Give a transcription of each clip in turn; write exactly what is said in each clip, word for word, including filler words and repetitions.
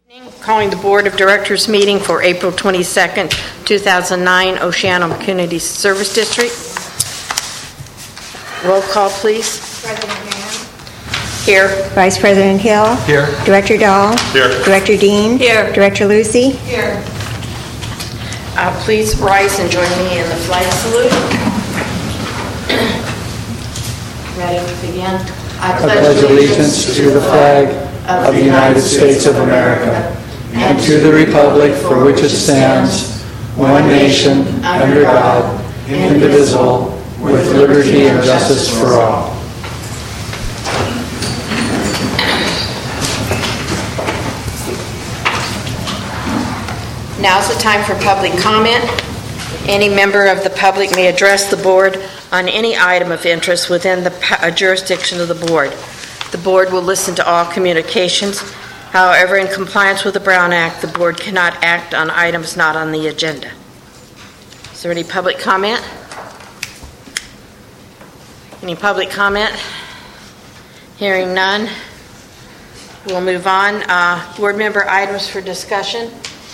Calling the Board of Directors meeting for April twenty-second, two thousand nine, Oceano Community Service District. Roll call, please. President Mann. Here. Vice President Hill. Here. Director Dahl. Here. Director Dean. Here. Director Lucy. Here. Uh, please rise and join me in the flag salute. Ready to begin? I pledge allegiance to the flag of the United States of America and to the republic for which it stands, one nation, under God, indivisible, with liberty and justice for all. Now's the time for public comment. Any member of the public may address the board on any item of interest within the jurisdiction of the board. The board will listen to all communications. However, in compliance with the Brown Act, the board cannot act on items not on the agenda. Is there any public comment? Any public comment? Hearing none, we'll move on. Uh, board member items for discussion.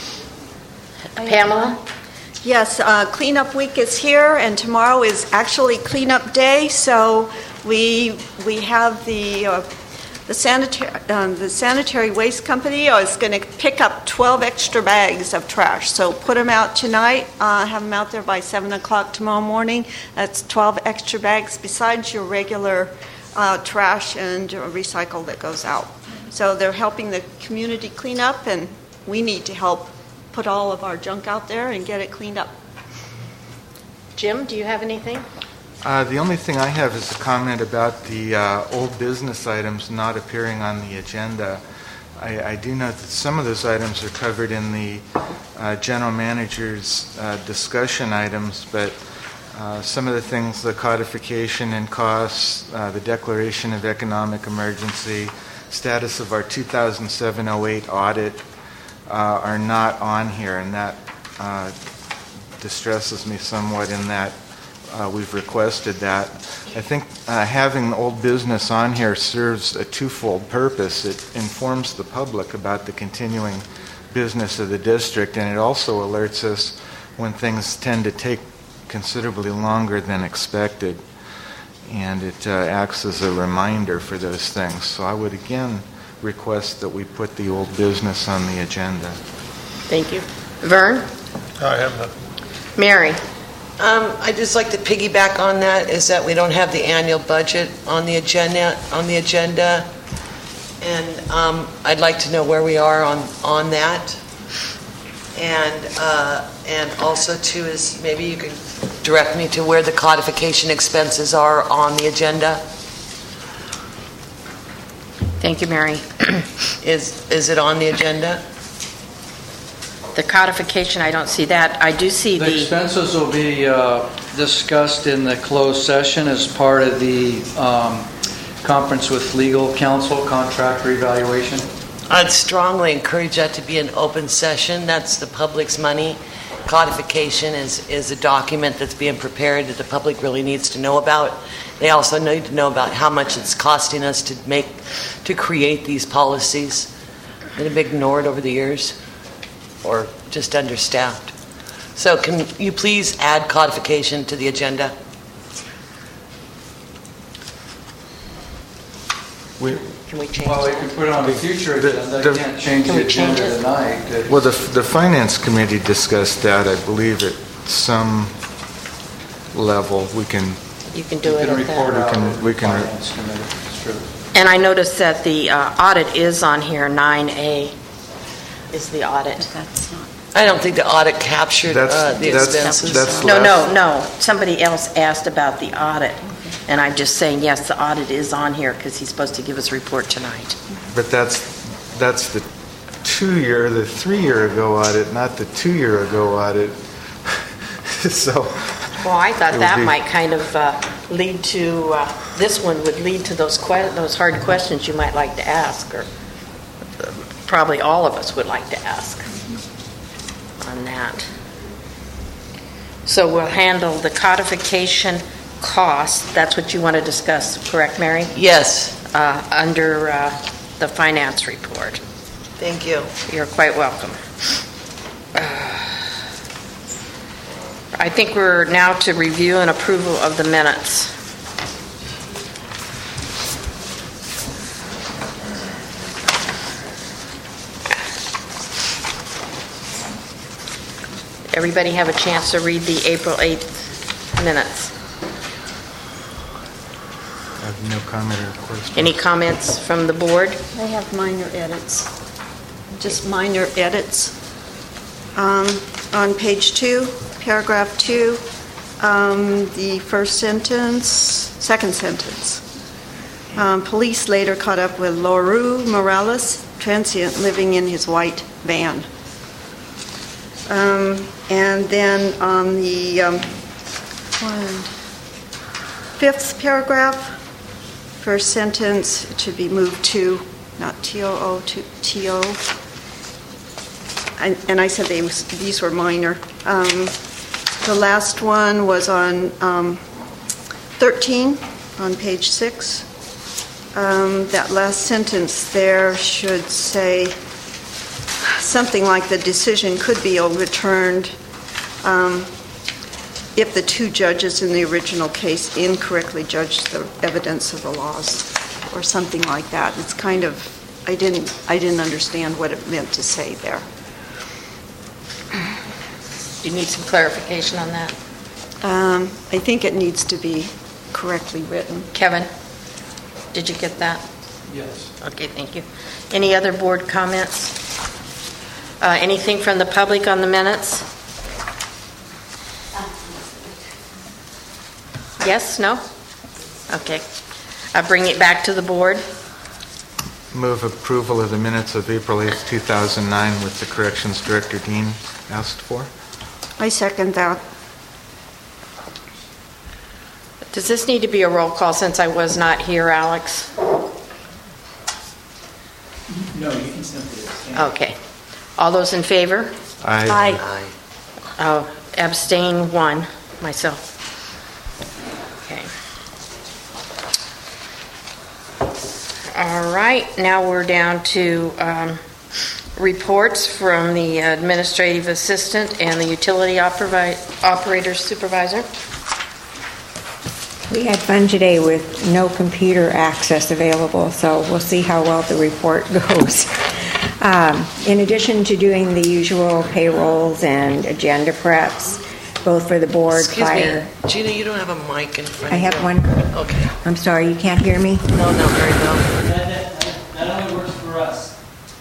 Pamela? Yes, uh, cleanup week is here, and tomorrow is actually cleanup day. So we we have the uh, the sanitary um, the sanitary waste company is going to pick up twelve extra bags of trash. So put them out tonight. Uh, have them out there by seven o'clock tomorrow morning. That's twelve extra bags besides your regular uh, trash and uh, recycle that goes out. So they're helping the community clean up, and we need to help put all of our junk out there and get it cleaned up. Jim, do you have anything? Uh, the only thing I have is a comment about the uh, old business items not appearing on the agenda. I, I do note that some of those items are covered in the uh, general manager's uh, discussion items, but uh, some of the things, the codification and costs, uh, the declaration of economic emergency, status of our two thousand seven oh eight audit, Uh, are not on here, and that uh, distresses me somewhat in that uh, we've requested that. I think uh, having old business on here serves a twofold purpose. It informs the public about the continuing business of the district, and it also alerts us when things tend to take considerably longer than expected, and it uh, acts as a reminder for those things. So I would again request that we put the old business on the agenda. Thank you. Vern? I have nothing. Mary? Um, I'd just like to piggyback on that, is that we don't have the annual budget on the agenda, on the agenda, and um, I'd like to know where we are on, on that. And uh, and also, too, is maybe you could direct me to where the codification expenses are on the agenda. Thank you, Mary. Is is it on the agenda? The codification, I don't see that. I do see The the... expenses will be uh, discussed in the closed session as part of the um, conference with legal counsel, contract reevaluation. I'd strongly encourage that to be an open session. That's the public's money. Codification is, is a document that's being prepared that the public really needs to know about. They also need to know about how much it's costing us to make, to create these policies that have been ignored over the years or just understaffed. So can you please add codification to the agenda? We, Can we change Well, we that? can put it on the future The- agenda. the- You can't change Can the we change agenda it? tonight. well, the, the Finance Committee discussed that, I believe, at some level. We can, You can do You it can at report that. out can- to we the can- Finance Committee. It's true. And I noticed that the uh, audit is on here, nine A is the audit. That's not. I don't think the audit captured That's- uh, the that's- expenses. that's- No, no, no. Somebody else asked about the audit. And I'm just saying, yes, the audit is on here because he's supposed to give us a report tonight. but that's that's the two-year, the three-year ago audit, not the two-year ago audit. So Well, I thought It would that be- might kind of uh, lead to, uh, this one would lead to those que- those hard questions you might like to ask, or uh, probably all of us would like to ask on that. So we'll handle the codification cost. That's what you want to discuss, correct, Mary? Yes. Uh, under uh, the finance report. Thank you. You're quite welcome. Uh, I think we're now to review and approval of the minutes. Everybody have a chance to read the April eighth minutes? I have no comment or question. Any comments from the board? I have minor edits, just minor edits. Um, On page two, paragraph two, um, the first sentence, second sentence. Um, Police later caught up with Loru Morales, transient living in his white van. Um, And then on the um, one, fifth paragraph, first sentence, it should be moved to, not T O O, to T O. And and I said they was, these were minor. Um, The last one was on um, thirteen, on page six. Um, That last sentence there should say something like the decision could be overturned um, if the two judges in the original case incorrectly judged the evidence of the laws, or something like that. It's kind of, I didn't, I didn't understand what it meant to say there. Do you need some clarification on that? Um, I think it needs to be correctly written. Kevin, did you get that? Yes. Okay, thank you. Any other board comments? Uh, Anything from the public on the minutes? Yes, no? Okay. I'll bring it back to the board. Move approval of the minutes of April eighth, two thousand nine with the corrections Director Dean asked for. I second that. Does this need to be a roll call since I was not here, Alex? No, you can simply abstain. Okay. All those in favor? Aye. Aye. Oh, abstain one, myself. Okay. All right, now we're down to um, reports from the administrative assistant and the utility operator operator supervisor. We had fun today with no computer access available, so we'll see how well the report goes. Um, in addition to doing the usual payrolls and agenda preps, both for the board, Excuse fire... me, Gina, you don't have a mic in front I of you. have one. Okay. I'm sorry, you can't hear me? No, no, very well. That, that, that only works for us.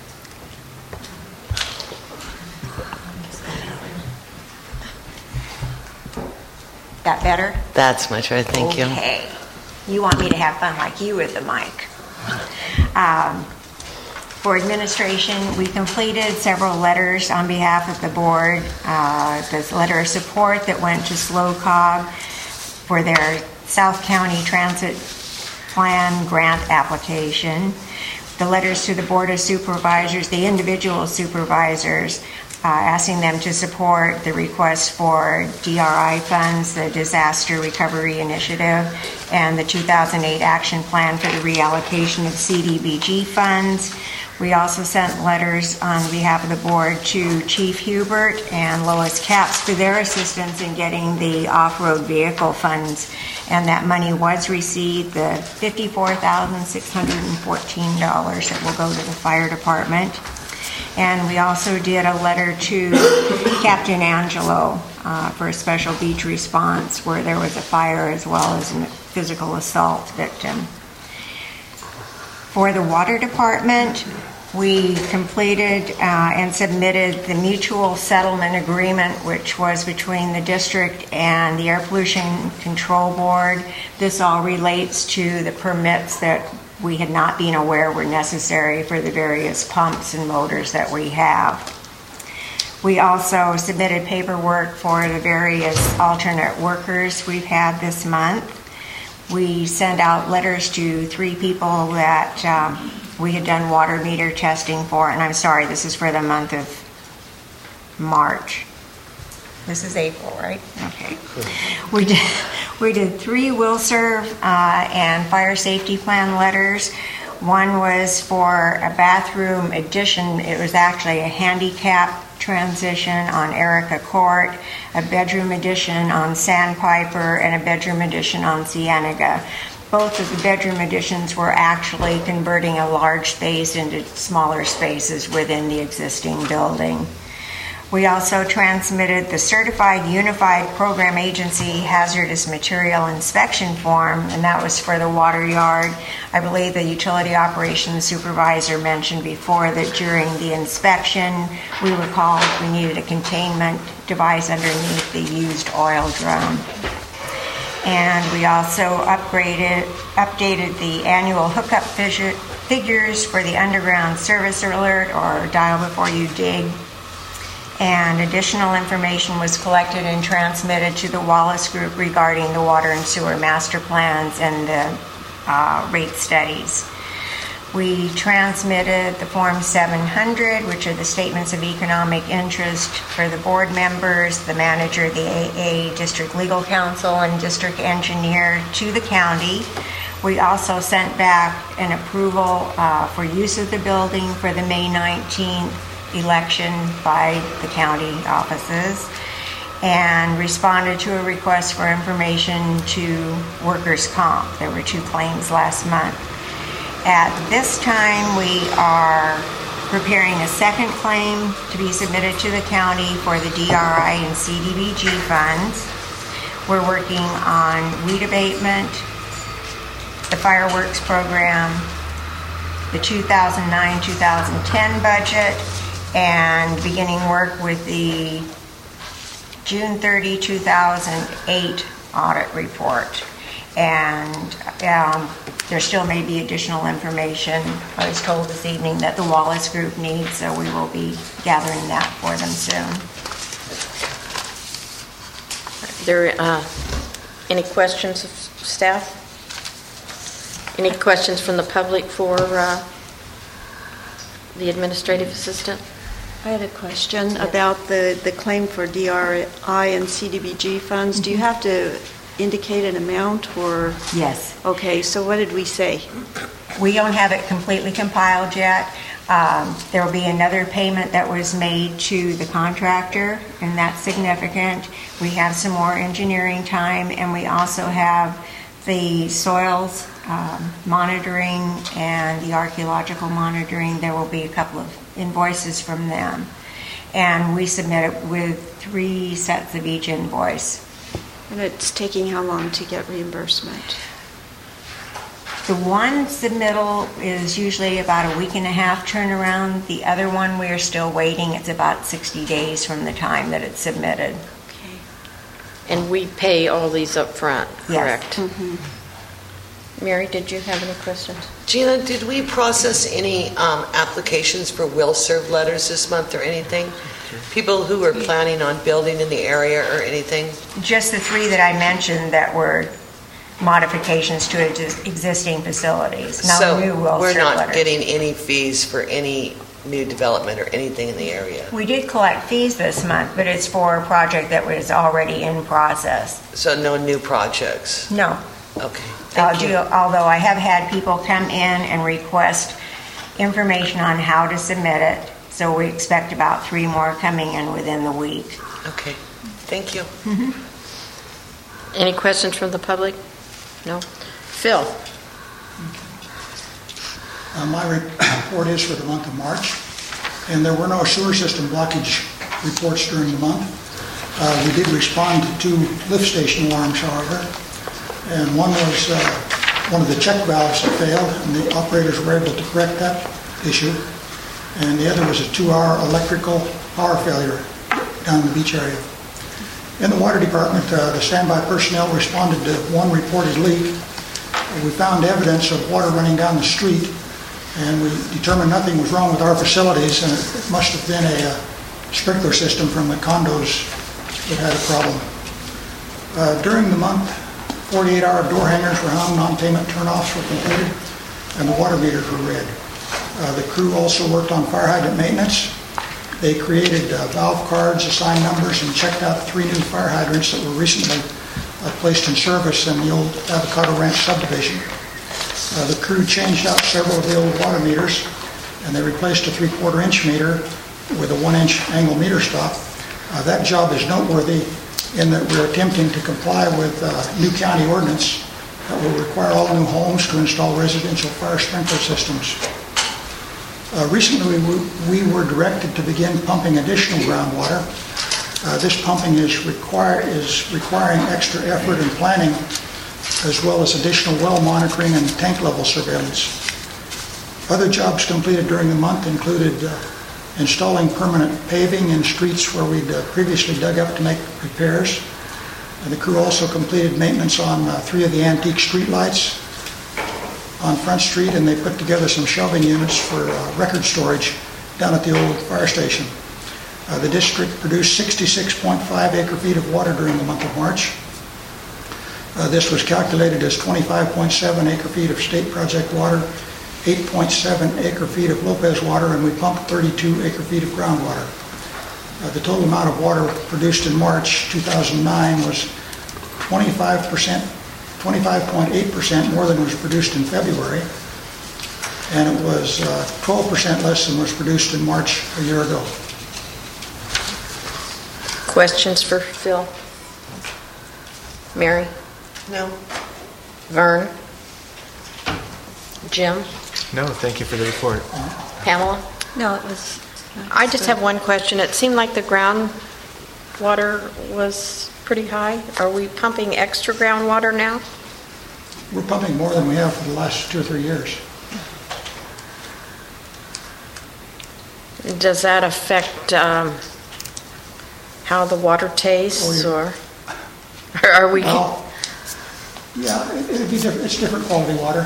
That better? That's much better, thank you. Okay. You want me to have fun like you with the mic. Um, For administration, we completed several letters on behalf of the board. Uh, This letter of support that went to SLOCOG for their South County Transit Plan grant application. The letters to the Board of Supervisors, the individual supervisors, uh, asking them to support the request for D R I funds, the Disaster Recovery Initiative, and the two thousand eight Action Plan for the reallocation of C D B G funds. We also sent letters on behalf of the board to Chief Hubert and Lois Capps for their assistance in getting the off-road vehicle funds, and that money was received, the fifty-four thousand six hundred fourteen dollars that will go to the fire department. And we also did a letter to Captain Angelo uh, for a special beach response where there was a fire as well as a physical assault victim. For the water department, we completed uh, and submitted the mutual settlement agreement, which was between the district and the Air Pollution Control Board. This all relates to the permits that we had not been aware were necessary for the various pumps and motors that we have. We also submitted paperwork for the various alternate workers we've had this month. We sent out letters to three people that um, we had done water meter testing for, and I'm sorry, this is for the month of March. This is April, right? Okay. We did, we did three will serve uh, and fire safety plan letters. One was for a bathroom addition. It was actually a handicap transition on Erica Court, a bedroom addition on Sandpiper, and a bedroom addition on Cienega. Both of the bedroom additions were actually converting a large space into smaller spaces within the existing building. We also transmitted the Certified Unified Program Agency Hazardous Material Inspection Form, and that was for the water yard. I believe the Utility Operations Supervisor mentioned before that during the inspection, we were called, we needed a containment device underneath the used oil drum. And we also upgraded, updated the annual hookup fissure, figures for the underground service alert, or dial before you dig. And additional information was collected and transmitted to the Wallace Group regarding the water and sewer master plans and the uh, rate studies. We transmitted the Form seven hundred, which are the statements of economic interest for the board members, the manager, the A A, district legal counsel, and district engineer to the county. We also sent back an approval uh, for use of the building for the May nineteenth election by the county offices, and responded to a request for information to workers' comp. There were two claims last month. At this time, we are preparing a second claim to be submitted to the county for the D R I and C D B G funds. We're working on weed abatement, the fireworks program, the two thousand nine two thousand ten budget, and beginning work with the June thirtieth two thousand eight audit report. And um, there still may be additional information. I was told this evening that the Wallace Group needs, so we will be gathering that for them soon. There, uh, any questions of staff? Any questions from the public for uh, the administrative assistant? I had a question about the, the claim for D R I and C D B G funds. Do you have to indicate an amount, or? Yes. Okay, so what did we say? We don't have it completely compiled yet. Um, there will be another payment that was made to the contractor, and that's significant. We have some more engineering time, and we also have the soils um, monitoring and the archaeological monitoring. There will be a couple of invoices from them, and we submit it with three sets of each invoice. And it's taking how long to get reimbursement? The one submittal is usually about a week and a half turnaround. The other one, we are still waiting. It's about sixty days from the time that it's submitted. Okay. And we pay all these up front, Yes. correct? Mm-hmm. Mary, did you have any questions? Gina, did we process any um, applications for will serve letters this month or anything? People who are planning on building in the area or anything? Just the three that I mentioned that were modifications to exis- existing facilities. No So new will we're serve not letters. getting any fees for any new development or anything in the area? We did collect fees this month, but it's for a project that was already in process. So no new projects? No. Okay, I'll thank you. do, although I have had people come in and request information on how to submit it, so we expect about three more coming in within the week. Okay, thank you. Any questions from the public? No? Phil? Uh, My report is for the month of March, and there were no sewer system blockage reports during the month. Uh, We did respond to two lift station alarms, however, and one was uh, one of the check valves that failed, and the operators were able to correct that issue, and the other was a two-hour electrical power failure down in the beach area. In the water department, uh, the standby personnel responded to one reported leak. We found evidence of water running down the street, and we determined nothing was wrong with our facilities, and it must have been a uh, sprinkler system from the condos that had a problem. Uh, during the month, forty-eight hour door hangers were hung, non-payment turnoffs were completed, and the water meters were read. Uh, the crew also worked on fire hydrant maintenance. They created uh, valve cards, assigned numbers, and checked out three new fire hydrants that were recently uh, placed in service in the old Avocado Ranch subdivision. Uh, The crew changed out several of the old water meters, and they replaced a three-quarter inch meter with a one-inch angle meter stop. Uh, That job is noteworthy in that we're attempting to comply with uh, new county ordinance that will require all new homes to install residential fire sprinkler systems. Uh, Recently, we- we were directed to begin pumping additional groundwater. Uh, This pumping is require is requiring extra effort and planning, as well as additional well monitoring and tank level surveillance. Other jobs completed during the month included uh, installing permanent paving in streets where we'd uh, previously dug up to make repairs. And the crew also completed maintenance on uh, three of the antique streetlights on Front Street, and they put together some shelving units for uh, record storage down at the old fire station. Uh, The district produced sixty-six point five acre feet of water during the month of March. Uh, This was calculated as twenty-five point seven acre feet of state project water, eight point seven acre feet of Lopez water, and we pumped thirty-two acre feet of groundwater. Uh, The total amount of water produced in March two thousand nine was twenty-five percent, twenty-five point eight percent more than was produced in February, and it was uh, twelve percent less than was produced in March a year ago. Questions for Phil? Mary? No. Vern? Jim? No, thank you for the report. Pamela? No, it was... I just have one question. It seemed like the groundwater was pretty high. Are we pumping extra groundwater now? We're pumping more than we have for the last two or three years. Does that affect um, how the water tastes, Oh, or or are we? Well, yeah, it- it'd be different, it's different quality water.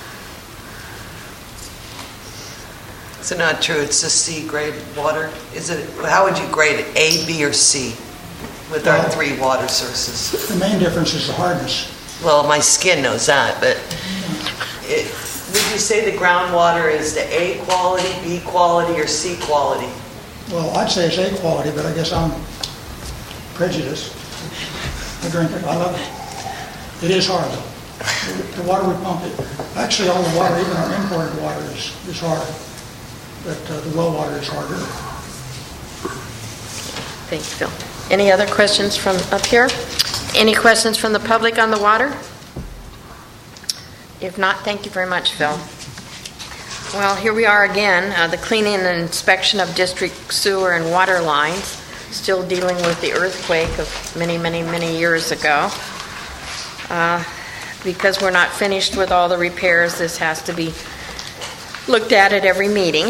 Is it not true? It's just C grade water? Is it? How would you grade it? A, B, or C? With our Well- three water sources. The main difference is the hardness. Well, my skin knows that, but it, would you say the groundwater is the A quality, B quality, or C quality? Well, I'd say it's A quality, but I guess I'm prejudiced. I drink it, I love it. It is hard, though. The water we pump, it, actually all the water, even our imported water is, is hard. But uh, the well water is harder. Thank you, Phil. Any other questions from up here? Any questions from the public on the water? If not, thank you very much, Phil. Well, here we are again, uh, the cleaning and inspection of district sewer and water lines, still dealing with the earthquake of many, many, many years ago. Uh, because we're not finished with all the repairs, this has to be looked at at every meeting.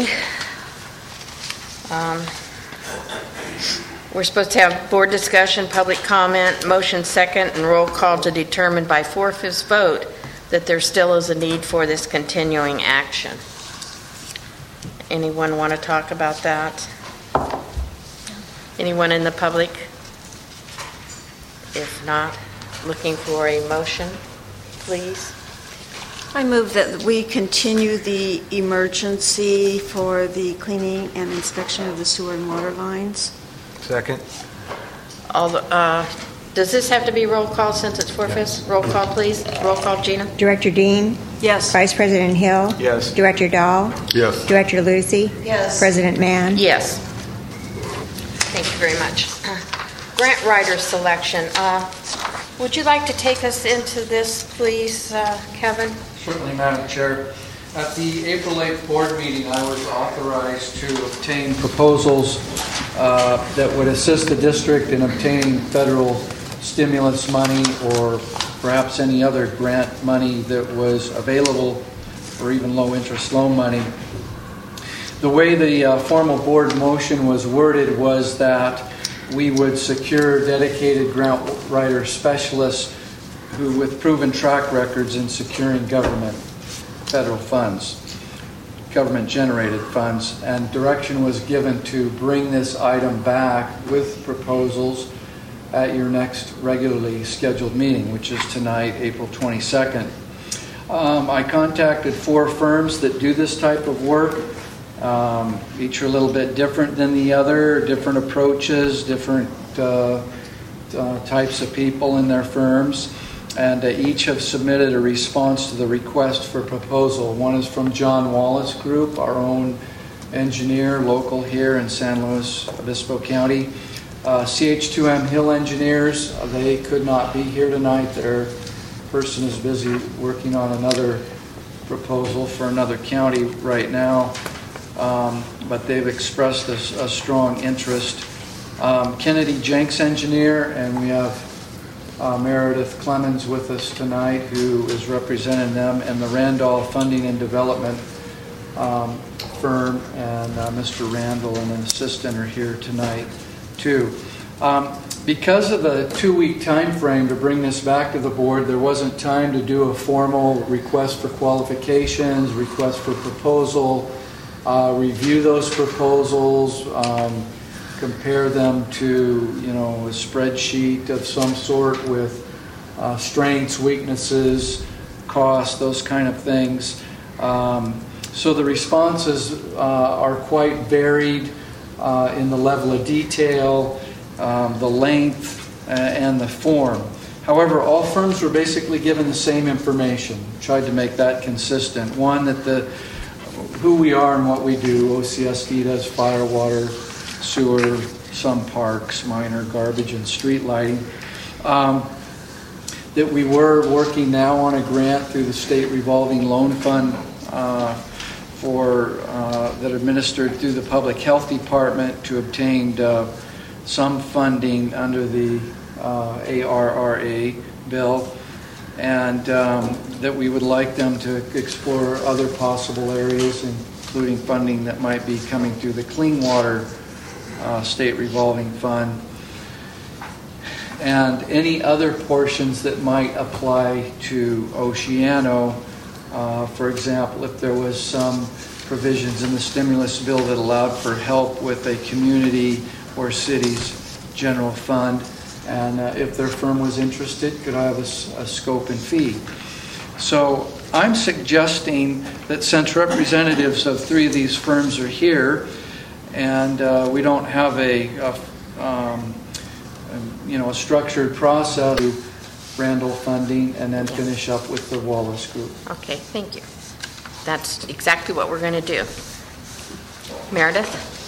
Um, We're supposed to have board discussion, public comment, motion second, and roll call to determine by four-fifths vote that there still is a need for this continuing action. Anyone want to talk about that? Anyone in the public? If not, looking for a motion, please. I move that we continue the emergency for the cleaning and inspection of the sewer and water lines. Second? All the, uh, does this have to be roll call since it's four-fifths? Roll call, please. Roll call, Gina. Director Dean? Yes. Vice President Hill? Yes. Director Dahl? Yes. Director Lucy? Yes. President Mann? Yes. Thank you very much. Grant writer selection. Uh, Would you like to take us into this, please, uh, Kevin? Certainly, Madam Chair. At the April eighth board meeting, I was authorized to obtain proposals uh, that would assist the district in obtaining federal stimulus money or perhaps any other grant money that was available, or even low-interest loan money. The way the uh, formal board motion was worded was that we would secure dedicated grant writer specialists who, with proven track records in securing government federal funds, government-generated funds, and direction was given to bring this item back with proposals at your next regularly scheduled meeting, which is tonight, April twenty-second. Um, I contacted four firms that do this type of work. Um, each are a little bit different than the other, different approaches, different uh, uh, types of people in their firms. and uh, each have submitted a response to the request for proposal. One is from John Wallace Group, our own engineer, local here in San Luis Obispo County. Uh, C H two M Hill Engineers, uh, they could not be here tonight. Their person is busy working on another proposal for another county right now, um, but they've expressed a, a strong interest. Um, Kennedy Jenks Engineer, and we have uh, Meredith Clemens with us tonight, who is representing them, and the Randolph Funding and Development um, firm, and uh, Mister Randall and an assistant are here tonight too. Um, because of the two-week time frame to bring this back to the board, there wasn't time to do a formal request for qualifications, request for proposal, uh, review those proposals, um, compare them to, you know, a spreadsheet of some sort with uh, strengths, weaknesses, costs, those kind of things. Um, so the responses uh, are quite varied uh, in the level of detail, um, the length, uh, and the form. However, all firms were basically given the same information. Tried to make that consistent. One, that the who we are and what we do. O C S D does fire, water, sewer, some parks, minor garbage, and street lighting. Um, that we were working now on a grant through the State Revolving Loan Fund uh, for uh, that administered through the Public Health Department to obtain uh, some funding under the uh, A R R A bill, and um, that we would like them to explore other possible areas, including funding that might be coming through the Clean Water uh, State Revolving Fund, and any other portions that might apply to Oceano. Uh, for example, if there was some provisions in the stimulus bill that allowed for help with a community or city's general fund, and uh, if their firm was interested, could I have a, a scope and fee? So I'm suggesting that since representatives of three of these firms are here, and uh, we don't have a, a um, you know, a structured process, Randall funding, and then finish up with the Wallace Group. Okay, thank you. That's exactly what we're going to do. Meredith?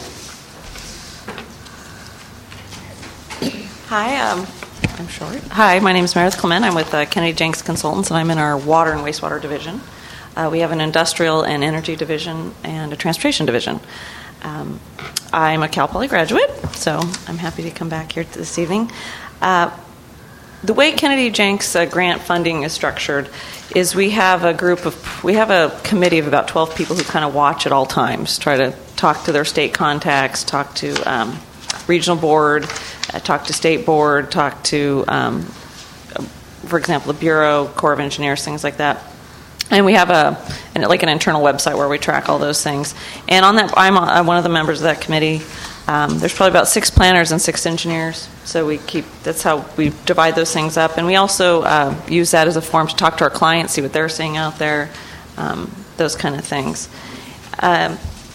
Hi, um, I'm short. Hi, my name is Meredith Clement. I'm with uh, Kennedy Jenks Consultants, and I'm in our water and wastewater division. Uh, we have an industrial and energy division and a transportation division. Um, I'm a Cal Poly graduate, so I'm happy to come back here this evening. Uh, the way Kennedy Jenks uh, grant funding is structured is we have a group of, we have a committee of about twelve people who kind of watch at all times, try to talk to their state contacts, talk to um, regional board, uh, talk to state board, talk to, um, for example, the Bureau, Corps of Engineers, things like that. And we have a an, like an internal website where we track all those things. And on that, I'm, I'm one of the members of that committee. Um, there's probably about six planners and six engineers. So we keep, that's how we divide those things up. And we also uh, use that as a forum to talk to our clients, see what they're seeing out there, um, those kind of things. Um,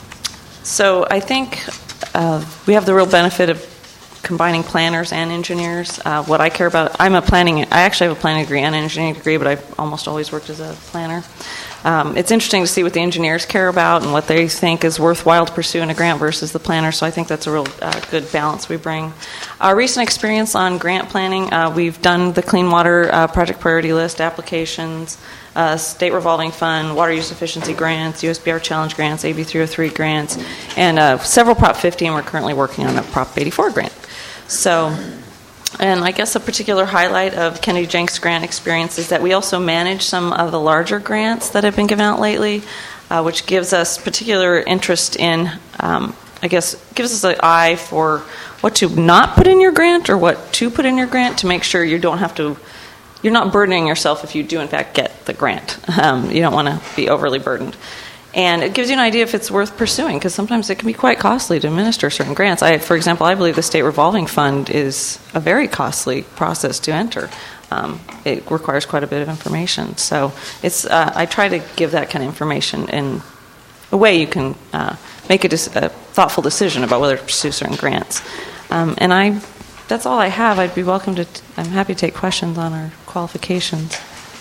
so I think uh, we have the real benefit of combining planners and engineers. Uh, what I care about, I'm a planning, I actually have a planning degree and an engineering degree, but I've almost always worked as a planner. Um, it's interesting to see what the engineers care about and what they think is worthwhile to pursue in a grant versus the planner, so I think that's a real uh, good balance we bring. Our recent experience on grant planning, uh, we've done the Clean Water uh, Project Priority List applications, uh, State Revolving Fund, Water Use Efficiency grants, U S B R Challenge grants, A B three oh three grants, and uh, several Prop fifty, and we're currently working on a Prop eighty-four grant. So, and I guess a particular highlight of Kennedy Jenks grant experience is that we also manage some of the larger grants that have been given out lately, uh, which gives us particular interest in, um, I guess, gives us an eye for what to not put in your grant or what to put in your grant to make sure you don't have to, you're not burdening yourself if you do in fact get the grant. Um, you don't want to be overly burdened. And it gives you an idea if it's worth pursuing, because sometimes it can be quite costly to administer certain grants. I, for example, I believe the State Revolving Fund is a very costly process to enter. Um, it requires quite a bit of information. So it's uh, I try to give that kind of information in a way you can uh, make a, dis- a thoughtful decision about whether to pursue certain grants. Um, and I, that's all I have. I'd be welcome to, t- I'm happy to take questions on our qualifications.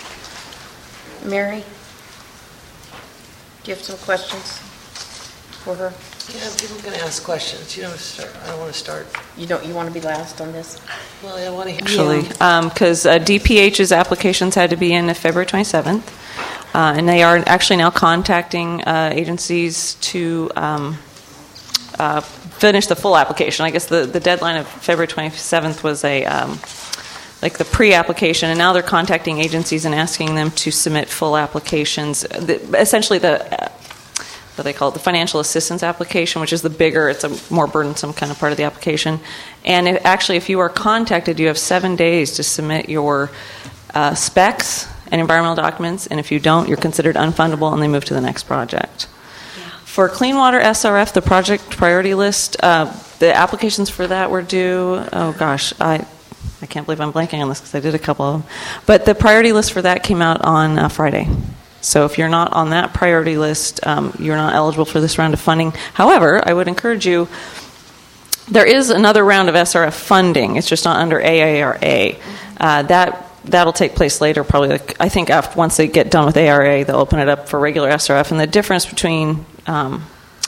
Mary? Do you have some questions for her? Yeah, people can ask questions. You don't start. I don't want to start. You don't, you want to be last on this? Well, I want to hear. Actually, because uh, D P H's applications had to be in February twenty-seventh, uh, and they are actually now contacting uh, agencies to um, uh, finish the full application. I guess the, the deadline of February twenty-seventh was a um, like the pre-application, and now they're contacting agencies and asking them to submit full applications. The, essentially, the uh, what they call it, the financial assistance application, which is the bigger, it's a more burdensome kind of part of the application. And if, actually, if you are contacted, you have seven days to submit your uh, specs and environmental documents, and if you don't, you're considered unfundable, and they move to the next project. Yeah. For Clean Water S R F, the project priority list, uh, the applications for that were due, oh gosh, I I can't believe I'm blanking on this because I did a couple of them. But the priority list for that came out on uh, Friday. So if you're not on that priority list, um, you're not eligible for this round of funding. However, I would encourage you, there is another round of S R F funding. It's just not under A R A. Uh, that, that'll take place later, probably. Like, I think after, once they get done with A R A, they'll open it up for regular S R F. And the difference between um,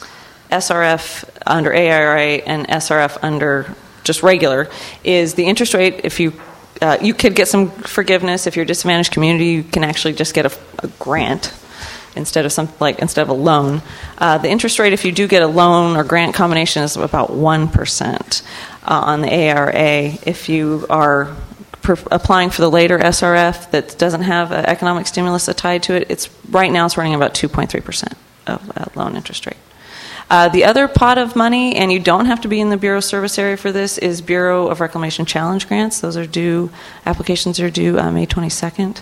S R F under A R A and S R F under just regular is the interest rate. If you Uh, you could get some forgiveness if you're a disadvantaged community. You can actually just get a, a grant instead of some like instead of a loan. Uh, the interest rate, if you do get a loan or grant combination, is about one percent uh, on the A R A. If you are per- applying for the later S R F that doesn't have an economic stimulus tied to it, it's right now it's running about two point three percent of uh, loan interest rate. Uh, the other pot of money, and you don't have to be in the Bureau service area for this, is Bureau of Reclamation Challenge Grants. Those are due, applications are due uh, May twenty-second.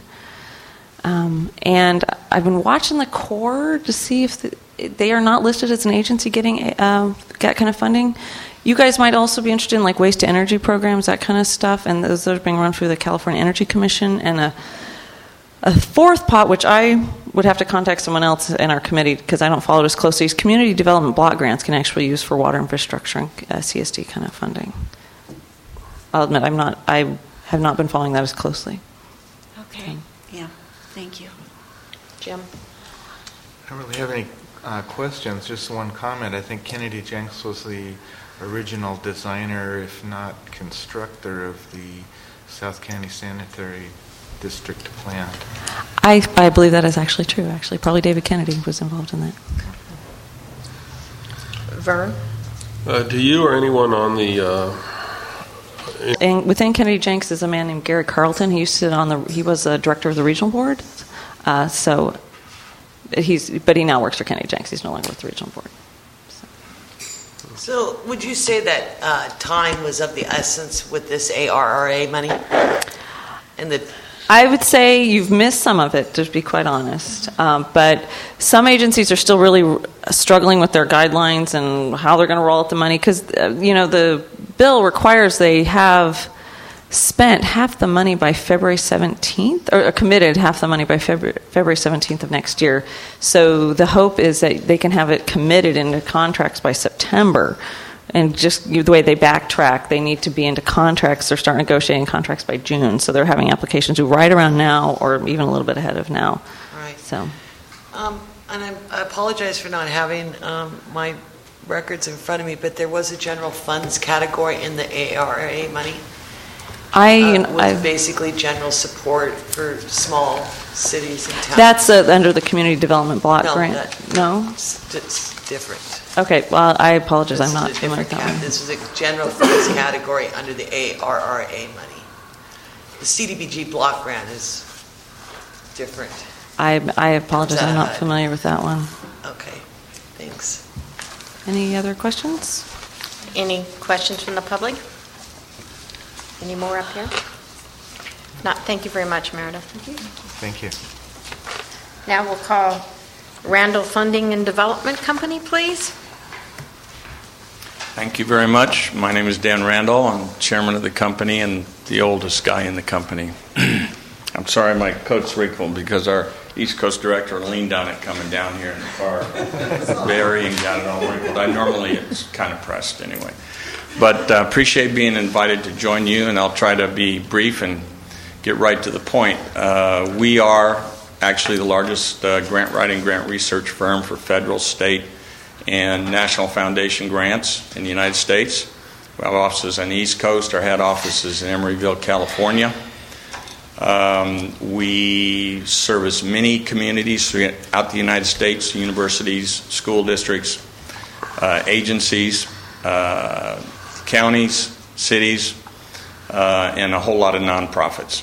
Um, and I've been watching the Corps to see if the, they are not listed as an agency getting uh, that kind of funding. You guys might also be interested in like waste to energy programs, that kind of stuff, and those are being run through the California Energy Commission. And a, a fourth pot, which I would have to contact someone else in our committee because I don't follow it as closely, is community development block grants can actually use for water infrastructure and uh, C S D kind of funding. I'll admit I'm not, I have not been following that as closely. Okay. Yeah. Thank you. Jim? I don't really have any uh, questions, just one comment. I think Kennedy Jenks was the original designer, if not constructor, of the South County Sanitary District plan. I, I believe that is actually true, actually. Probably David Kennedy was involved in that. Vern? Uh, do you or anyone on the... Uh, and within Kennedy Jenks is a man named Gary Carlton. He used to sit on the... He was a director of the regional board. Uh, so he's... But he now works for Kennedy Jenks. He's no longer with the regional board. So, so would you say that uh, time was of the essence with this A R R A money? And the... I would say you've missed some of it, to be quite honest. Um, but some agencies are still really struggling with their guidelines and how they're going to roll out the money because, uh, you know, the bill requires they have spent half the money by February seventeenth, or committed half the money by February, February seventeenth of next year. So the hope is that they can have it committed into contracts by September. And just the way they backtrack, they need to be into contracts or start negotiating contracts by June. So they're having applications due right around now or even a little bit ahead of now. Right. So, um, and I, I apologize for not having um, my records in front of me, but there was a general funds category in the A R R A money. I, uh, with I basically general support for small cities and towns. That's uh, under the community development block no, grant. That, no, it's, it's different. Okay, well, I apologize. This I'm not is a familiar with different that cat- one. This is a general funds category under the A R R A money. The C D B G block grant is different. I, I apologize. I'm not Uh, familiar with that one. Okay, thanks. Any other questions? Any questions from the public? Any more up here? If not, thank you very much, Meredith. Thank you. Now we'll call Randall Funding and Development Company, please. Thank you very much. My name is Dan Randall. I'm chairman of the company and the oldest guy in the company. I'm sorry my coat's wrinkled because our East Coast director leaned on it coming down here in the car. Barry and got it all wrinkled. I normally it's kind of pressed anyway. But uh, appreciate being invited to join you, and I'll try to be brief and get right to the point. Uh, we are actually the largest uh, grant writing, grant research firm for federal, state, and national foundation grants in the United States. We have offices on the East Coast. Our head office is in Emeryville, California. Um, we service many communities throughout the United States, universities, school districts, uh, agencies, uh, counties, cities, uh, and a whole lot of nonprofits.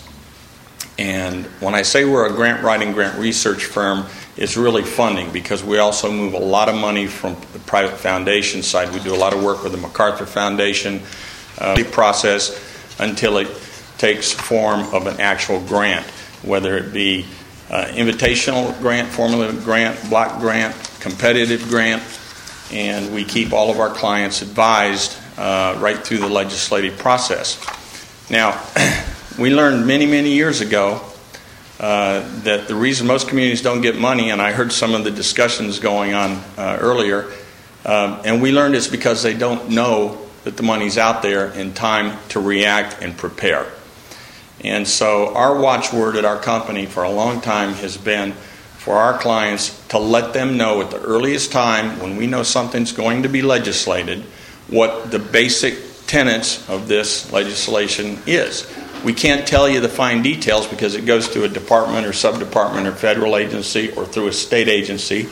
And when I say we're a grant writing, grant research firm, it's really funding, because we also move a lot of money from the private foundation side. We do a lot of work with the MacArthur Foundation, uh, the process until it takes form of an actual grant, whether it be uh, invitational grant, formula grant, block grant, competitive grant, and we keep all of our clients advised uh, right through the legislative process. Now, we learned many, many years ago uh, that the reason most communities don't get money, and I heard some of the discussions going on uh, earlier, um, and we learned it's because they don't know that the money's out there in time to react and prepare. And so our watchword at our company for a long time has been for our clients to let them know at the earliest time when we know something's going to be legislated what the basic tenets of this legislation is. We can't tell you the fine details because it goes to a department or sub-department or federal agency or through a state agency,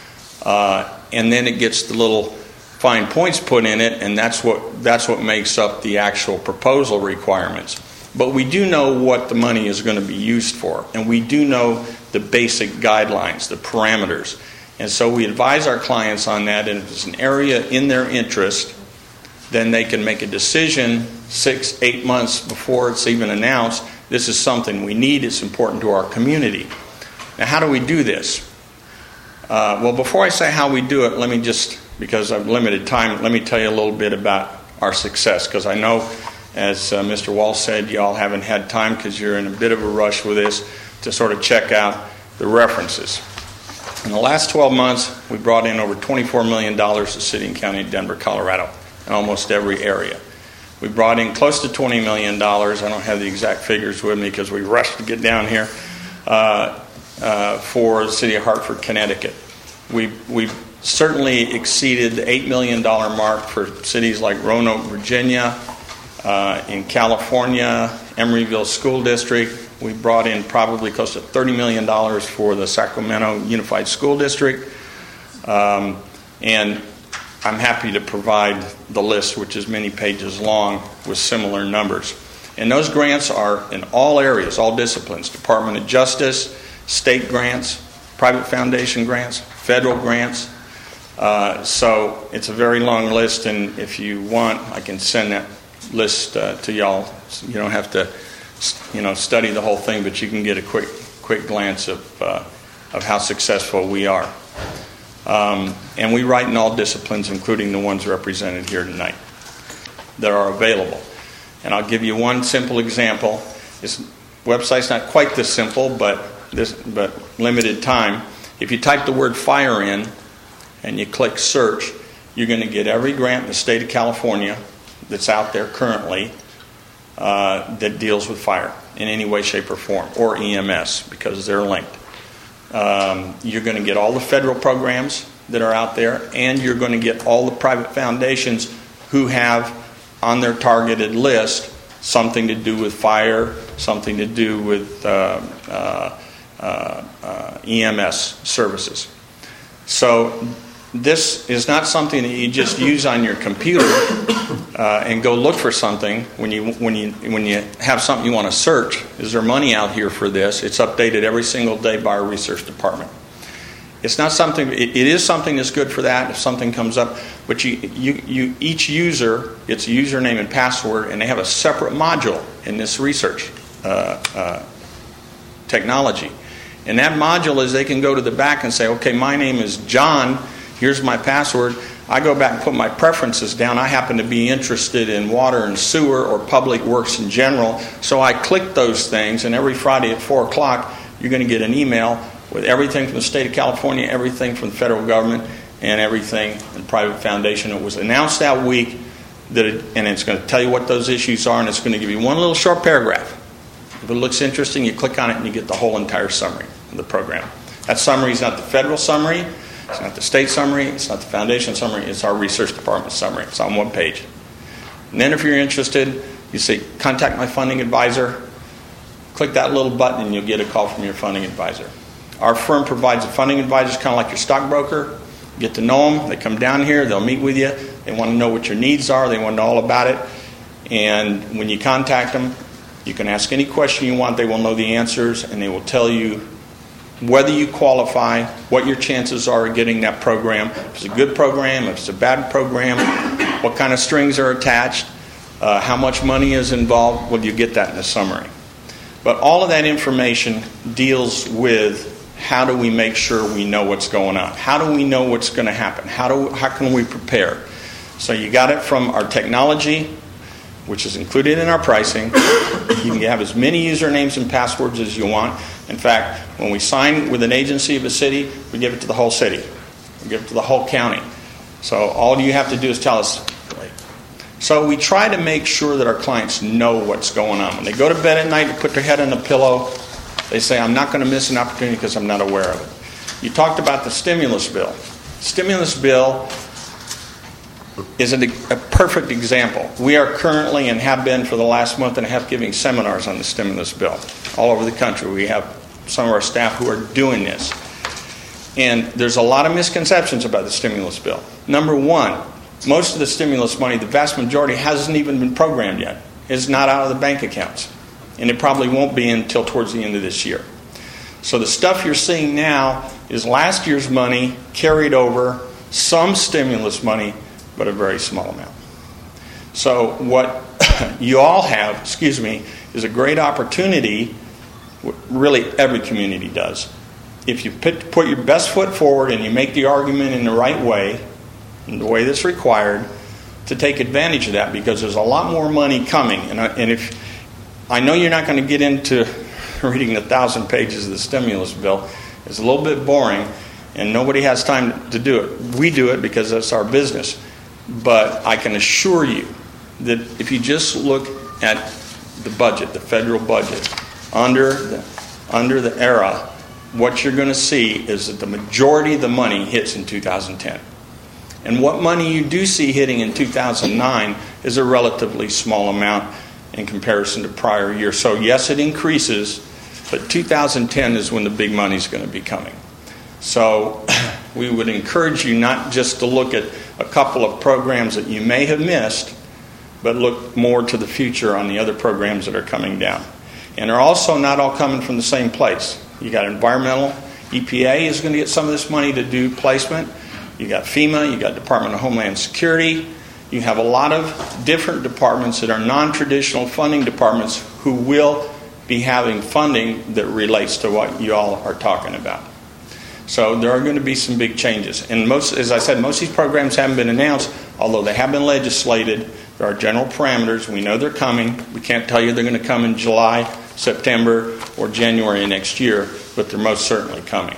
uh, and then it gets the little fine points put in it, and that's what that's what makes up the actual proposal requirements. But we do know what the money is going to be used for, and we do know the basic guidelines, the parameters. And so we advise our clients on that, and if it's an area in their interest, then they can make a decision six, eight months before it's even announced. This is something we need. It's important to our community. Now, how do we do this? Uh, well, before I say how we do it, let me just, because I've limited time, let me tell you a little bit about our success, because I know, as uh, Mister Wall said, you all haven't had time because you're in a bit of a rush with this to sort of check out the references. In the last twelve months, we brought in over twenty-four million dollars to City and County of Denver, Colorado, in almost every area. We brought in close to twenty million dollars. I don't have the exact figures with me because we rushed to get down here, uh, uh, for the City of Hartford, Connecticut. We we certainly exceeded the eight million dollars mark for cities like Roanoke, Virginia, uh, in California, Emeryville School District. We brought in probably close to thirty million dollars for the Sacramento Unified School District. Um, and I'm happy to provide the list, which is many pages long, with similar numbers. And those grants are in all areas, all disciplines: Department of Justice, state grants, private foundation grants, federal grants. Uh, so it's a very long list, and if you want, I can send that list uh, to y'all. You don't have to, you know, study the whole thing, but you can get a quick, quick glance of uh, of how successful we are. Um, and we write in all disciplines, including the ones represented here tonight, that are available. And I'll give you one simple example. This website's not quite this simple, but this, but limited time. If you type the word fire in and you click search, you're going to get every grant in the state of California that's out there currently uh, that deals with fire in any way, shape, or form, or E M S, because they're linked. Um, you're going to get all the federal programs that are out there, and you're going to get all the private foundations who have on their targeted list something to do with fire, something to do with uh, uh, uh, uh, E M S services. So this is not something that you just use on your computer uh, and go look for something when you when you when you have something you want to search. Is there money out here for this? It's updated every single day by our research department. It's not something. It, it is something that's good for that if something comes up. But you, you, you each user, it's a username and password, and they have a separate module in this research uh, uh, technology. And that module is they can go to the back and say, okay, my name is John. Here's my password. I go back and put my preferences down. I happen to be interested in water and sewer or public works in general. So I click those things, and every Friday at four o'clock, you're going to get an email with everything from the state of California, everything from the federal government, and everything in private foundation. It was announced that week, that it, and it's going to tell you what those issues are, and it's going to give you one little short paragraph. If it looks interesting, you click on it and you get the whole entire summary of the program. That summary is not the federal summary, it's not the state summary, it's not the foundation summary, it's our research department summary. It's on one page. And then if you're interested, you say, contact my funding advisor. Click that little button and you'll get a call from your funding advisor. Our firm provides a funding advisor, kind of like your stockbroker. You get to know them. They come down here. They'll meet with you. They want to know what your needs are. They want to know all about it. And when you contact them, you can ask any question you want. They will know the answers, and they will tell you whether you qualify, what your chances are of getting that program. If it's a good program, if it's a bad program, what kind of strings are attached, uh, how much money is involved. Well, you get that in the summary. But all of that information deals with how do we make sure we know what's going on? How do we know what's going to happen? How do how can we prepare? So you got it from our technology, which is included in our pricing. You can have as many usernames and passwords as you want. In fact, when we sign with an agency of a city, we give it to the whole city. We give it to the whole county. So all you have to do is tell us. So we try to make sure that our clients know what's going on. When they go to bed at night and put their head on the pillow, they say, I'm not going to miss an opportunity because I'm not aware of it. You talked about the stimulus bill. Stimulus bill is a, a perfect example. We are currently and have been for the last month and a half giving seminars on the stimulus bill all over the country. We have some of our staff who are doing this. And there's a lot of misconceptions about the stimulus bill. Number one, most of the stimulus money, the vast majority, hasn't even been programmed yet. It's not out of the bank accounts. And it probably won't be until towards the end of this year. So the stuff you're seeing now is last year's money carried over, some stimulus money, but a very small amount. So what you all have, excuse me, is a great opportunity, really every community does. If you put, put your best foot forward and you make the argument in the right way, in the way that's required, to take advantage of that, because there's a lot more money coming. And, I, and if I know you're not going to get into reading the thousand pages of the stimulus bill. It's a little bit boring, and nobody has time to do it. We do it because that's our business. But I can assure you that if you just look at the budget, the federal budget, under the, under the era, what you're going to see is that the majority of the money hits in two thousand ten. And what money you do see hitting in two thousand nine is a relatively small amount in comparison to prior years. So yes, it increases, but two thousand ten is when the big money is going to be coming. So we would encourage you not just to look at a couple of programs that you may have missed, but look more to the future on the other programs that are coming down. And they're also not all coming from the same place. You got environmental, E P A is going to get some of this money to do placement. You got FEMA, you got Department of Homeland Security. You have a lot of different departments that are non-traditional funding departments who will be having funding that relates to what you all are talking about. So there are going to be some big changes. And most, as I said, most of these programs haven't been announced, although they have been legislated. There are general parameters. We know they're coming. We can't tell you they're going to come in July, September, or January next year, but they're most certainly coming.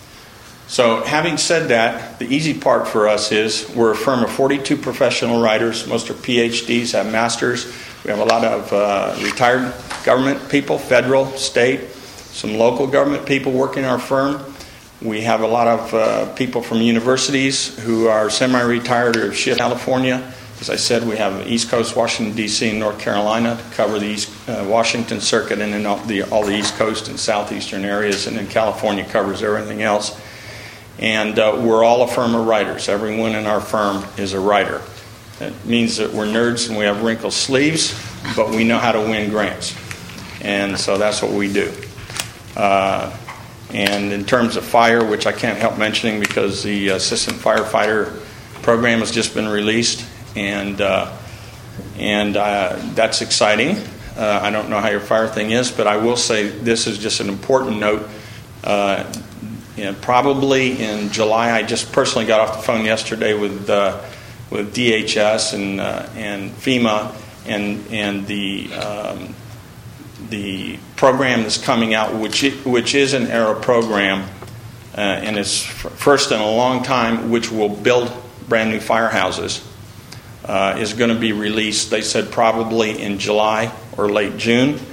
So having said that, the easy part for us is we're a firm of forty-two professional writers. Most are P H Ds, have masters. We have a lot of uh, retired government people, federal, state, some local government people working our firm. We have a lot of uh, people from universities who are semi-retired or have shifted to California. As I said, we have East Coast, Washington, D C, and North Carolina to cover the East, uh, Washington Circuit and then all the, all the East Coast and Southeastern areas, and then California covers everything else. And uh, we're all a firm of writers. Everyone in our firm is a writer. That means that we're nerds and we have wrinkled sleeves, but we know how to win grants. And so that's what we do. Uh, and in terms of fire, which I can't help mentioning because the assistant firefighter program has just been released, and uh, and uh, that's exciting. Uh, I don't know how your fire thing is, but I will say this is just an important note. Uh, you know, probably in July, I just personally got off the phone yesterday with uh, with D H S and uh, and FEMA and and the um, the program that's coming out, which which is an AERA program, uh, and it's f- first in a long time, which will build brand new firehouses, uh, is going to be released. They said probably in July or late June.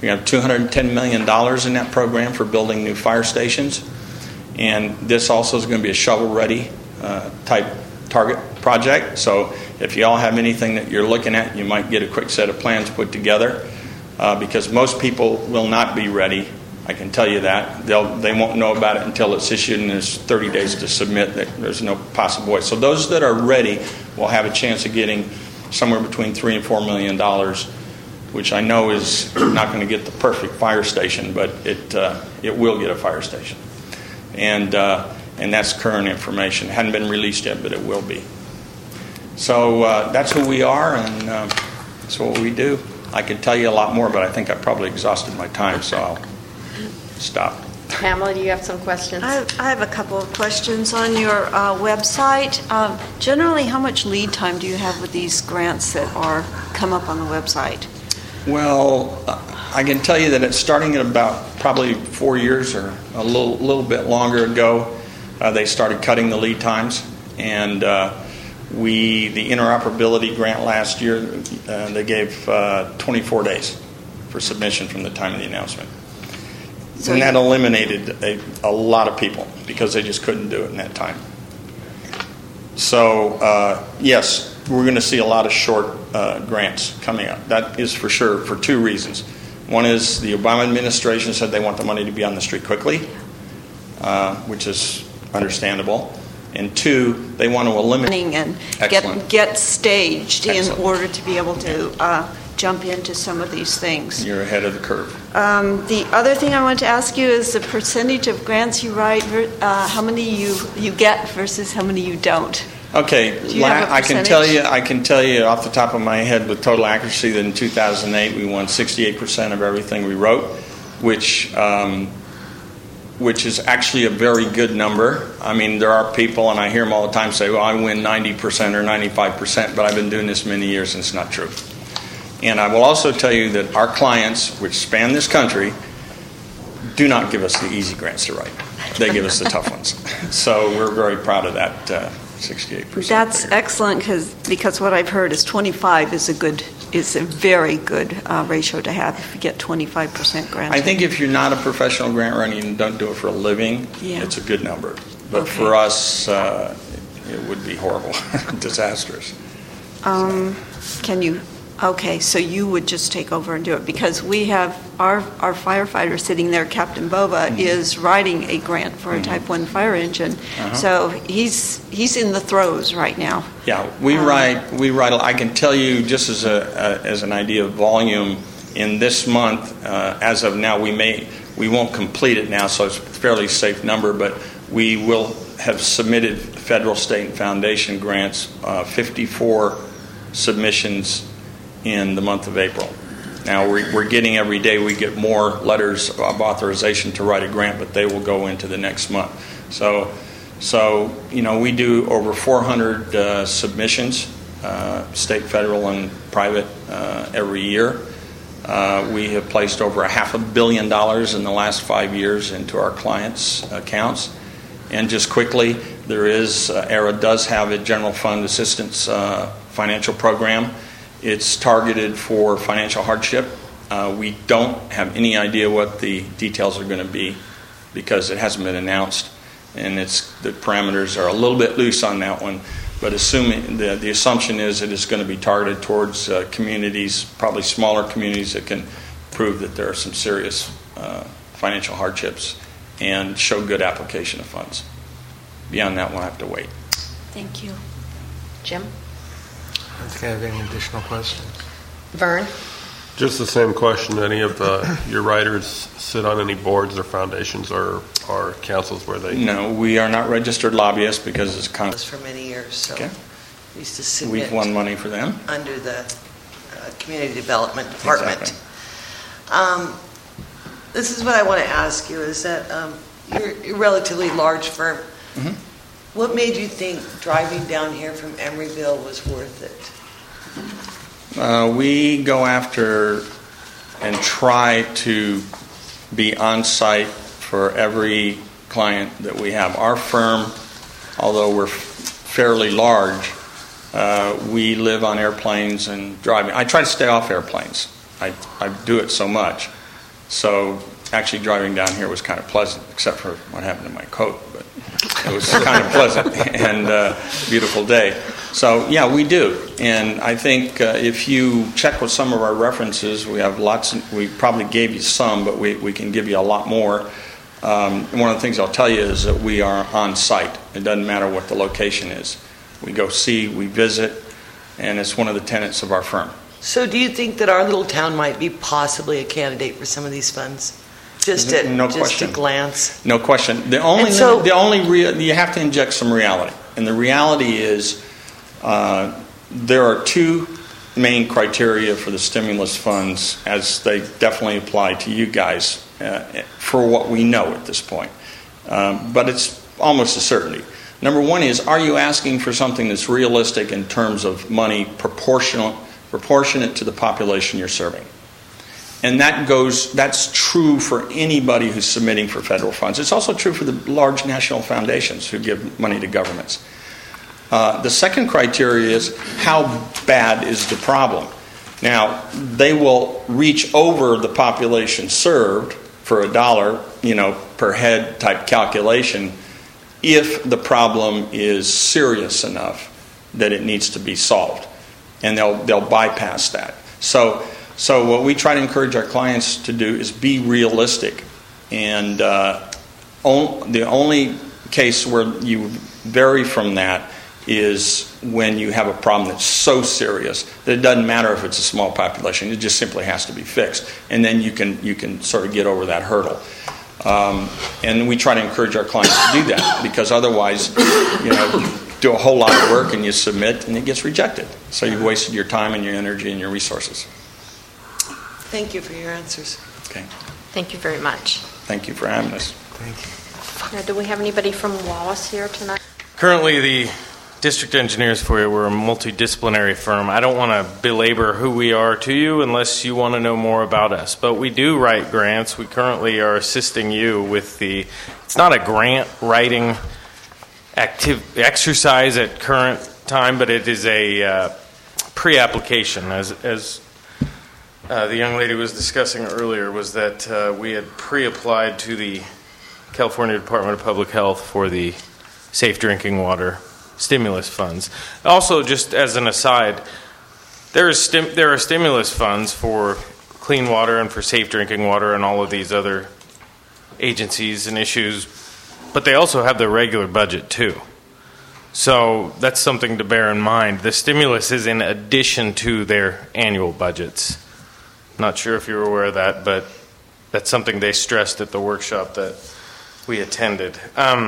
We have two hundred ten million dollars in that program for building new fire stations. And this also is going to be a shovel-ready uh, type target project. So if you all have anything that you're looking at, you might get a quick set of plans put together uh, because most people will not be ready. I can tell you that. They'll, they won't know about it until it's issued and there's thirty days to submit. There's no possible way. So those that are ready will have a chance of getting somewhere between three and four million dollars, which I know is not going to get the perfect fire station, but it uh, it will get a fire station. And uh, and that's current information. It hadn't been released yet, but it will be. So uh, that's who we are, and uh, that's what we do. I could tell you a lot more, but I think I probably exhausted my time, so I'll stop. Pamela, do you have some questions? I have, I have a couple of questions on your uh, website. Um, generally, how much lead time do you have with these grants that are come up on the website? Well, I can tell you that it's starting at about probably four years or a little little bit longer ago. Uh, they started cutting the lead times, and uh, we the interoperability grant last year uh, they gave uh, twenty-four days for submission from the time of the announcement. So and that eliminated a, a lot of people because they just couldn't do it in that time. So, uh, yes, we're going to see a lot of short uh, grants coming up. That is for sure for two reasons. One is the Obama administration said they want the money to be on the street quickly, uh, which is understandable. And two, they want to eliminate... And Excellent. get, get staged Excellent. in order to be able to uh, jump into some of these things. You're ahead of the curve. Um, the other thing I want to ask you is the percentage of grants you write, uh, how many you, you get versus how many you don't. Okay, Do you have a I can percentage? tell you. I can tell you off the top of my head with total accuracy that in two thousand eight we won sixty-eight percent of everything we wrote, which um, which is actually a very good number. I mean, there are people, and I hear them all the time say, "Well, I win ninety percent or ninety-five percent," but I've been doing this many years, and it's not true. And I will also tell you that our clients, which span this country, do not give us the easy grants to write. They give us the tough ones. So we're very proud of that. Uh, sixty-eight percent. That's figure. excellent because because what I've heard is twenty-five is a good is a very good uh, ratio to have if you get twenty-five percent grant. I think if you're not a professional grant writer and don't do it for a living, Yeah. it's a good number. But Okay. for us, uh, it would be horrible, disastrous. Um, can you? Okay, so you would just take over and do it because we have our our firefighter sitting there, Captain Bova, Mm-hmm. is writing a grant for a Type One fire engine. Uh-huh. So he's he's in the throes right now. Yeah, we Um, write. We write. I can tell you, just as a, a as an idea of volume, in this month, uh, as of now, we may we won't complete it now, so it's a fairly safe number. But we will have submitted federal, state, and foundation grants, uh, fifty-four submissions in the month of April. Now we're, we're getting every day. We get more letters of authorization to write a grant, but they will go into the next month. So. So, you know, we do over four hundred uh, submissions, uh, state, federal, and private, uh, every year. Uh, we have placed over a half a billion dollars in the last five years into our clients' accounts. And just quickly, there is, uh, ERA does have a general fund assistance uh, financial program. It's targeted for financial hardship. Uh, we don't have any idea what the details are going to be because it hasn't been announced. And it's the parameters are a little bit loose on that one, but assuming the the assumption is it is going to be targeted towards uh, communities, probably smaller communities that can prove that there are some serious uh, financial hardships and show good application of funds. Beyond that, we'll have to wait. Thank you. Jim? I don't think I have any additional questions. Vern? Just the same question. Any of the, your writers sit on any boards or foundations or, or councils where they... No, we are not registered lobbyists because it's con- For many years, so Okay. we used to submit We've won money for them. under the uh, Community Development Department. Exactly. Um, This is what I want to ask you, is that um, you're a relatively large firm. Mhm. What made you think driving down here from Emeryville was worth it? Uh, we go after and try to be on site for every client that we have. Our firm, although we're fairly large, uh, we live on airplanes and driving. I try to stay off airplanes. I, I do it so much. So actually driving down here was kind of pleasant, except for what happened to my coat, but it was kind of pleasant and uh, beautiful day. So yeah, we do. And I think uh, if you check with some of our references, we have lots, we probably gave you some, but we, we can give you a lot more. Um, one of the things I'll tell you is that we are on site. It doesn't matter what the location is. We go see, we visit, and it's one of the tenets of our firm. So do you think that our little town might be possibly a candidate for some of these funds? Just at, no just question. at glance? No question. The only, so, the only rea- you have to inject some reality. And the reality is uh, there are two main criteria for the stimulus funds, as they definitely apply to you guys, uh, for what we know at this point. Um, but it's almost a certainty. Number one is, are you asking for something that's realistic in terms of money proportional, proportionate to the population you're serving? And that goes, that's true for anybody who's submitting for federal funds. It's also true for the large national foundations who give money to governments. Uh, the second criteria is, how bad is the problem? Now, they will reach over the population served for a dollar, you know, per head type calculation if the problem is serious enough that it needs to be solved. And they'll they'll bypass that. So so what we try to encourage our clients to do is be realistic. And uh, on, the only case where you vary from that is when you have a problem that's so serious that it doesn't matter if it's a small population. It just simply has to be fixed. And then you can you can sort of get over that hurdle. Um, and we try to encourage our clients to do that, because otherwise, you know, you do a whole lot of work and you submit and it gets rejected. So you've wasted your time and your energy and your resources. Thank you for your answers. Okay. Thank you very much. Thank you for having us. Thank you. Now, do we have anybody from Wallace here tonight? Currently, the district engineers for you, we're a multidisciplinary firm. I don't want to belabor who we are to you unless you want to know more about us. But we do write grants. We currently are assisting you with the, it's not a grant writing active exercise at current time, but it is a uh, pre-application. As, as uh, the young lady was discussing earlier, was that uh, we had pre-applied to the California Department of Public Health for the Safe Drinking Water stimulus funds. Also, just as an aside, there is stim- there are stimulus funds for clean water and for safe drinking water and all of these other agencies and issues, but they also have their regular budget too. So that's something to bear in mind. The stimulus is in addition to their annual budgets. Not sure if you're aware of that, but that's something they stressed at the workshop that we attended. Um,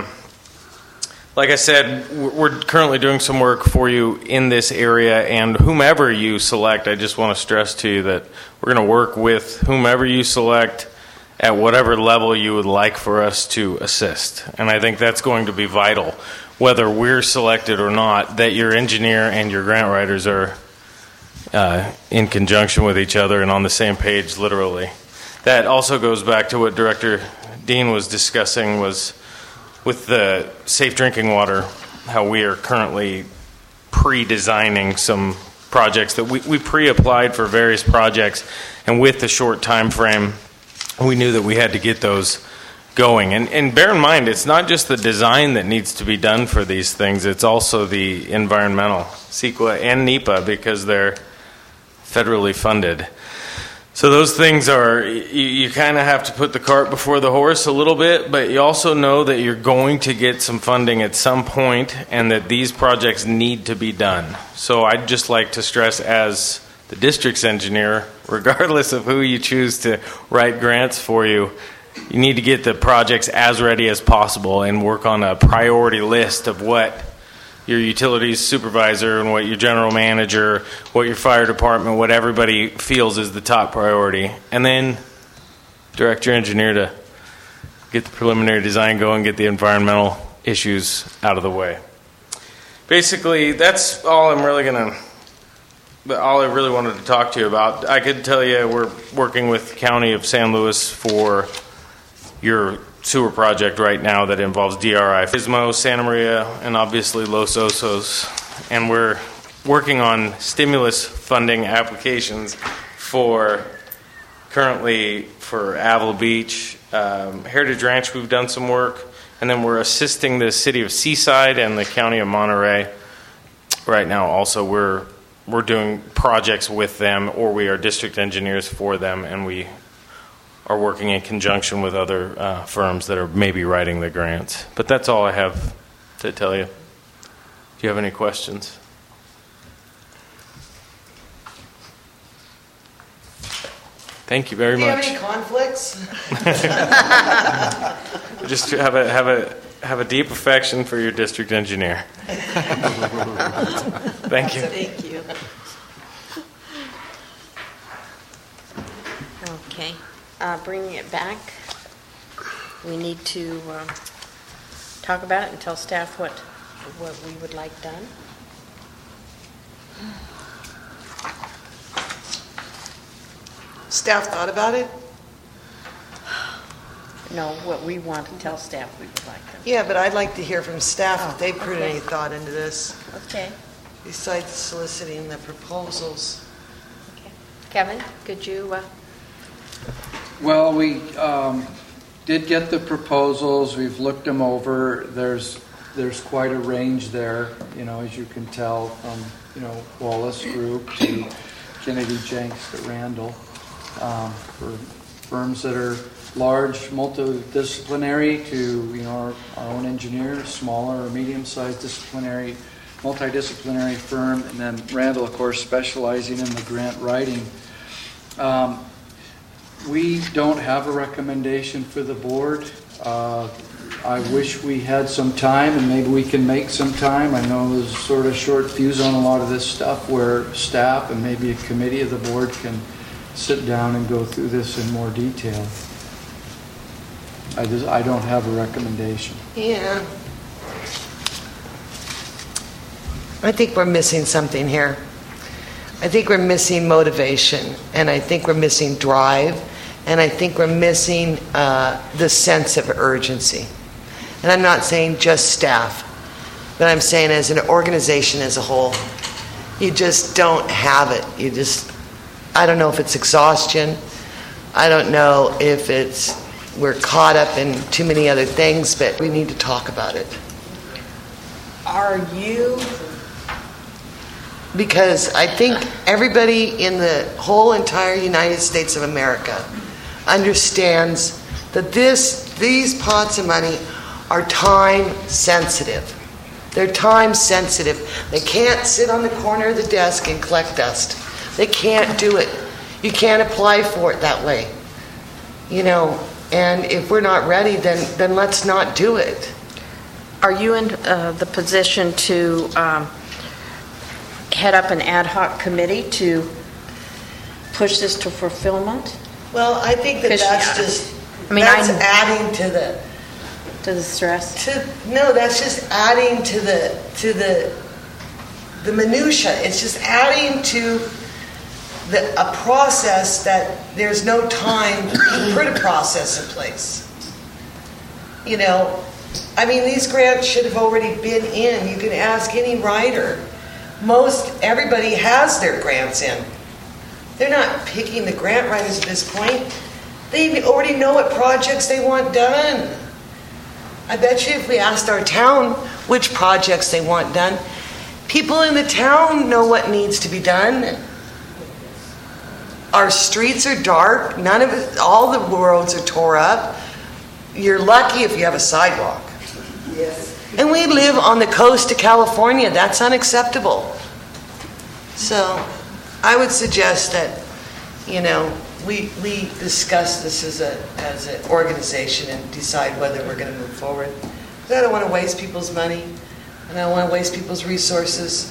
Like I said, we're currently doing some work for you in this area, and whomever you select, I just want to stress to you that we're going to work with whomever you select at whatever level you would like for us to assist. And I think that's going to be vital, whether we're selected or not, that your engineer and your grant writers are uh, in conjunction with each other and on the same page, literally. That also goes back to what Director Dean was discussing, was with the safe drinking water, how we are currently pre-designing some projects that we, we pre-applied for various projects, and with the short time frame, we knew that we had to get those going. And, and bear in mind, it's not just the design that needs to be done for these things, it's also the environmental, CEQA and NEPA, because they're federally funded. So those things are, you, you kind of have to put the cart before the horse a little bit, but you also know that you're going to get some funding at some point and that these projects need to be done. So I'd just like to stress, as the district's engineer, regardless of who you choose to write grants for you, you need to get the projects as ready as possible and work on a priority list of what your utilities supervisor and what your general manager, what your fire department, what everybody feels is the top priority. And then direct your engineer to get the preliminary design going, get the environmental issues out of the way. Basically, that's all I'm really going to, all I really wanted to talk to you about. I could tell you we're working with the County of San Luis for your sewer project right now that involves D R I, Pismo, Santa Maria, and obviously Los Osos. And we're working on stimulus funding applications for currently for Avila Beach. Um, Heritage Ranch, we've done some work. And then we're assisting the city of Seaside and the county of Monterey right now. Also, we're we're doing projects with them, or we are district engineers for them, and we are working in conjunction with other uh, firms that are maybe writing the grants. But that's all I have to tell you. Do you have any questions? Thank you very Do you much. have any conflicts? Just have a have a have a deep affection for your district engineer. Thank you. Thank you. Okay, uh, bringing it back, we need to uh, talk about it and tell staff what what we would like done. Staff thought about it? No, what we want to tell staff we would like them. Yeah, but I'd like to hear from staff if they put okay. any thought into this, Okay. besides soliciting the proposals. Okay. Kevin, could you? Uh, Well, we um, did get the proposals. We've looked them over. There's there's quite a range there, you know, as you can tell from, you know, Wallace Group to Kennedy Jenks to Randall, um, for firms that are large, multidisciplinary to, you know, our, our own engineers, smaller or medium-sized disciplinary, multidisciplinary firm, and then Randall, of course, specializing in the grant writing. Um, We don't have a recommendation for the board. Uh, I wish we had some time, and maybe we can make some time. I know there's sort of short fuse on a lot of this stuff where staff and maybe a committee of the board can sit down and go through this in more detail. I just, I don't have a recommendation. Yeah. I think we're missing something here. I think we're missing motivation, and I think we're missing drive, and I think we're missing uh, the sense of urgency. And I'm not saying just staff, but I'm saying as an organization as a whole, you just don't have it. You just, I don't know if it's exhaustion. I don't know if it's, we're caught up in too many other things, but we need to talk about it. are you? Because I think everybody in the whole entire United States of America understands that this, these pots of money are time sensitive. They're time sensitive. They can't sit on the corner of the desk and collect dust. They can't do it. You can't apply for it that way. You know, and if we're not ready, then, then let's not do it. Are you in uh, the position to um, head up an ad hoc committee to push this to fulfillment? Well, I think that 'Cause, that's yeah. just, I mean, that's I'm- adding to the, To the stress? to, no, that's just adding to the, to the, the minutia. It's just adding to the, a process that there's no time to put a process in place. You know, I mean, these grants should have already been in. You can ask any writer. Most, everybody has their grants in. They're not picking the grant writers at this point. They already know what projects they want done. I bet you if we asked our town which projects they want done, people in the town know what needs to be done. Our streets are dark. None of it, all the roads are tore up. You're lucky if you have a sidewalk. Yes. And we live on the coast of California. That's unacceptable. So I would suggest that, you know, we we discuss this as a as an organization and decide whether we're going to move forward. Because I don't want to waste people's money, and I don't want to waste people's resources.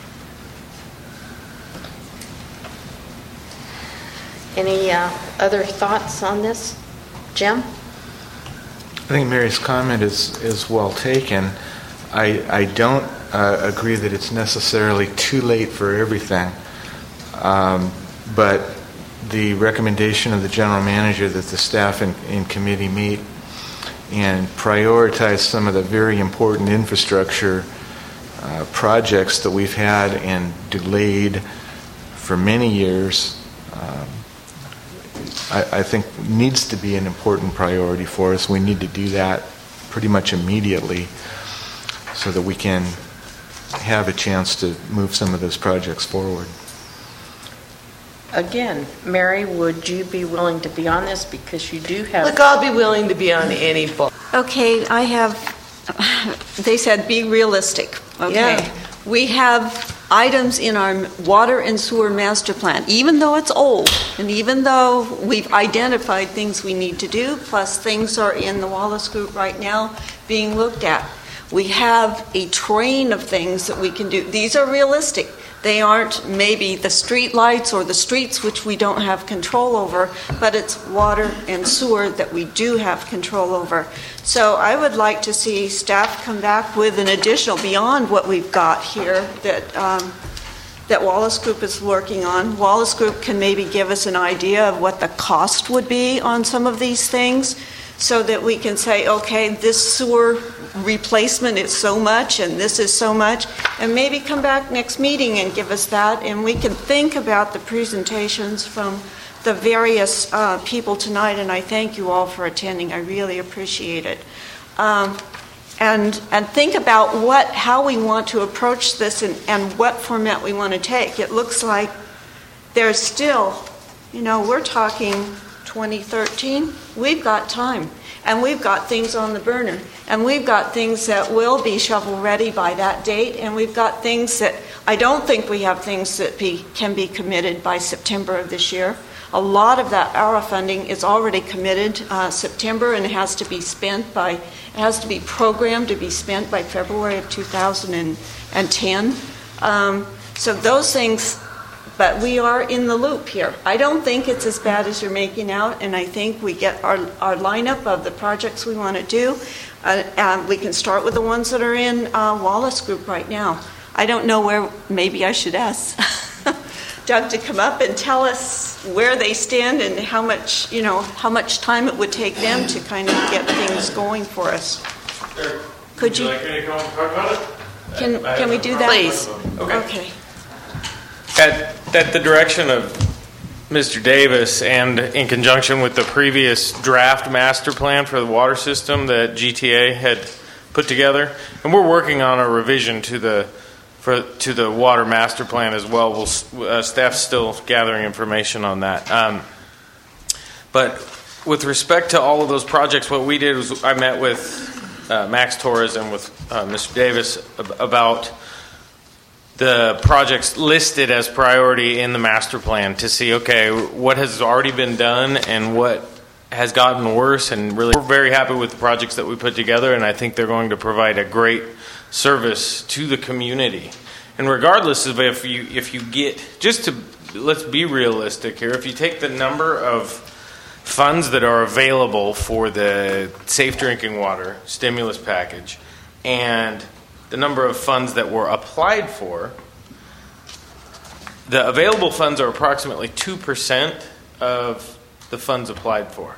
Any uh, other thoughts on this? Jim? I think Mary's comment is, is well taken. I, I don't uh, agree that it's necessarily too late for everything. Um, but the recommendation of the general manager that the staff and, and committee meet and prioritize some of the very important infrastructure uh, projects that we've had and delayed for many years, um, I, I think needs to be an important priority for us. We need to do that pretty much immediately so that we can have a chance to move some of those projects forward. Again, Mary, would you be willing to be on this because you do have... Look, I'll be willing to be on any board. Okay, I have, they said be realistic, okay? Yeah. We have items in our water and sewer master plan, even though it's old, and even though we've identified things we need to do, plus things are in the Wallace Group right now being looked at. We have a train of things that we can do. These are realistic. They aren't maybe the street lights or the streets, which we don't have control over, but it's water and sewer that we do have control over. So I would like to see staff come back with an additional, beyond what we've got here, that um, that Wallace Group is working on. Wallace Group can maybe give us an idea of what the cost would be on some of these things, so that we can say, okay, this sewer replacement is so much and this is so much, and maybe come back next meeting and give us that, and we can think about the presentations from the various uh, people tonight, and I thank you all for attending. I really appreciate it. Um, and and think about what how we want to approach this and, and what format we want to take. It looks like there's still, you know, we're talking twenty thirteen, we've got time, and we've got things on the burner, and we've got things that will be shovel-ready by that date, and we've got things that, I don't think we have things that be, can be committed by September of this year. A lot of that A R A funding is already committed uh, September, and it has to be spent by, it has to be programmed to be spent by February of two thousand ten. Um, so those things, but we are in the loop here. I don't think it's as bad as you're making out, and I think we get our, our lineup of the projects we want to do. Uh, and we can start with the ones that are in uh, Wallace Group right now. I don't know where, maybe I should ask Doug to come up and tell us where they stand and how much, you know, how much time it would take them to kind of get things going for us. Sure. Could you? Would you like me to come and talk about it? Can, I- I can we have do a- that? Please. Okay. Okay. At, at the direction of Mister Davis and in conjunction with the previous draft master plan for the water system that G T A had put together, and we're working on a revision to the for to the water master plan as well. We'll, uh, staff's still gathering information on that. Um, but with respect to all of those projects, what we did was I met with uh, Max Torres and with uh, Mister Davis ab- about the projects listed as priority in the master plan to see, okay, what has already been done and what has gotten worse. And really, we're very happy with the projects that we put together, and I think they're going to provide a great service to the community. And regardless of if you if you get, just to, let's be realistic here, if you take the number of funds that are available for the safe drinking water stimulus package and the number of funds that were applied for, the available funds are approximately two percent of the funds applied for.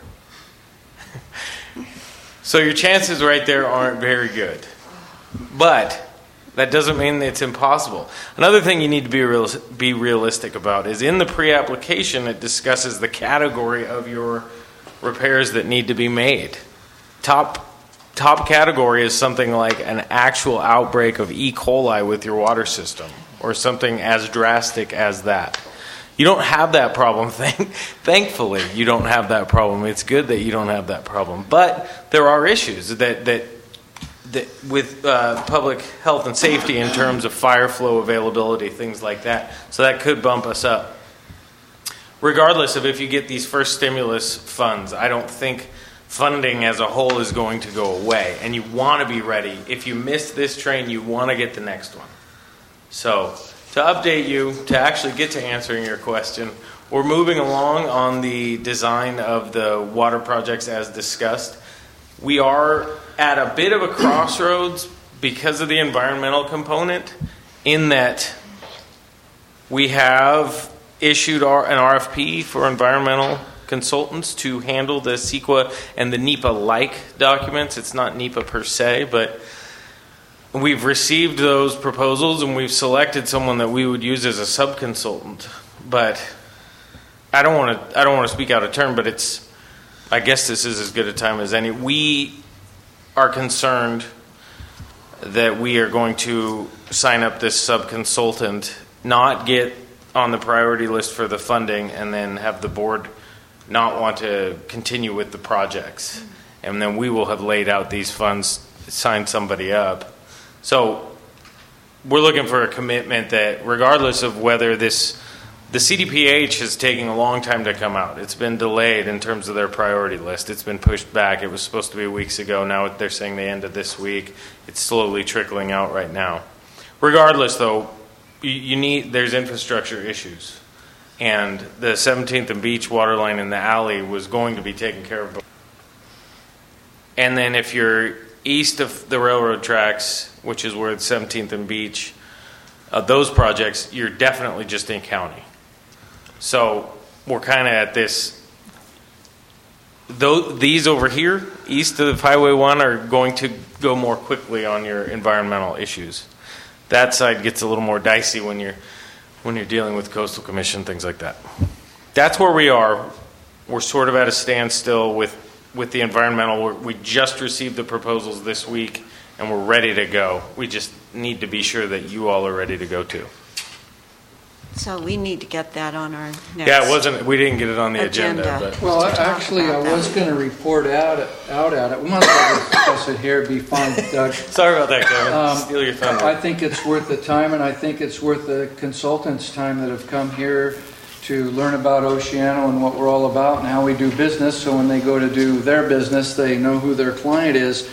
So your chances right there aren't very good. But that doesn't mean it's impossible. Another thing you need to be real, be realistic about is in the pre-application it discusses the category of your repairs that need to be made. Top Top category is something like an actual outbreak of E. coli with your water system, or something as drastic as that. You don't have that problem. Thank, thankfully, you don't have that problem. It's good that you don't have that problem. But there are issues that that, that with uh, public health and safety in terms of fire flow availability, things like that. So that could bump us up. Regardless of if you get these first stimulus funds, I don't think funding as a whole is going to go away, and you want to be ready. If you miss this train, you want to get the next one. So to update you, to actually get to answering your question, we're moving along on the design of the water projects as discussed. We are at a bit of a crossroads because of the environmental component, in that we have issued our, an R F P for environmental consultants to handle the CEQA and the NEPA-like documents. It's not NEPA per se, but we've received those proposals and we've selected someone that we would use as a sub-consultant. But I don't want to I don't want to speak out of turn, but it's I guess this is as good a time as any. We are concerned that we are going to sign up this sub-consultant, not get on the priority list for the funding, and then have the board not want to continue with the projects. And then we will have laid out these funds, signed somebody up. So we're looking for a commitment that regardless of whether this, the C D P H is taking a long time to come out. It's been delayed in terms of their priority list. It's been pushed back. It was supposed to be weeks ago. Now they're saying the end of this week. It's slowly trickling out right now. Regardless, though, you, you need there's infrastructure issues. And the seventeenth and Beach water line in the alley was going to be taken care of. And then if you're east of the railroad tracks, which is where the seventeenth and Beach, uh, those projects, you're definitely just in county. So we're kind of at this, though these over here, east of Highway one, are going to go more quickly on your environmental issues. That side gets a little more dicey when you're when you're dealing with Coastal Commission, things like that. That's where we are. We're sort of at a standstill with, with the environmental. We're, we just received the proposals this week, and we're ready to go. We just need to be sure that you all are ready to go too. So we need to get that on our next. Yeah, it wasn't. We didn't get it on the agenda. agenda. But. Well, actually, I was going to report out out at it. We might as well discuss it here. Be fine, Doug. Sorry about that, Kevin. Um, Steal your thunder. I think it's worth the time, and I think it's worth the consultants' time that have come here to learn about Oceano and what we're all about and how we do business. So when they go to do their business, they know who their client is.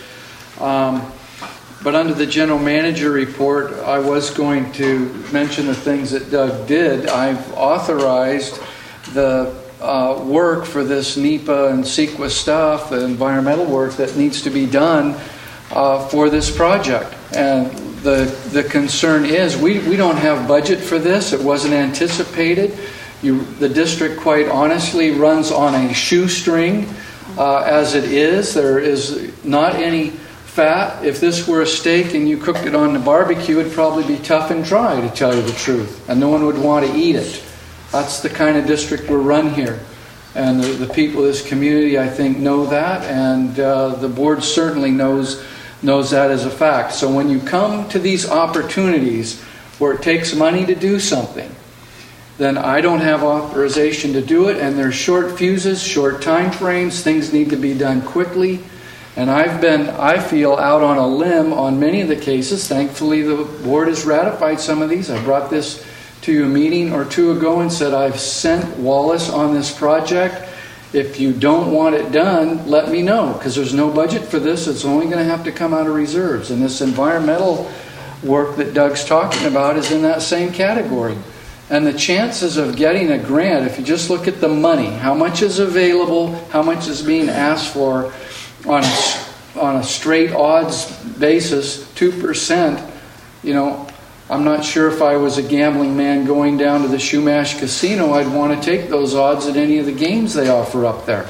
Um, But under the general manager report, I was going to mention the things that Doug did. I've authorized the uh, work for this NEPA and CEQA stuff, the environmental work that needs to be done uh, for this project. And the the concern is we, we don't have budget for this. It wasn't anticipated. You, the district, quite honestly, runs on a shoestring uh, as it is. There is not any fat. If this were a steak and you cooked it on the barbecue, it'd probably be tough and dry, to tell you the truth, and no one would want to eat it. That's the kind of district we're run here, and the, the people of this community, I think, know that, and uh, the board certainly knows knows that as a fact. So when you come to these opportunities where it takes money to do something, then I don't have authorization to do it, and there's short fuses, short time frames, things need to be done quickly. And I've been, I feel, out on a limb on many of the cases. Thankfully, the board has ratified some of these. I brought this to you a meeting or two ago and said I've sent Wallace on this project. If you don't want it done, let me know, because there's no budget for this. It's only going to have to come out of reserves. And this environmental work that Doug's talking about is in that same category. And the chances of getting a grant, if you just look at the money, how much is available, how much is being asked for, on a, on a straight odds basis, two percent, you know, I'm not sure if I was a gambling man going down to the Shumash Casino, I'd want to take those odds at any of the games they offer up there.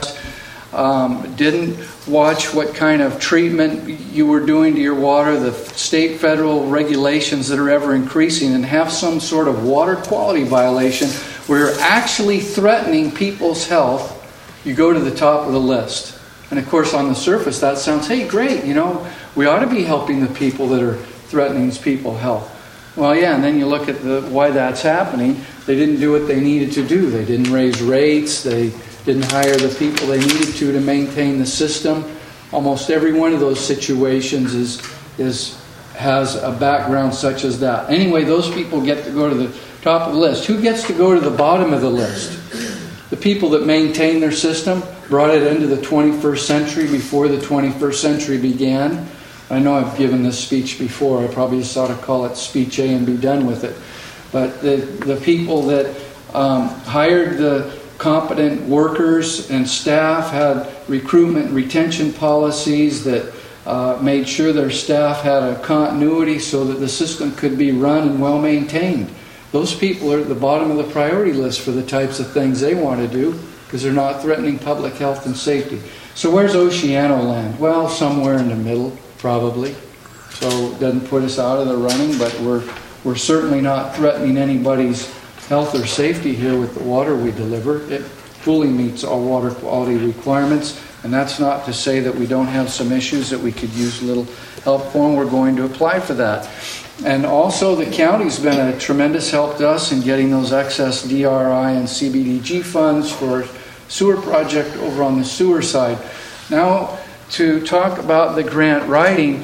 Um, didn't watch what kind of treatment you were doing to your water, the state, federal regulations that are ever increasing, and have some sort of water quality violation where you're actually threatening people's health, you go to the top of the list. And of course, on the surface, that sounds, hey, great, you know, we ought to be helping the people that are threatening people's health. Well, yeah, and then you look at the why that's happening. They didn't do what they needed to do. They didn't raise rates. They didn't hire the people they needed to to maintain the system. Almost every one of those situations is is has a background such as that. Anyway, those people get to go to the top of the list. Who gets to go to the bottom of the list? The people that maintain their system, brought it into the twenty-first century before the twenty-first century began. I know I've given this speech before. I probably just ought to call it Speech A and be done with it. But the, the people that um, hired the competent workers and staff, had recruitment and retention policies that uh, made sure their staff had a continuity so that the system could be run and well maintained. Those people are at the bottom of the priority list for the types of things they want to do because they're not threatening public health and safety. So where's Oceano land? Well, somewhere in the middle, probably. So it doesn't put us out of the running, but we're we're certainly not threatening anybody's health or safety here with the water we deliver. It fully meets all water quality requirements, and that's not to say that we don't have some issues that we could use a little help for, and we're going to apply for that. And also the county's been a tremendous help to us in getting those excess D R I and C B D G funds for sewer project over on the sewer side. Now, to talk about the grant writing,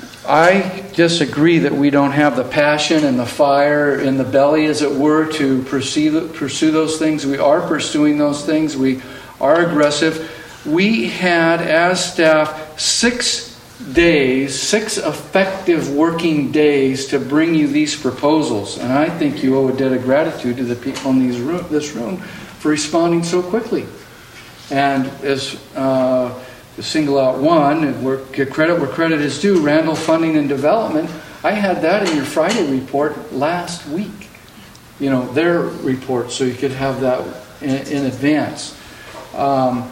I disagree that we don't have the passion and the fire in the belly, as it were, to pursue, pursue those things. We are pursuing those things. We are aggressive. We had, as staff, six days, six effective working days to bring you these proposals. And I think you owe a debt of gratitude to the people in these room, this room for responding so quickly. And as uh, to single out one, and we're, give credit where credit is due, Randall Funding and Development, I had that in your Friday report last week. You know, their report, so you could have that in, in advance. Um,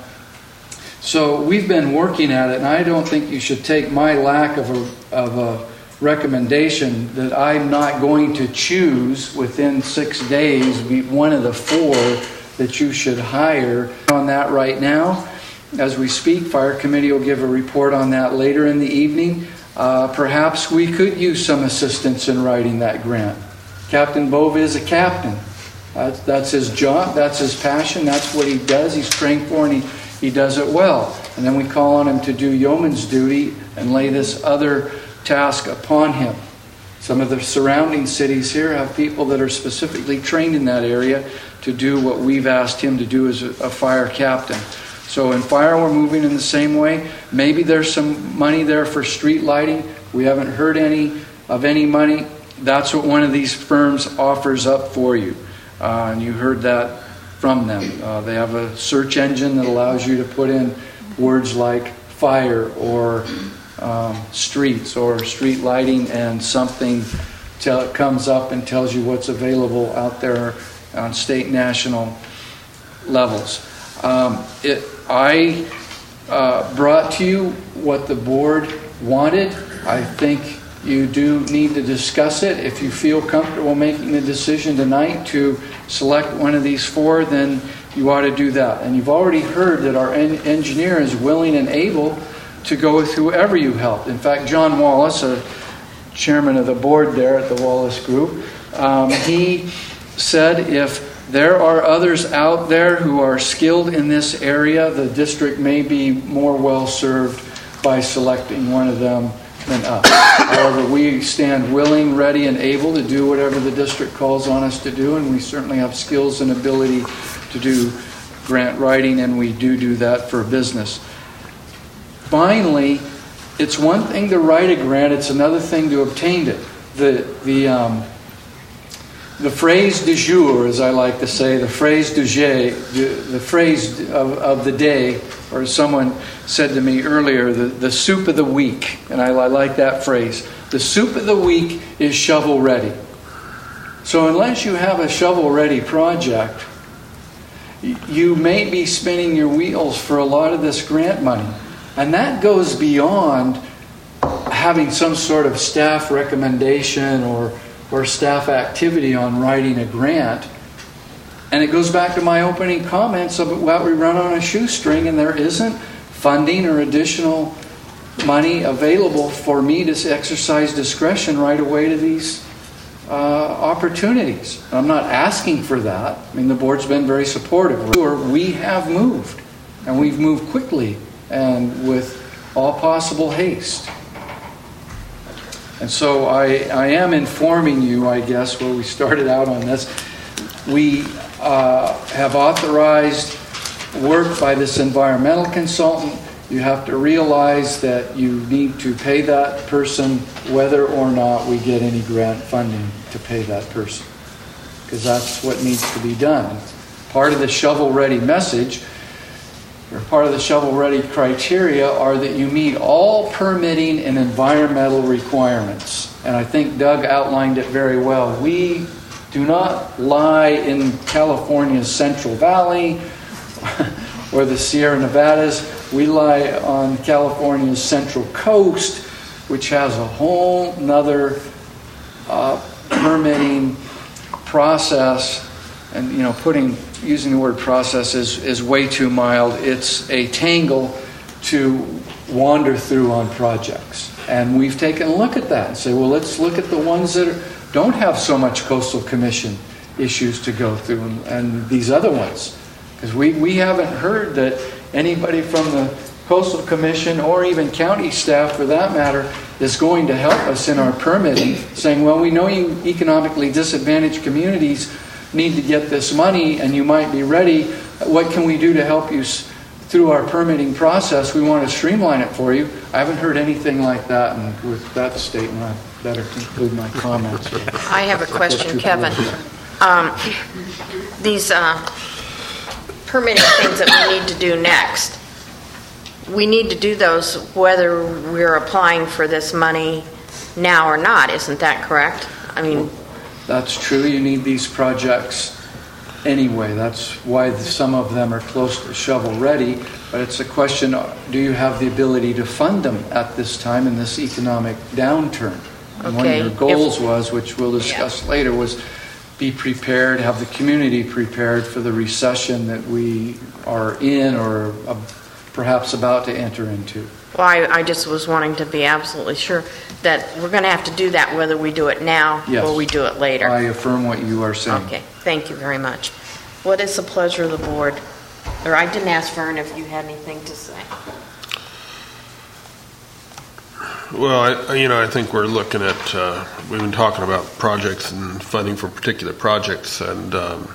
so we've been working at it, and I don't think you should take my lack of a, of a recommendation that I'm not going to choose within six days, be one of the four that you should hire on that right now. As we speak, Fire Committee will give a report on that later in the evening. Uh, perhaps we could use some assistance in writing that grant. Captain Bove is a captain. That's, that's his job. That's his passion. That's what he does. He's trained for, and he, he does it well. And then we call on him to do yeoman's duty and lay this other task upon him. Some of the surrounding cities here have people that are specifically trained in that area to do what we've asked him to do as a, a fire captain. So in fire, we're moving in the same way. Maybe there's some money there for street lighting. We haven't heard any of any money. That's what one of these firms offers up for you. Uh, and you heard that from them. Uh, they have a search engine that allows you to put in words like fire or um, streets or street lighting, and something tell, comes up and tells you what's available out there on state and national levels. Um, it, I uh, brought to you what the board wanted. I think you do need to discuss it. If you feel comfortable making the decision tonight to select one of these four, then you ought to do that. And you've already heard that our en- engineer is willing and able to go with whoever you help. In fact, John Wallace, a chairman of the board there at the Wallace Group, um, he said if there are others out there who are skilled in this area, the district may be more well served by selecting one of them than us. However, we stand willing, ready, and able to do whatever the district calls on us to do, and we certainly have skills and ability to do grant writing, and we do do that for business. Finally, it's one thing to write a grant, it's another thing to obtain it. The, the, um, The phrase du jour, as I like to say, the phrase du jour, the phrase of, of the day, or someone said to me earlier, the, the soup of the week, and I, I like that phrase. The soup of the week is shovel-ready. So unless you have a shovel-ready project, you may be spinning your wheels for a lot of this grant money. And that goes beyond having some sort of staff recommendation or or staff activity on writing a grant. And it goes back to my opening comments about we run on a shoestring and there isn't funding or additional money available for me to exercise discretion right away to these uh, opportunities. And I'm not asking for that. I mean, the board's been very supportive. We have moved, and we've moved quickly and with all possible haste. And so I, I am informing you, I guess, where we started out on this. We uh, have authorized work by this environmental consultant. You have to realize that you need to pay that person whether or not we get any grant funding to pay that person, because that's what needs to be done. Part of the shovel-ready message, or part of the shovel-ready criteria, are that you meet all permitting and environmental requirements. And I think Doug outlined it very well. We do not lie in California's Central Valley or the Sierra Nevadas. We lie on California's Central Coast, which has a whole nother uh, permitting process and, you know, putting, using the word process is, is way too mild. It's a tangle to wander through on projects. And we've taken a look at that and say, well, let's look at the ones that are, don't have so much coastal commission issues to go through and, and these other ones. Because we, we haven't heard that anybody from the Coastal Commission or even county staff for that matter is going to help us in our permitting, saying, well, we know you economically disadvantaged communities need to get this money and you might be ready. What can we do to help you s- through our permitting process? We want to streamline it for you. I haven't heard anything like that, and with that statement, I better conclude my comments. I have a question, Kevin. Um, these uh, permitting things that we need to do next, we need to do those whether we're applying for this money now or not. Isn't that correct? I mean, that's true. You need these projects anyway. That's why some of them are close to shovel ready. But it's a question, do you have the ability to fund them at this time in this economic downturn? And one of your goals if, was, which we'll discuss yeah. later, was be prepared, have the community prepared for the recession that we are in or uh, perhaps about to enter into. Well, I, I just was wanting to be absolutely sure that we're going to have to do that whether we do it now yes. or we do it later. I affirm what you are saying. Okay, thank you very much. What is the pleasure of the board? Or I didn't ask Vern if you had anything to say. Well, I, you know, I think we're looking at, uh, we've been talking about projects and funding for particular projects, and um,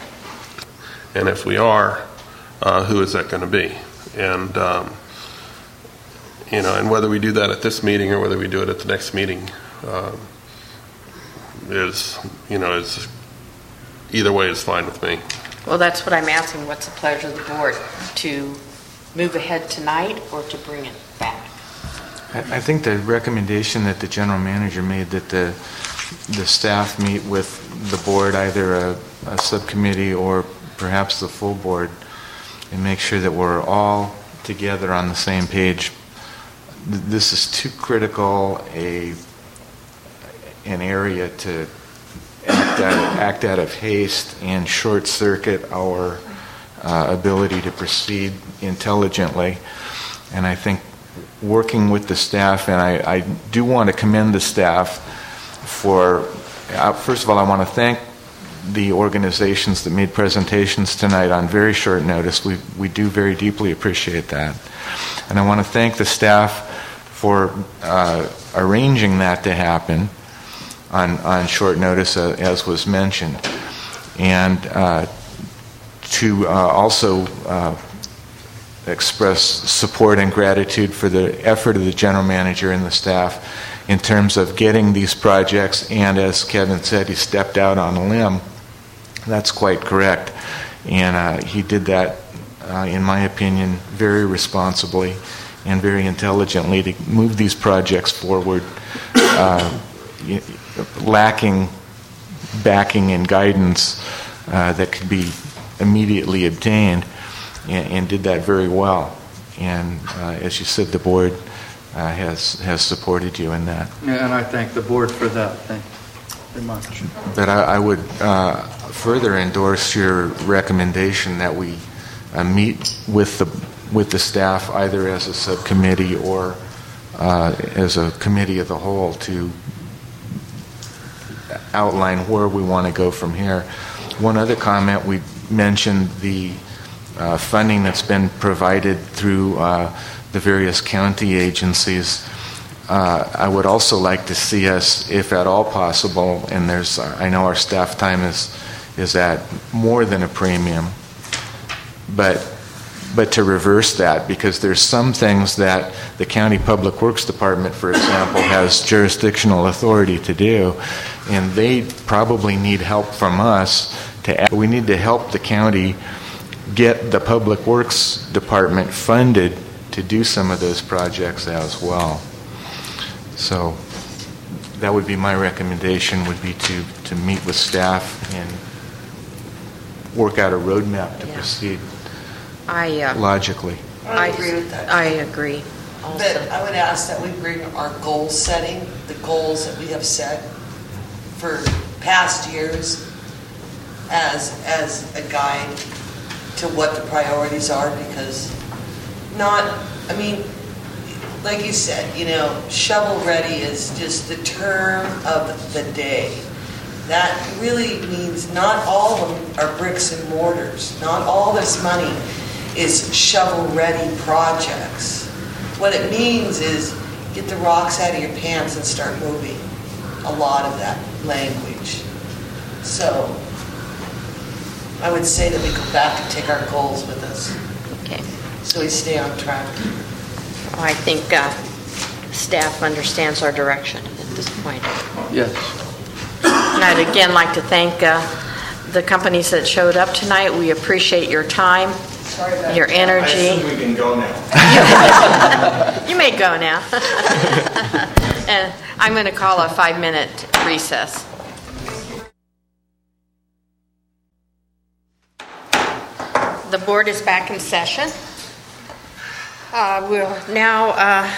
and if we are, uh, who is that going to be? And, um, you know, and whether we do that at this meeting or whether we do it at the next meeting uh, is, you know, is either way is fine with me. Well, that's what I'm asking. What's the pleasure of the board? To move ahead tonight or to bring it back? I think the recommendation that the general manager made, that the the staff meet with the board, either a, a subcommittee or perhaps the full board, and make sure that we're all together on the same page. This is too critical a an area to act out, act out of haste and short circuit our uh, ability to proceed intelligently. And I think working with the staff, and I, I do want to commend the staff for, uh, first of all, I want to thank the organizations that made presentations tonight on very short notice. We we do very deeply appreciate that. And I want to thank the staff for uh, arranging that to happen on, on short notice, uh, as was mentioned. And uh, to uh, also uh, express support and gratitude for the effort of the general manager and the staff in terms of getting these projects, and as Kevin said, he stepped out on a limb. That's quite correct. And uh, he did that, uh, in my opinion, very responsibly and very intelligently to move these projects forward, uh, lacking backing and guidance uh, that could be immediately obtained, and, and did that very well. And uh, as you said, the board uh, has has supported you in that. Yeah, and I thank the board for that. Thank you very much. But I, I would uh, further endorse your recommendation that we uh, meet with the with the staff either as a subcommittee or uh, as a committee of the whole to outline where we want to go from here. One other comment, we mentioned the uh, funding that's been provided through uh, the various county agencies. Uh, I would also like to see us, if at all possible, and there's, I know our staff time is is at more than a premium, but but to reverse that, because there's some things that the County Public Works Department, for example, has jurisdictional authority to do, and they probably need help from us. To we need to help the county get the Public Works Department funded to do some of those projects as well. So that would be my recommendation, would be to, to meet with staff and work out a roadmap to yeah. proceed I, uh, logically. I agree with that. I agree also. But I would ask that we bring our goal setting, the goals that we have set for past years, as, as a guide to what the priorities are, because not, I mean, like you said, you know, shovel-ready is just the term of the day. That really means not all of them are bricks and mortars. Not all this money is shovel-ready projects. What it means is get the rocks out of your pants and start moving. A lot of that language. So I would say that we go back and take our goals with us. Okay. So we stay on track. Well, I think uh, staff understands our direction at this point. Yes. And I'd again like to thank uh, the companies that showed up tonight. We appreciate your time, your energy. I assume we can go now. You may go now. And I'm going to call a five-minute recess. The board is back in session. Uh, we'll now, uh,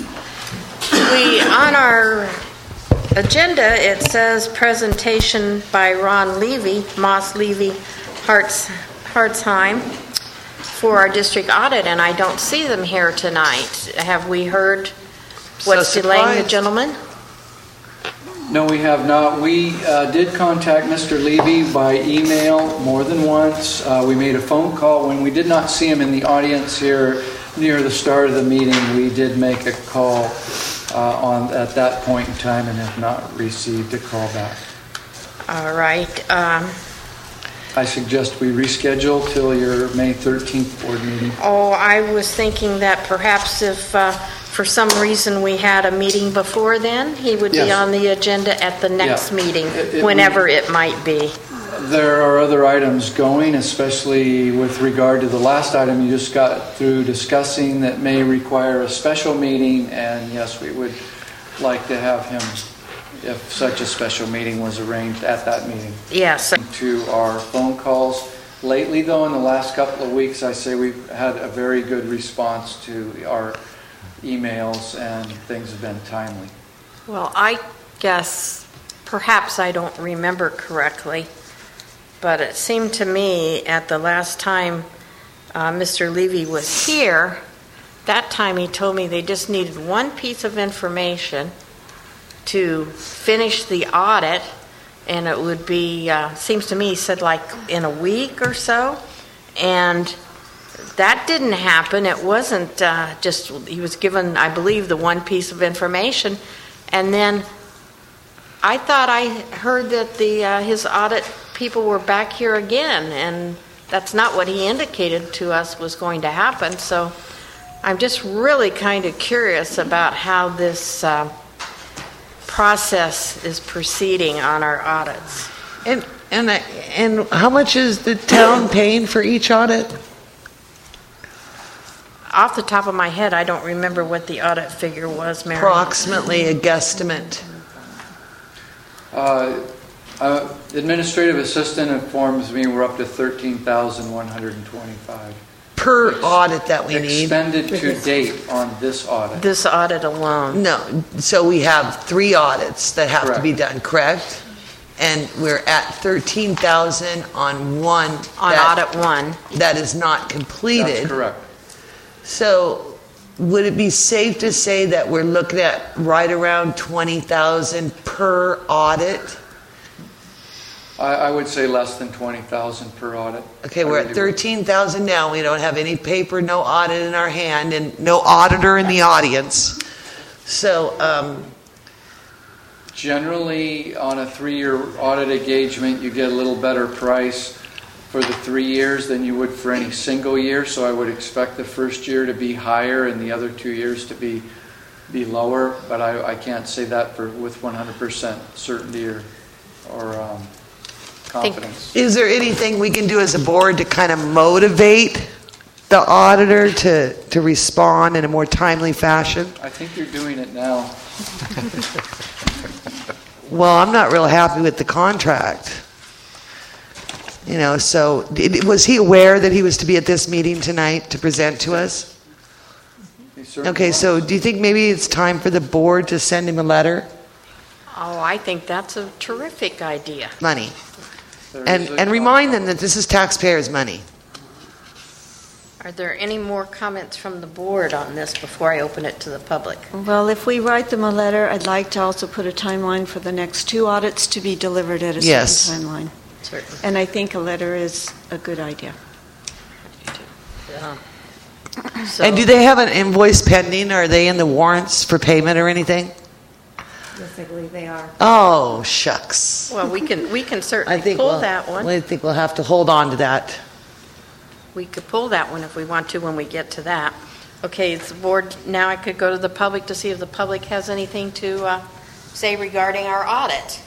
we, on our agenda, it says presentation by Ron Levy, Moss Levy Hartz, Hartzheim, for our district audit, and I don't see them here tonight. Have we heard what's So delaying the surprised. gentleman? No, we have not. We uh, did contact Mister Levy by email more than once. Uh, we made a phone call. When we did not see him in the audience here near the start of the meeting, we did make a call uh, on at that point in time and have not received a call back. All right. Um, I suggest we reschedule till your May thirteenth board meeting. oh, I was thinking that perhaps if uh, for some reason we had a meeting before then, he would be Yes. on the agenda at the next Yeah. meeting, It- it whenever it might be. There are other items going, especially with regard to the last item you just got through discussing that may require a special meeting, and yes, we would like to have him, if such a special meeting was arranged at that meeting. Yes. To our phone calls. Lately, though, in the last couple of weeks, I say we've had a very good response to our emails, and things have been timely. Well, I guess perhaps I don't remember correctly, but it seemed to me at the last time uh, Mister Levy was here, that time he told me they just needed one piece of information to finish the audit, and it would be, uh, seems to me, he said like in a week or so, and that didn't happen. It wasn't uh, just, he was given, I believe, the one piece of information, and then I thought I heard that the uh, his audit people were back here again, and that's not what he indicated to us was going to happen. So I'm just really kind of curious about how this uh, process is proceeding on our audits. And and I, and how much is the town paying for each audit? Off the top of my head, I don't remember what the audit figure was, Mary. Approximately a guesstimate. Uh, uh, administrative assistant informs me we're up to thirteen thousand one hundred twenty-five. Per audit that we need? Expended to date on this audit. This audit alone. No, so we have three audits that have to be done, correct? And we're at thirteen thousand on one. On that- audit one. That is not completed. That's correct. So would it be safe to say that we're looking at right around twenty thousand per audit? I, I would say less than twenty thousand per audit. Okay, I we're really at would. thirteen thousand now. We don't have any paper, no audit in our hand, and no auditor in the audience. So, um, Generally, on a three-year audit engagement, you get a little better price for the three years than you would for any single year. So I would expect the first year to be higher and the other two years to be be lower. But I, I can't say that for with one hundred percent certainty or or um, confidence. is there anything we can do as a board to kind of motivate the auditor to, to respond in a more timely fashion? I think you're doing it now. Well, I'm not real happy with the contract. You know, so did, was he aware that he was to be at this meeting tonight to present to us? He certainly Okay, was. so do you think maybe it's time for the board to send him a letter? Oh, I think that's a terrific idea. Money. There And, is a and remind them that this is taxpayers' money. Are there any more comments from the board on this before I open it to the public? Well, if we write them a letter, I'd like to also put a timeline for the next two audits to be delivered at a Yes. certain timeline. Certainly. And I think a letter is a good idea. Um, so- And do they have an invoice pending? Are they in the warrants for payment or anything? Yes, I believe they are. Oh, shucks. Well, we can, we can I certainly think pull we'll, that one. I think we'll have to hold on to that. We could pull that one if we want to when we get to that. Okay, it's the board, now I could go to the public to see if the public has anything to uh, say regarding our audit.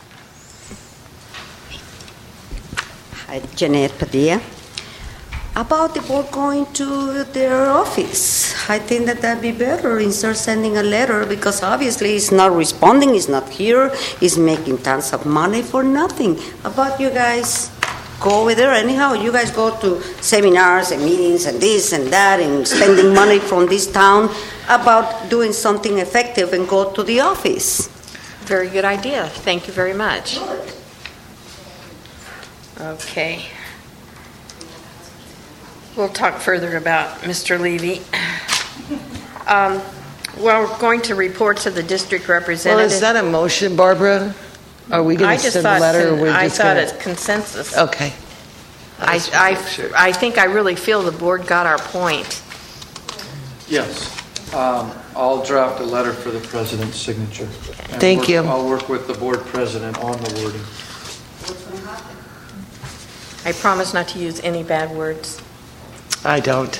Hi, Jeanette Padilla. About the board going to their office, I think that that'd be better instead of sending a letter, because obviously it's not responding, it's not here, it's making tons of money for nothing. About you guys go over there anyhow, you guys go to seminars and meetings and this and that and spending money from this town about doing something effective and go to the office. Very good idea. Thank you very much. Okay. We'll talk further about Mister Levy. Um, well, we're going to report to the district Well, representative. is that a motion, Barbara? Are we I going to just send a thought, letter? Or we're I just thought gonna- it's consensus. Okay. I, I, I think I really feel the board got our point. Yes. Um, I'll draft a letter for the president's signature. And Thank work- you. I'll work with the board president on the wording. I promise not to use any bad words. I don't.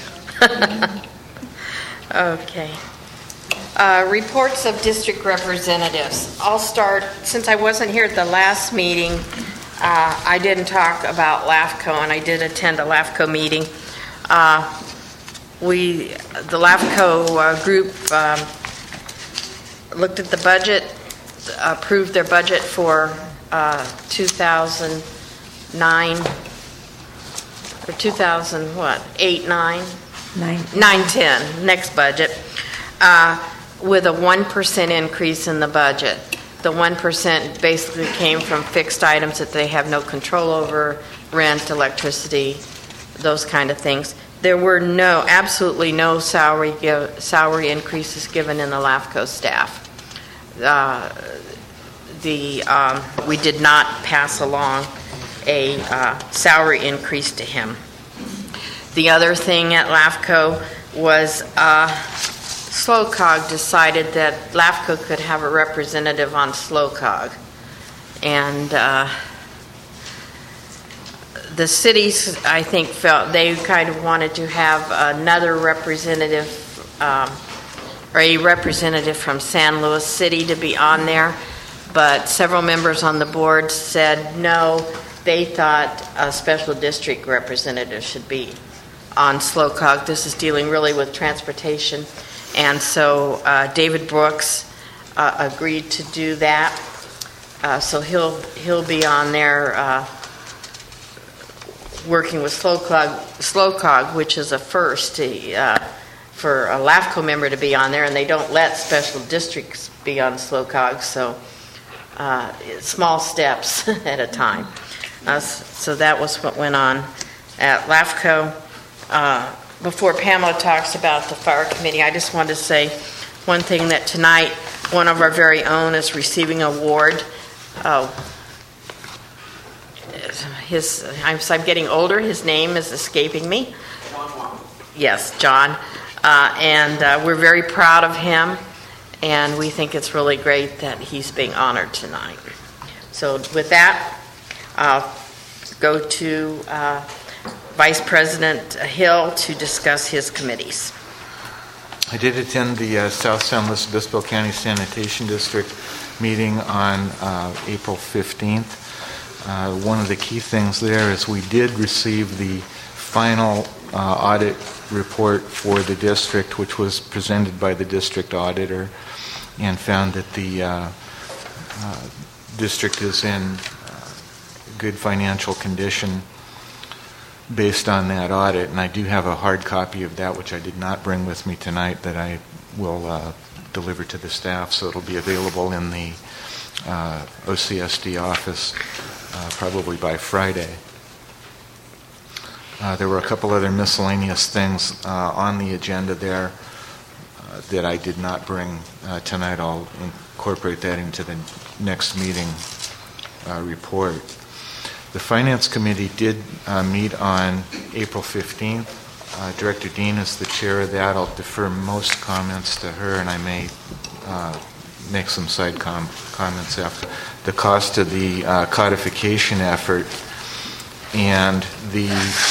Okay. Uh, Reports of district representatives. I'll start, since I wasn't here at the last meeting, uh, I didn't talk about LAFCO, and I did attend a LAFCO meeting. Uh, We, the LAFCO uh, group um, looked at the budget, approved their budget for uh, two thousand nine, or two thousand what, eight, nine? Nine. Nine, ten, next budget, uh, with a one percent increase in the budget. The one percent basically came from fixed items that they have no control over, rent, electricity, those kind of things. There were no, absolutely no salary give, salary increases given in the LAFCO staff. Uh, the um, we did not pass along a uh, salary increase to him. The other thing at LAFCO was uh, SLOCOG decided that LAFCO could have a representative on SLOCOG, and uh, the cities, I think, felt they kind of wanted to have another representative, um, or a representative from San Luis City to be on there, but several members on the board said no, they thought a special district representative should be on SLOCOG. This is dealing really with transportation, and so uh, David Brooks uh, agreed to do that. Uh, so he'll he'll be on there uh, working with SLOCOG, SLOCOG, which is a first to, uh, for a LAFCO member to be on there, and they don't let special districts be on SLOCOG, so uh, small steps at a time. Uh, so that was what went on at LAFCO. Uh, before Pamela talks about the fire committee, I just wanted to say one thing, that tonight one of our very own is receiving an award. Uh, his, I'm, so I'm getting older. His name is escaping me. John. Yes, John. Uh, and uh, we're very proud of him, and we think it's really great that he's being honored tonight. So with that, I'll go to uh, Vice President Hill to discuss his committees. I did attend the uh, South San Luis Obispo County Sanitation District meeting on uh, April fifteenth. Uh, one of the key things there is we did receive the final uh, audit report for the district, which was presented by the district auditor, and found that the uh, uh, district is in uh, good financial condition based on that audit. And I do have a hard copy of that, which I did not bring with me tonight, that I will uh, deliver to the staff, so it'll be available in the uh, O C S D office uh, uh, probably by Friday. Uh, There were a couple other miscellaneous things uh, on the agenda there uh, that I did not bring uh, tonight. I'll incorporate that into the next meeting uh, report. The Finance Committee did uh, meet on April fifteenth. Uh, Director Dean is the chair of that. I'll defer most comments to her, and I may uh, make some side com- comments after. The cost of the uh, codification effort, and the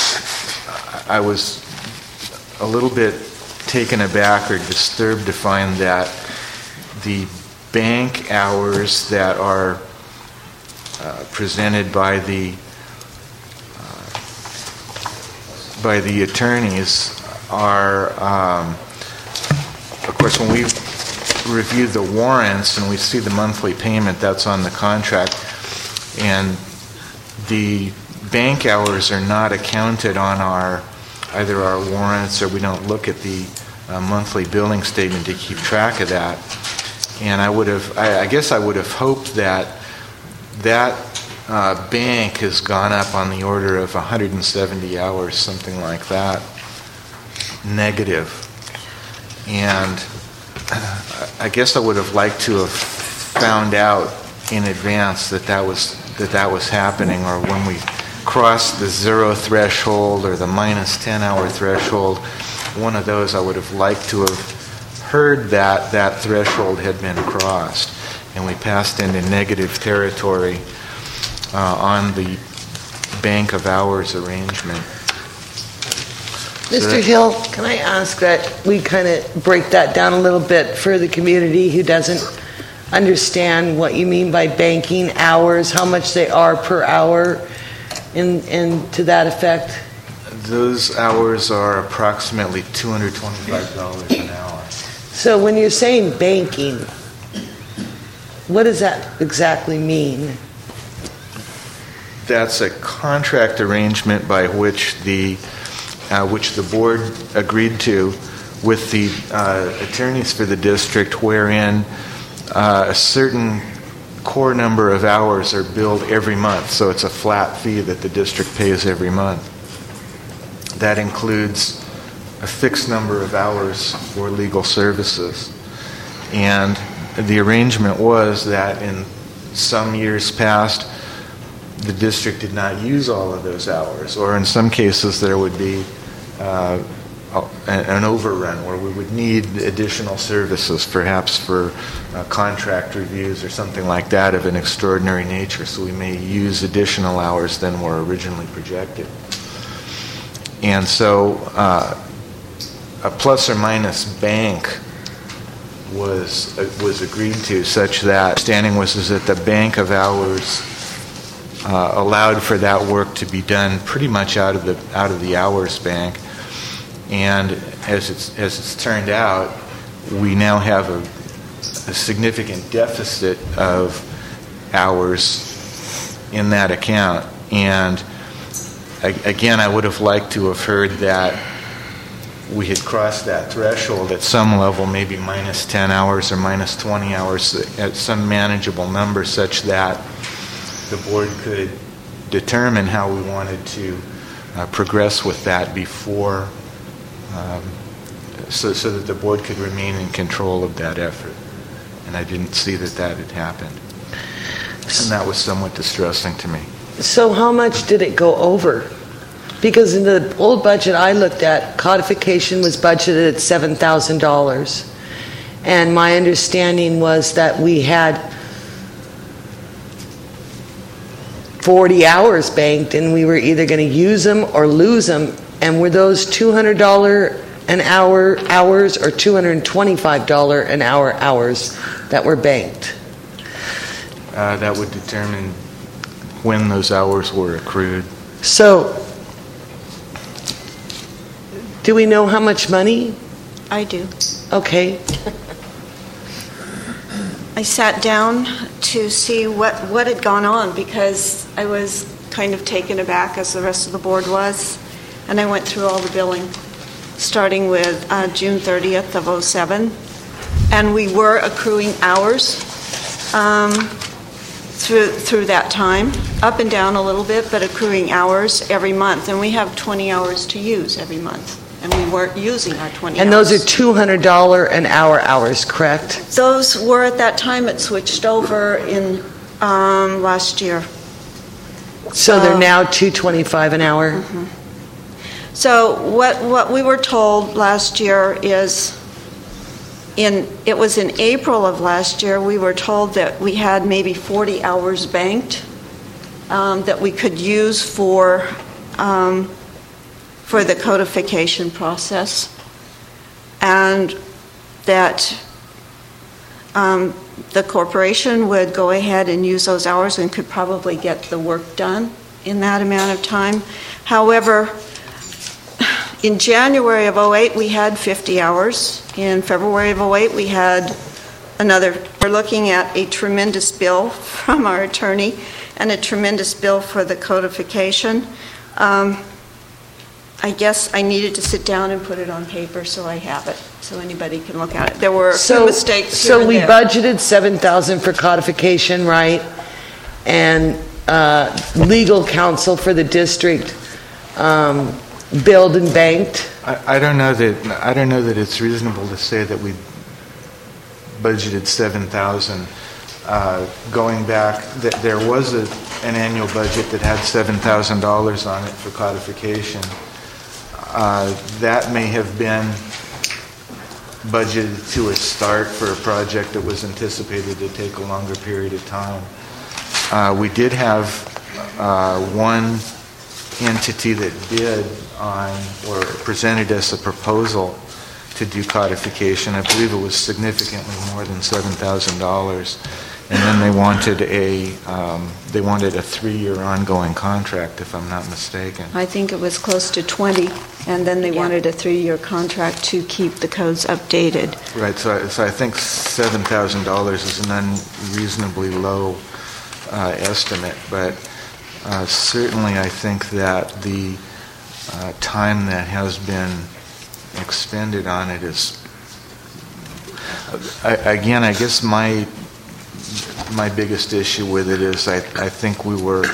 I was a little bit taken aback or disturbed to find that the bank hours that are uh, presented by the uh, by the attorneys are, um, of course, when we review the warrants and we see the monthly payment, that's on the contract, and the bank hours are not accounted on our either our warrants, or we don't look at the uh, monthly billing statement to keep track of that. And I would have, I, I guess I would have hoped that that uh, bank has gone up on the order of one hundred seventy hours, something like that, negative. And I guess I would have liked to have found out in advance that that was that that was happening, or when we crossed the zero threshold or the minus ten hour threshold, one of those I would have liked to have heard that that threshold had been crossed and we passed into negative territory uh, on the bank of hours arrangement. Mister Hill, can I ask that we kind of break that down a little bit for the community who doesn't understand what you mean by banking hours, how much they are per hour, and, and to that effect? Those hours are approximately two hundred twenty-five dollars an hour. So when you're saying banking, what does that exactly mean? That's a contract arrangement by which the uh, which the board agreed to with the uh, attorneys for the district, wherein uh, a certain core number of hours are billed every month. So it's a flat fee that the district pays every month. That includes a fixed number of hours for legal services. And the arrangement was that in some years past, the district did not use all of those hours, or in some cases there would be uh, an overrun where we would need additional services, perhaps for uh, contract reviews or something like that of an extraordinary nature, so we may use additional hours than were originally projected. And so uh, a plus or minus bank was uh, was agreed to, such that standing was is that the bank of hours uh, allowed for that work to be done pretty much out of the out of the hours bank. And as it's as it's turned out, we now have a, a significant deficit of hours in that account. And again, I would have liked to have heard that we had crossed that threshold at some level, maybe minus ten hours or minus twenty hours, at some manageable number, such that the board could determine how we wanted to uh, progress with that before, um, so, so that the board could remain in control of that effort. And I didn't see that that had happened. And that was somewhat distressing to me. So how much did it go over? Because in the old budget I looked at, codification was budgeted at seven thousand dollars. And my understanding was that we had forty hours banked, and we were either going to use them or lose them. And were those two hundred dollars an hour hours or two hundred twenty-five dollars an hour hours that were banked? Uh, that would determine when those hours were accrued. So, do we know how much money? I do. Okay. I sat down to see what, what had gone on, because I was kind of taken aback, as the rest of the board was, and I went through all the billing, starting with uh, June thirtieth of oh seven, and we were accruing hours. Um, through, through that time, up and down a little bit, but accruing hours every month. And we have twenty hours to use every month, and we weren't using our twenty And hours. those are two hundred dollars an hour hours, correct? Those were at that time, it switched over in um, last year. So they're Uh, now two twenty-five an hour? Mhm. So what, what we were told last year is, in, it was in April of last year, we were told that we had maybe forty hours banked um, that we could use for, um, for the codification process. And that um, the corporation would go ahead and use those hours and could probably get the work done in that amount of time. However, in January of oh eight, we had fifty hours. In February of oh eight, we had another. We're looking at a tremendous bill from our attorney and a tremendous bill for the codification. Um, I guess I needed to sit down and put it on paper, so I have it, so anybody can look at it. There were a few So, mistakes here so and we there. budgeted seven thousand for codification, right? And uh, legal counsel for the district um, billed and banked. I, I don't know that I don't know that it's reasonable to say that we budgeted seven thousand. Uh, going back, th- there was a, an annual budget that had seven thousand dollars on it for codification. Uh, that may have been budgeted to a start for a project that was anticipated to take a longer period of time. Uh, we did have uh, one entity that bid on or presented us a proposal to do codification. I believe it was significantly more than seven thousand dollars. And then they wanted a um, they wanted a three-year ongoing contract, if I'm not mistaken. I think it was close to twenty, and then they wanted a three-year contract to keep the codes updated. Right. So, I- so I think seven thousand dollars is an unreasonably low uh, estimate, but uh, certainly I think that the uh, time that has been expended on it is. I, again, I guess my. My biggest issue with it is I, I think we were,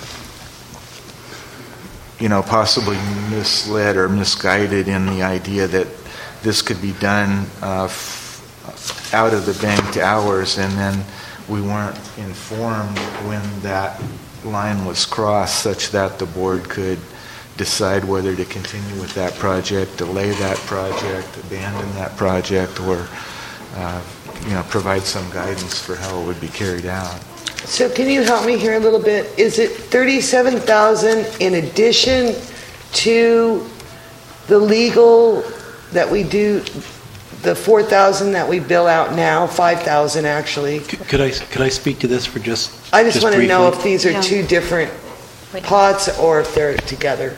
you know, possibly misled or misguided in the idea that this could be done uh, f- out of the banked hours, and then we weren't informed when that line was crossed such that the board could decide whether to continue with that project, delay that project, abandon that project, or uh, you know, provide some guidance for how it would be carried out. So can you help me here a little bit? Is it thirty-seven thousand in addition to the legal that we do, the four thousand that we bill out now, five thousand actually? Could I, could I speak to this for just I just, want to know if these are Yeah. two different pots or if they're together.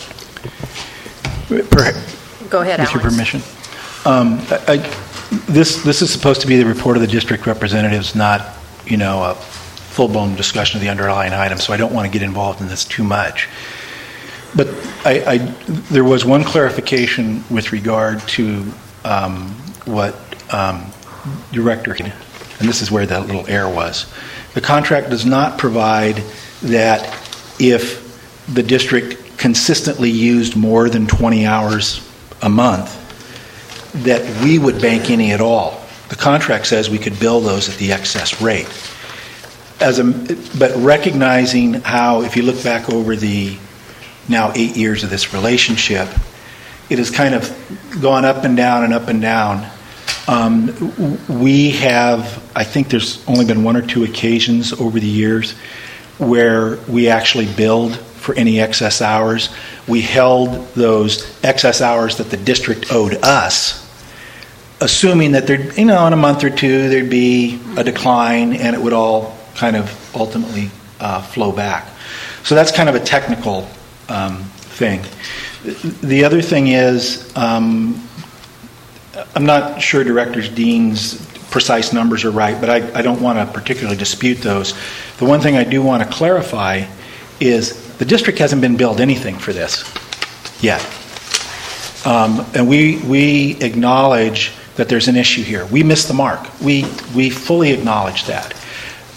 Go ahead, With your Alex. permission. Um, I, I- This, this is supposed to be the report of the district representatives, not, you know, a full-blown discussion of the underlying item, so I don't want to get involved in this too much. But I, I, there was one clarification with regard to um, what um, Director, and this is where that little error was. The contract does not provide that if the district consistently used more than twenty hours a month, that we would bank any at all. The contract says we could bill those at the excess rate. As a, but recognizing how, if you look back over the now eight years of this relationship, it has kind of gone up and down and up and down. Um, we have, I think there's only been one or two occasions over the years where we actually billed for any excess hours. We held those excess hours that the district owed us, assuming that there'd, you know, in a month or two there'd be a decline and it would all kind of ultimately uh, flow back. So that's kind of a technical um, thing. The other thing is, um, I'm not sure Director Dean's precise numbers are right, but I, I don't want to particularly dispute those. The one thing I do want to clarify is the district hasn't been billed anything for this yet. Um, and we we acknowledge that there's an issue here. We missed the mark. We we fully acknowledge that.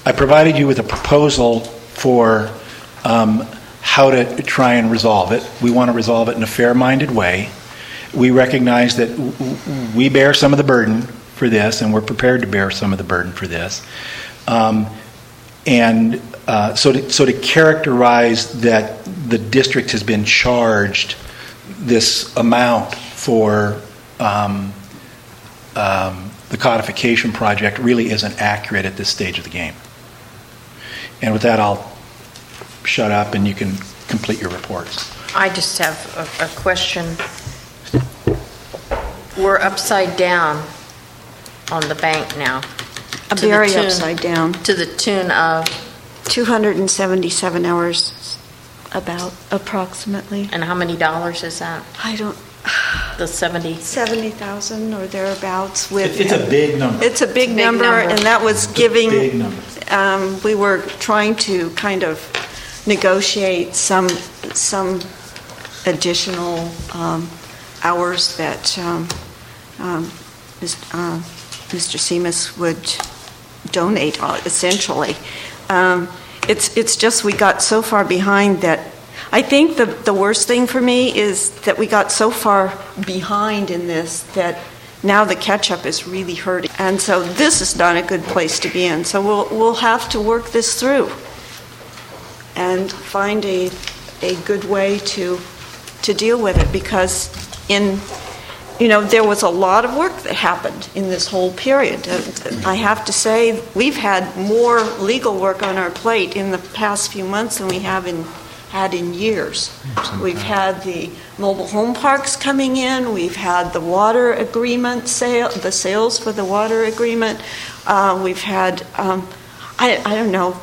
I provided you with a proposal for um, how to try and resolve it. We want to resolve it in a fair-minded way. We recognize that w- w- we bear some of the burden for this, and we're prepared to bear some of the burden for this. Um, and uh, so, to, so to characterize that the district has been charged this amount for um, um, the codification project really isn't accurate at this stage of the game. And with that, I'll shut up and you can complete your reports. I just have a, a question. We're upside down on the bank now. A To the very tune- upside down. To the tune of? two hundred seventy-seven hours, about, approximately. And how many dollars is that? I don't... The seventy? seventy thousand or thereabouts with... It's a big number. It's a big big number, number. and that was It's a giving... big number. Um, we were trying to kind of negotiate some, some additional um, hours that um, um, Mis- uh, Mister Seamus would donate, uh, essentially. Um, It's, it's just we got so far behind that, I think the, the worst thing for me is that we got so far behind in this that now the catch-up is really hurting. And so this is not a good place to be in. So we'll, we'll have to work this through and find a, a good way to, to deal with it, because in, you know, there was a lot of work that happened in this whole period. Uh, I have to say, we've had more legal work on our plate in the past few months than we have in, had in years. We've had the mobile home parks coming in, we've had the water agreement sale, the sales for the water agreement, uh, we've had, um, I, I don't know,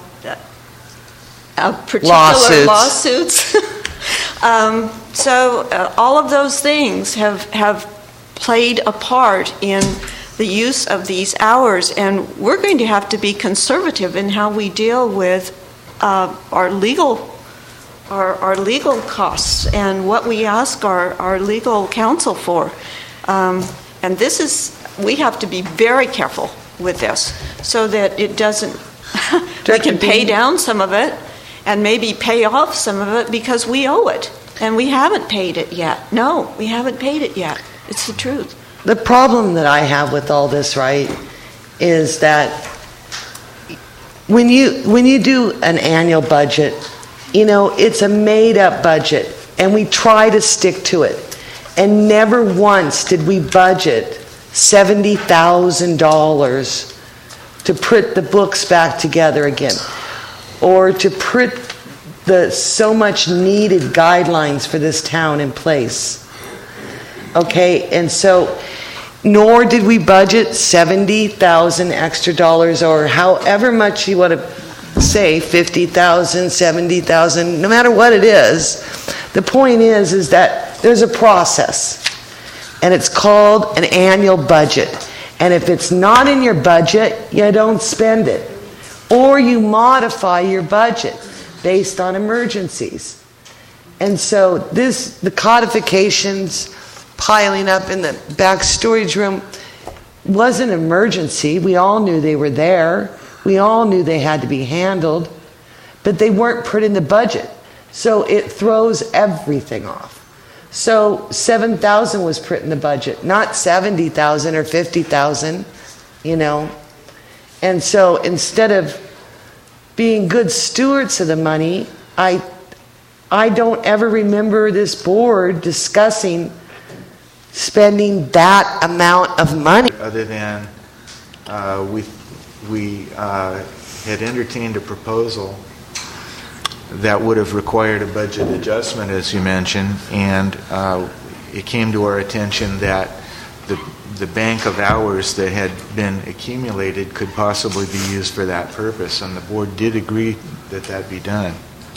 uh, particular Lawsuits. lawsuits. um, so uh, all of those things have, have played a part in the use of these hours, and we're going to have to be conservative in how we deal with uh, our legal our, our legal costs and what we ask our, our legal counsel for. Um, and this is, we have to be very careful with this so that it doesn't, we can pay down some of it and maybe pay off some of it because we owe it. And we haven't paid it yet. No, we haven't paid it yet. It's the truth. The problem that I have with all this, right, is that when you when you do an annual budget, you know, it's a made-up budget, and we try to stick to it. And never once did we budget seventy thousand dollars to put the books back together again, or to put the so much needed guidelines for this town in place. Okay, and so, nor did we budget seventy thousand extra dollars, or however much you want to say, fifty thousand, seventy thousand, no matter what it is. The point is, is that there's a process, and it's called an annual budget. And if it's not in your budget, you don't spend it. Or you modify your budget based on emergencies. And so this, the codifications piling up in the back storage room was an emergency. We all knew they were there. We all knew they had to be handled, but they weren't put in the budget. So it throws everything off. So seven thousand was put in the budget, not seventy thousand or fifty thousand, you know. And so instead of being good stewards of the money, I I don't ever remember this board discussing spending that amount of money. Other than uh, we we uh, had entertained a proposal that would have required a budget adjustment, as you mentioned, and uh, it came to our attention that the the bank of hours that had been accumulated could possibly be used for that purpose, and the board did agree that that be done.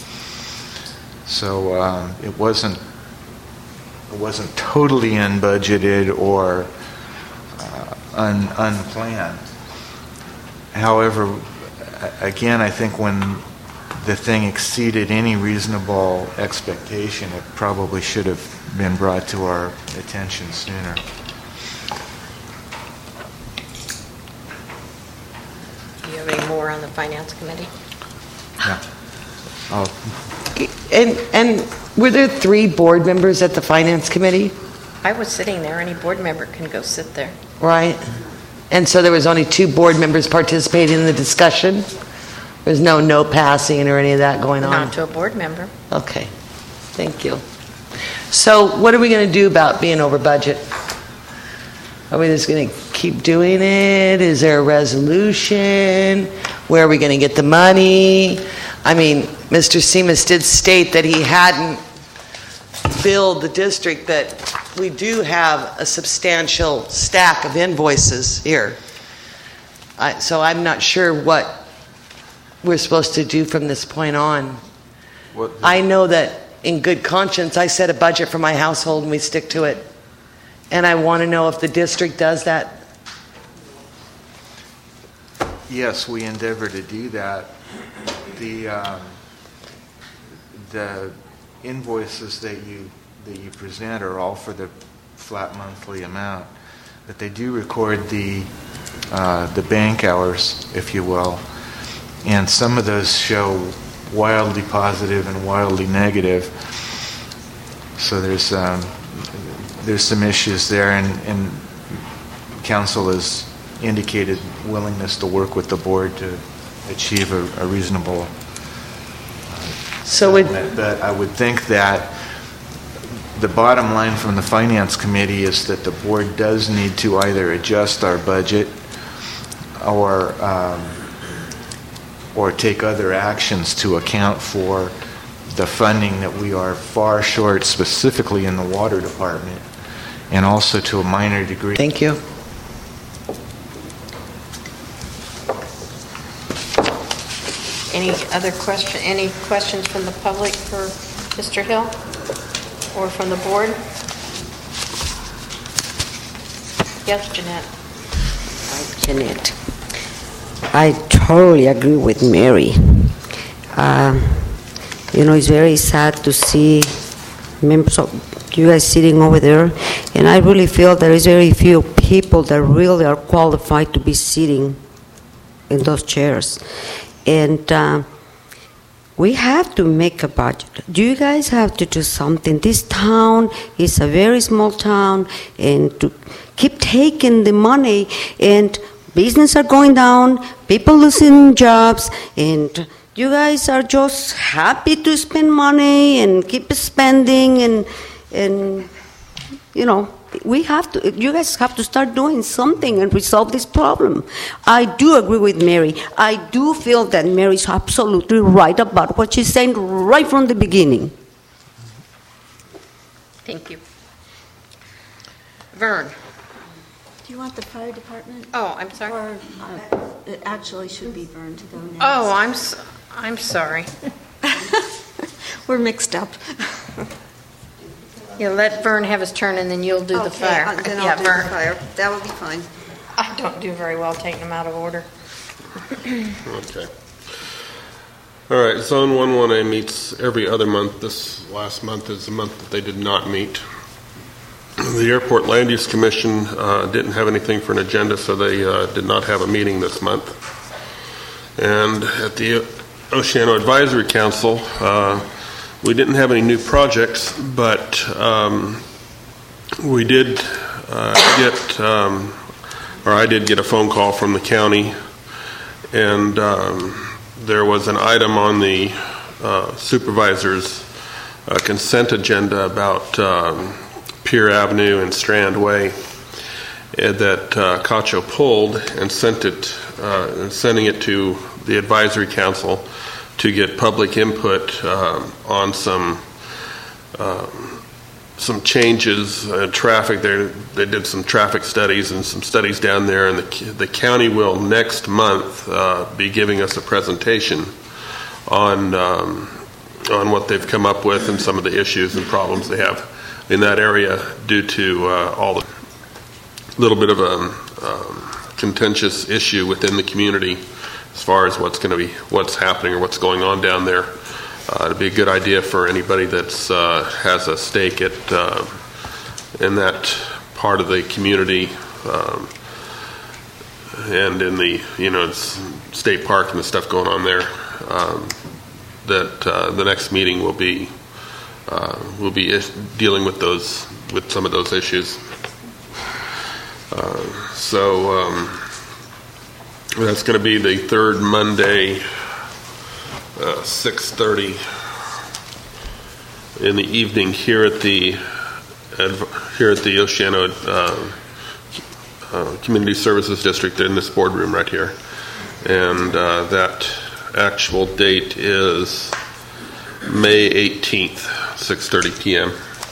So um, it wasn't it wasn't totally unbudgeted or uh, un, unplanned. However, again, I think when the thing exceeded any reasonable expectation, it probably should have been brought to our attention sooner. Do you have any more on the Finance Committee. Yeah. Oh, And, and were there three board members at the Finance Committee? I was sitting there. Any board member can go sit there. Right. And so there was only two board members participating in the discussion? There's no note passing or any of that going on? Not to a board member. Okay. Thank you. So what are we going to do about being over budget? Are we just going to keep doing it? Is there a resolution? Where are we going to get the money? I mean, Mister Seamus did state that he hadn't billed the district, that we do have a substantial stack of invoices here. I, so I'm not sure what we're supposed to do from this point on. what, I know that in good conscience, I set a budget for my household and we stick to it. And I want to know if the district does that. yes, we endeavor to do that. The um, the invoices that you that you present are all for the flat monthly amount, but they do record the uh, the bank hours, if you will, and some of those show wildly positive and wildly negative. So there's um, there's some issues there, and, and council has indicated willingness to work with the board to achieve a, a reasonable So it, But I would think that the bottom line from the Finance Committee is that the board does need to either adjust our budget or um, or take other actions to account for the funding that we are far short, specifically in the water department, and also to a minor degree. Thank you. Any other question, any questions from the public for Mister Hill or from the board? Yes, Jeanette. Hi, Jeanette. I totally agree with Mary. Uh, you know, it's very sad to see members of you guys sitting over there, and I really feel there is very few people that really are qualified to be sitting in those chairs. And uh, we have to make a budget. You guys have to do something. This town is a very small town, and to keep taking the money, and business are going down, people losing jobs, and you guys are just happy to spend money and keep spending, and and you know, we have to, you guys have to start doing something and resolve this problem. I do agree with Mary. I do feel that Mary's absolutely right about what she's saying right from the beginning. Thank you. Vern. Do you want the fire department? Oh, I'm sorry. Or uh, it actually should be burned to go next. Oh, I'm s- I'm sorry. We're mixed up. Yeah, let Vern have his turn, and then you'll do the Okay, fire. uh, then Yeah, I'll do Vern. the fire. That will be fine. I don't do very well taking them out of order. Okay. All right, Zone one one A meets every other month. This last month is the month that they did not meet. The Airport Land Use Commission uh, didn't have anything for an agenda, so they uh, did not have a meeting this month. And at the Oceano Advisory Council, uh, we didn't have any new projects, but um, we did uh, get, um, or I did get a phone call from the county, and um, there was an item on the uh, supervisor's uh, consent agenda about um, Pier Avenue and Strand Way uh, that uh, Cacho pulled and sent it, uh, and sending it to the advisory council to get public input um, on some um, some changes, uh, traffic. There, they did some traffic studies and some studies down there, and the the county will next month uh, be giving us a presentation on um, on what they've come up with and some of the issues and problems they have in that area due to uh, all the little bit of a um, contentious issue within the community as far as what's going to be, what's happening or what's going on down there. Uh, it'd be a good idea for anybody that's uh, has a stake at uh, in that part of the community, um, and in the, you know, it's state park and the stuff going on there, um, that uh, the next meeting will be uh, will be is- dealing with those with some of those issues. Uh, so um, that's going to be the third Monday, uh, six thirty in the evening here at the here at the Oceano uh, uh, Community Services District in this boardroom right here, and uh, that actual date is May eighteenth, six thirty p.m.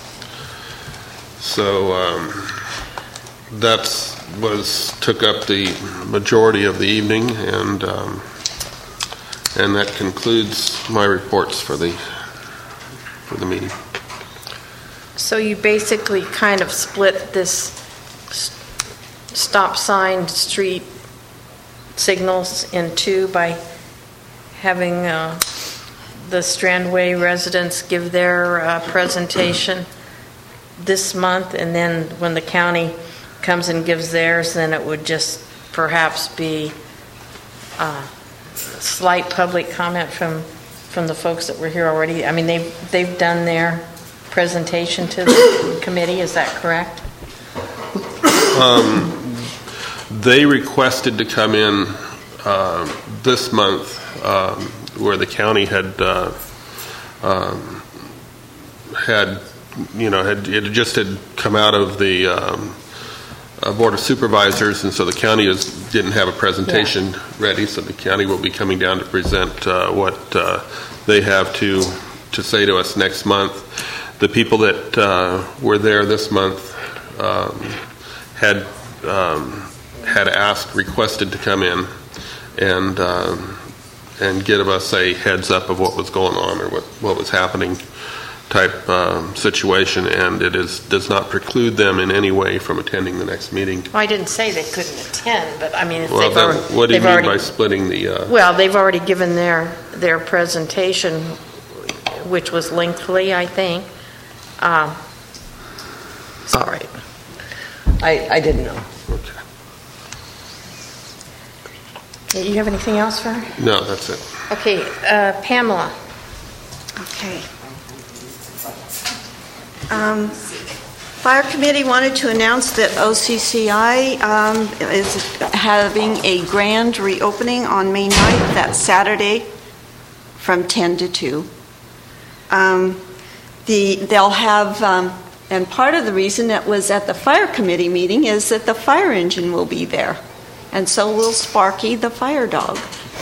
So um, that's was took up the majority of the evening, and um, and that concludes my reports for the for the meeting. So you basically kind of split this s- stop sign street signals in two by having uh, the Strandway residents give their uh, presentation this month, and then when the county comes and gives theirs, then it would just perhaps be uh, slight public comment from from the folks that were here already. I mean, they've they've done their presentation to the committee. Is that correct? Um, they requested to come in uh, this month, um, where the county had uh, um, had you know had it just had come out of the um, uh, Board of Supervisors, and so the county is, didn't have a presentation yeah. ready. So the county will be coming down to present uh, what uh, they have to to say to us next month. The people that uh, were there this month um, had um, had asked, requested to come in and um, and give us a heads up of what was going on or what, what was happening type um, situation, and it is does not preclude them in any way from attending the next meeting. Well, I didn't say they couldn't attend, but I mean, if well, they've then, already, what do you mean already, by splitting the? Uh, well, they've already given their their presentation, which was lengthy, I think. Um, All right. I, I didn't know. Okay. You have anything else for her? No, that's it. Okay, uh, Pamela. Okay. Um, Fire Committee wanted to announce that O C C I um, is having a grand reopening on May ninth, that's Saturday, from ten to two. Um, the, they'll have, um, and part of the reason that was at the Fire Committee meeting is that the fire engine will be there, and so will Sparky, the fire dog.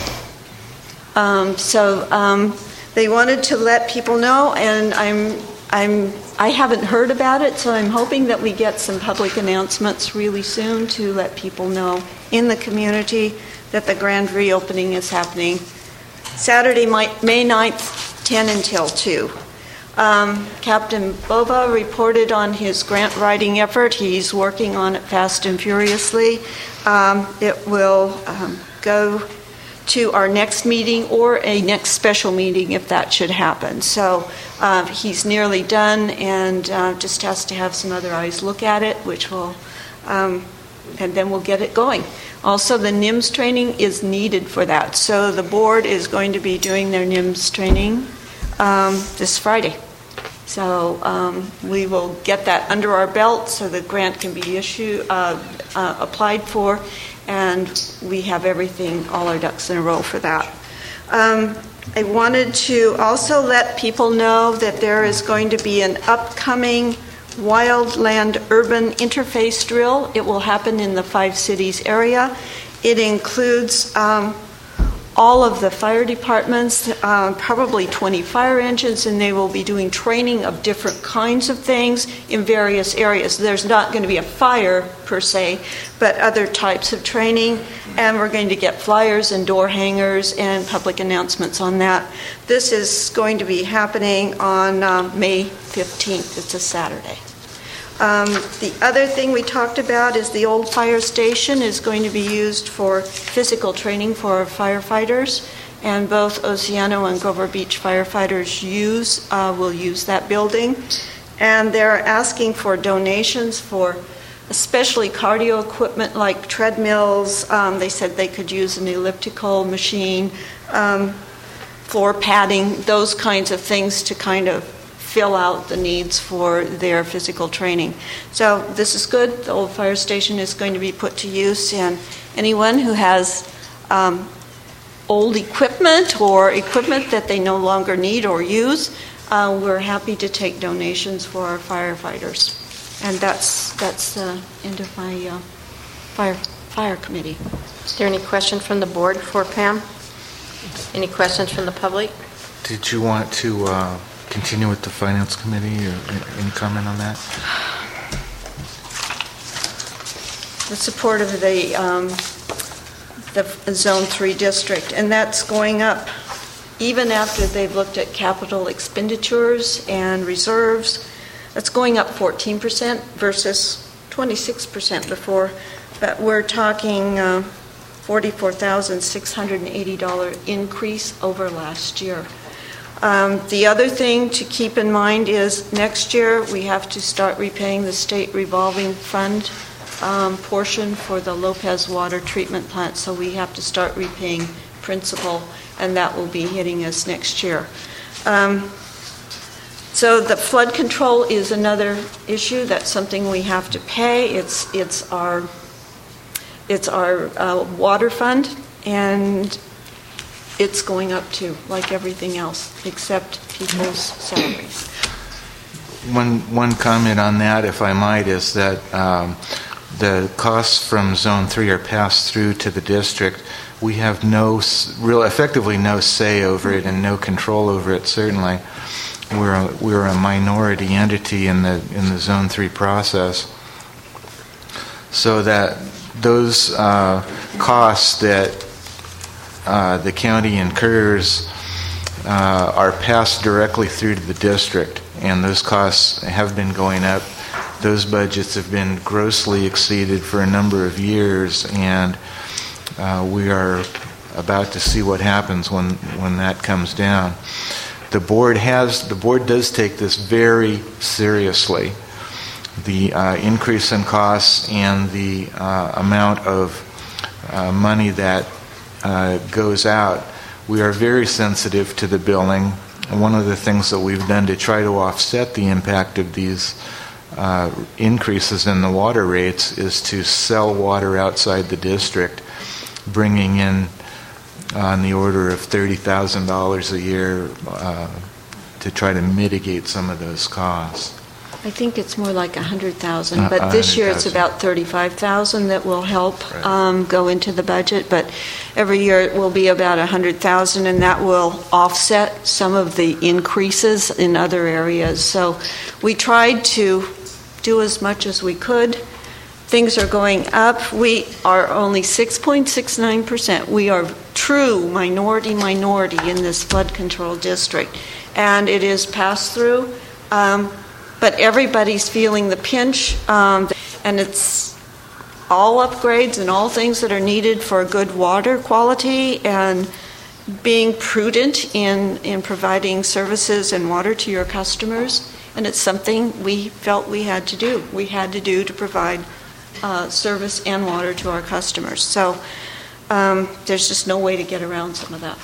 Um, so um, they wanted to let people know, and I'm, I'm, I haven't heard about it, so I'm hoping that we get some public announcements really soon to let people know in the community that the grand reopening is happening Saturday, May ninth, ten until two. Um, Captain Bova reported on his grant writing effort. He's working on it fast and furiously. Um, it will um, go to our next meeting or a next special meeting if that should happen. So uh, he's nearly done and uh, just has to have some other eyes look at it, which will, um, and then we'll get it going. Also, the N I M S training is needed for that. So the board is going to be doing their N I M S training um, this Friday. So um, we will get that under our belt so the grant can be issued, uh, uh, applied for, and we have everything, all our ducks in a row for that. Um, I wanted to also let people know that there is going to be an upcoming wildland urban interface drill. It will happen in the Five Cities area. It includes um, all of the fire departments, uh, probably twenty fire engines, and they will be doing training of different kinds of things in various areas. There's not going to be a fire per se, but other types of training, and we're going to get flyers and door hangers and public announcements on that. This is going to be happening on um, May fifteenth. It's a Saturday. Um, the other thing we talked about is the old fire station is going to be used for physical training for our firefighters, and both Oceano and Grover Beach firefighters use uh, will use that building, and they're asking for donations for especially cardio equipment like treadmills. Um, They said they could use an elliptical machine, um, floor padding, those kinds of things to kind of fill out the needs for their physical training. So this is good. The old fire station is going to be put to use, and anyone who has um, old equipment or equipment that they no longer need or use, uh, we're happy to take donations for our firefighters. And that's that's the end of my uh, fire fire committee. Is there any question from the board for Pam? Any questions from the public? Did you want to uh, continue with the Finance Committee, or any comment on that? The support of the um, the Zone three district, and that's going up even after they've looked at capital expenditures and reserves. That's going up fourteen percent versus twenty-six percent before, but we're talking uh, forty-four thousand six hundred eighty dollars increase over last year. Um, the other thing to keep in mind is next year we have to start repaying the state revolving fund um, portion for the Lopez water treatment plant, so we have to start repaying principal, and that will be hitting us next year. Um, so the flood control is another issue. That's something we have to pay. It's it's our it's our uh, water fund, and it's going up too, like everything else, except people's salaries. One one comment on that, if I might, is that um, the costs from Zone three are passed through to the district. We have no, real, effectively no say over it and no control over it, certainly. We're a, we're a minority entity in the in the Zone three process. So that those uh, costs that uh, the county incurs uh, are passed directly through to the district, and those costs have been going up. Those budgets have been grossly exceeded for a number of years, and uh, we are about to see what happens when, when that comes down. The board has, the board does take this very seriously. The uh, increase in costs and the uh, amount of uh, money that uh, goes out. We are very sensitive to the billing. And one of the things that we've done to try to offset the impact of these uh, increases in the water rates is to sell water outside the district, bringing in on the order of thirty thousand dollars a year uh, to try to mitigate some of those costs. I think it's more like one hundred thousand Uh, dollars, but this year it's one hundred thousand. about thirty-five thousand dollars that will help Right. um, go into the budget, but every year it will be about one hundred thousand dollars, and that will offset some of the increases in other areas. So we tried to do as much as we could. Things are going up. We are only six point six nine percent. We are true minority minority in this flood control district, and it is passed through. Um, but everybody's feeling the pinch, um, and it's all upgrades and all things that are needed for good water quality and being prudent in, in providing services and water to your customers. And it's something we felt we had to do. We had to do to provide uh, service and water to our customers. So um, there's just no way to get around some of that.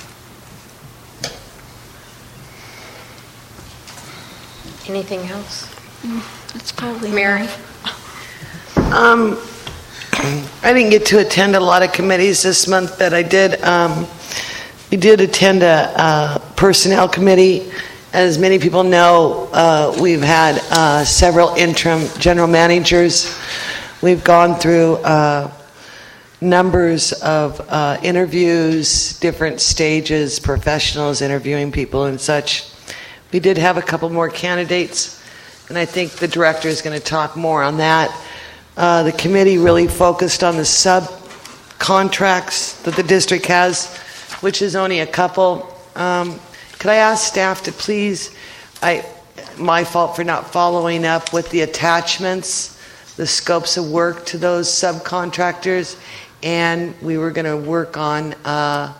Anything else? That's probably Mary. Um, I didn't get to attend a lot of committees this month, but I did. Um, we did attend a, a personnel committee. As many people know, uh, we've had uh, several interim general managers. We've gone through uh, numbers of uh, interviews, different stages, professionals interviewing people and such. We did have a couple more candidates, and I think the director is going to talk more on that. Uh, the committee really focused on the subcontracts that the district has, which is only a couple. Um, could I ask staff to please, I, my fault for not following up with the attachments, the scopes of work to those subcontractors, and we were going to work on uh,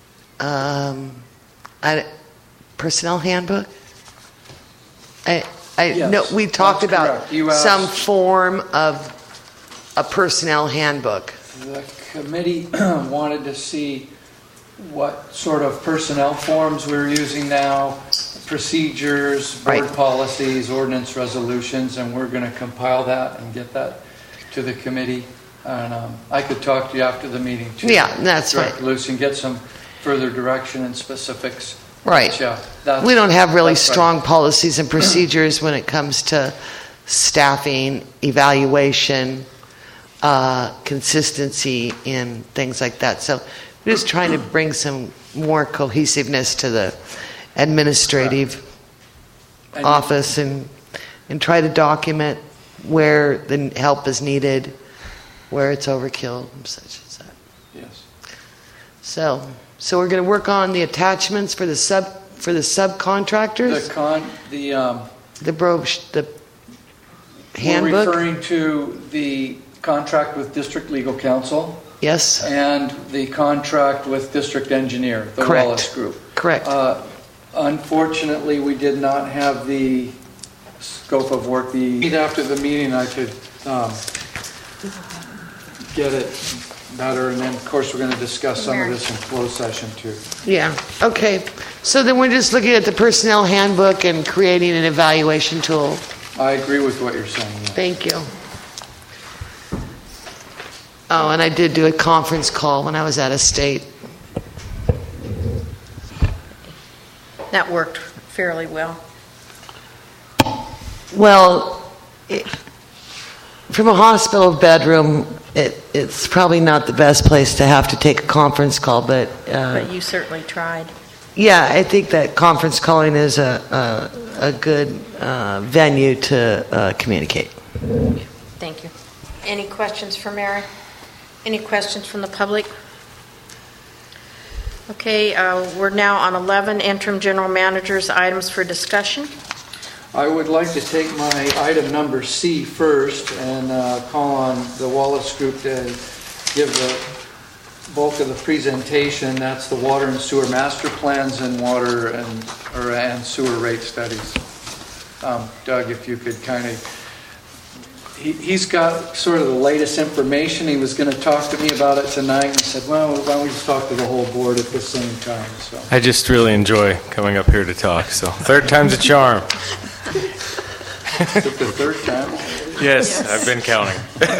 um, a personnel handbook. I, I Yes, no, we talked that's about correct. You asked- some form of a personnel handbook. The committee wanted to see what sort of personnel forms we're using now, procedures, board Right. policies, ordinance resolutions, and we're going to compile that and get that to the committee. And um, I could talk to you after the meeting too. Yeah, that's Director right. Lucy, and get some further direction and specifics. Right. But yeah, that's- We don't have really that's right. strong policies and procedures when it comes to staffing, evaluation, uh, consistency, and things like that. So we're just trying to bring some more cohesiveness to the administrative And- office and and try to document where the help is needed, where it's overkill, and such as that. Yes. So, so we're going to work on the attachments for the sub for the subcontractors. The con, the, um, The broch, the we're handbook. referring to the contract with District Legal Counsel. Yes. And the contract with District Engineer, the Correct. Wallace Group. Correct. Uh, Unfortunately, we did not have the scope of work. The after the meeting, I could um, get it better, and then, of course, we're going to discuss some of this in closed session, too. Yeah. Okay. So then we're just looking at the personnel handbook and creating an evaluation tool. I agree with what you're saying. Yeah. Thank you. Oh, and I did do a conference call when I was out of state. That worked fairly well. Well, it, from a hospital bedroom, it, it's probably not the best place to have to take a conference call, but uh, But you certainly tried. yeah, I think that conference calling is a a, a good uh, venue to uh, communicate. Thank you. Any questions for Mary? Any questions from the public? Okay, uh, we're now on eleven, interim general managers, items for discussion. I would like to take my item number C first and uh, call on the Wallace Group to give the bulk of the presentation. That's the water and sewer master plans and water and, or, and sewer rate studies. Um, Doug, if you could kind of, he, he's got sort of the latest information. He was going to talk to me about it tonight, and he said, well, why don't we just talk to the whole board at the same time? So. I just really enjoy coming up here to talk, so third time's a charm. Is it the third time? Yes, yes. I've been counting.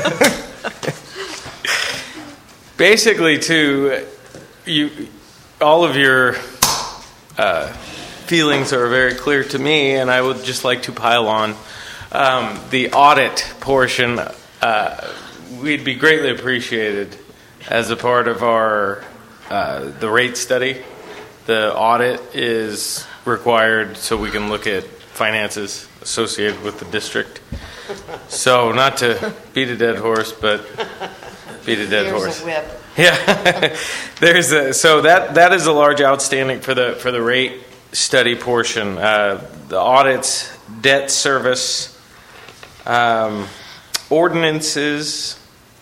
Basically, too, you, all of your uh, feelings are very clear to me, and I would just like to pile on. Um, the audit portion, uh, we'd be greatly appreciated as a part of our uh, the rate study. The audit is required so we can look at finances associated with the district. So, not to beat a dead horse, but beat a dead Here's horse. a whip. Yeah, there's a, so that that is a large outstanding for the for the rate study portion. Uh, the audits, debt service, um, ordinances,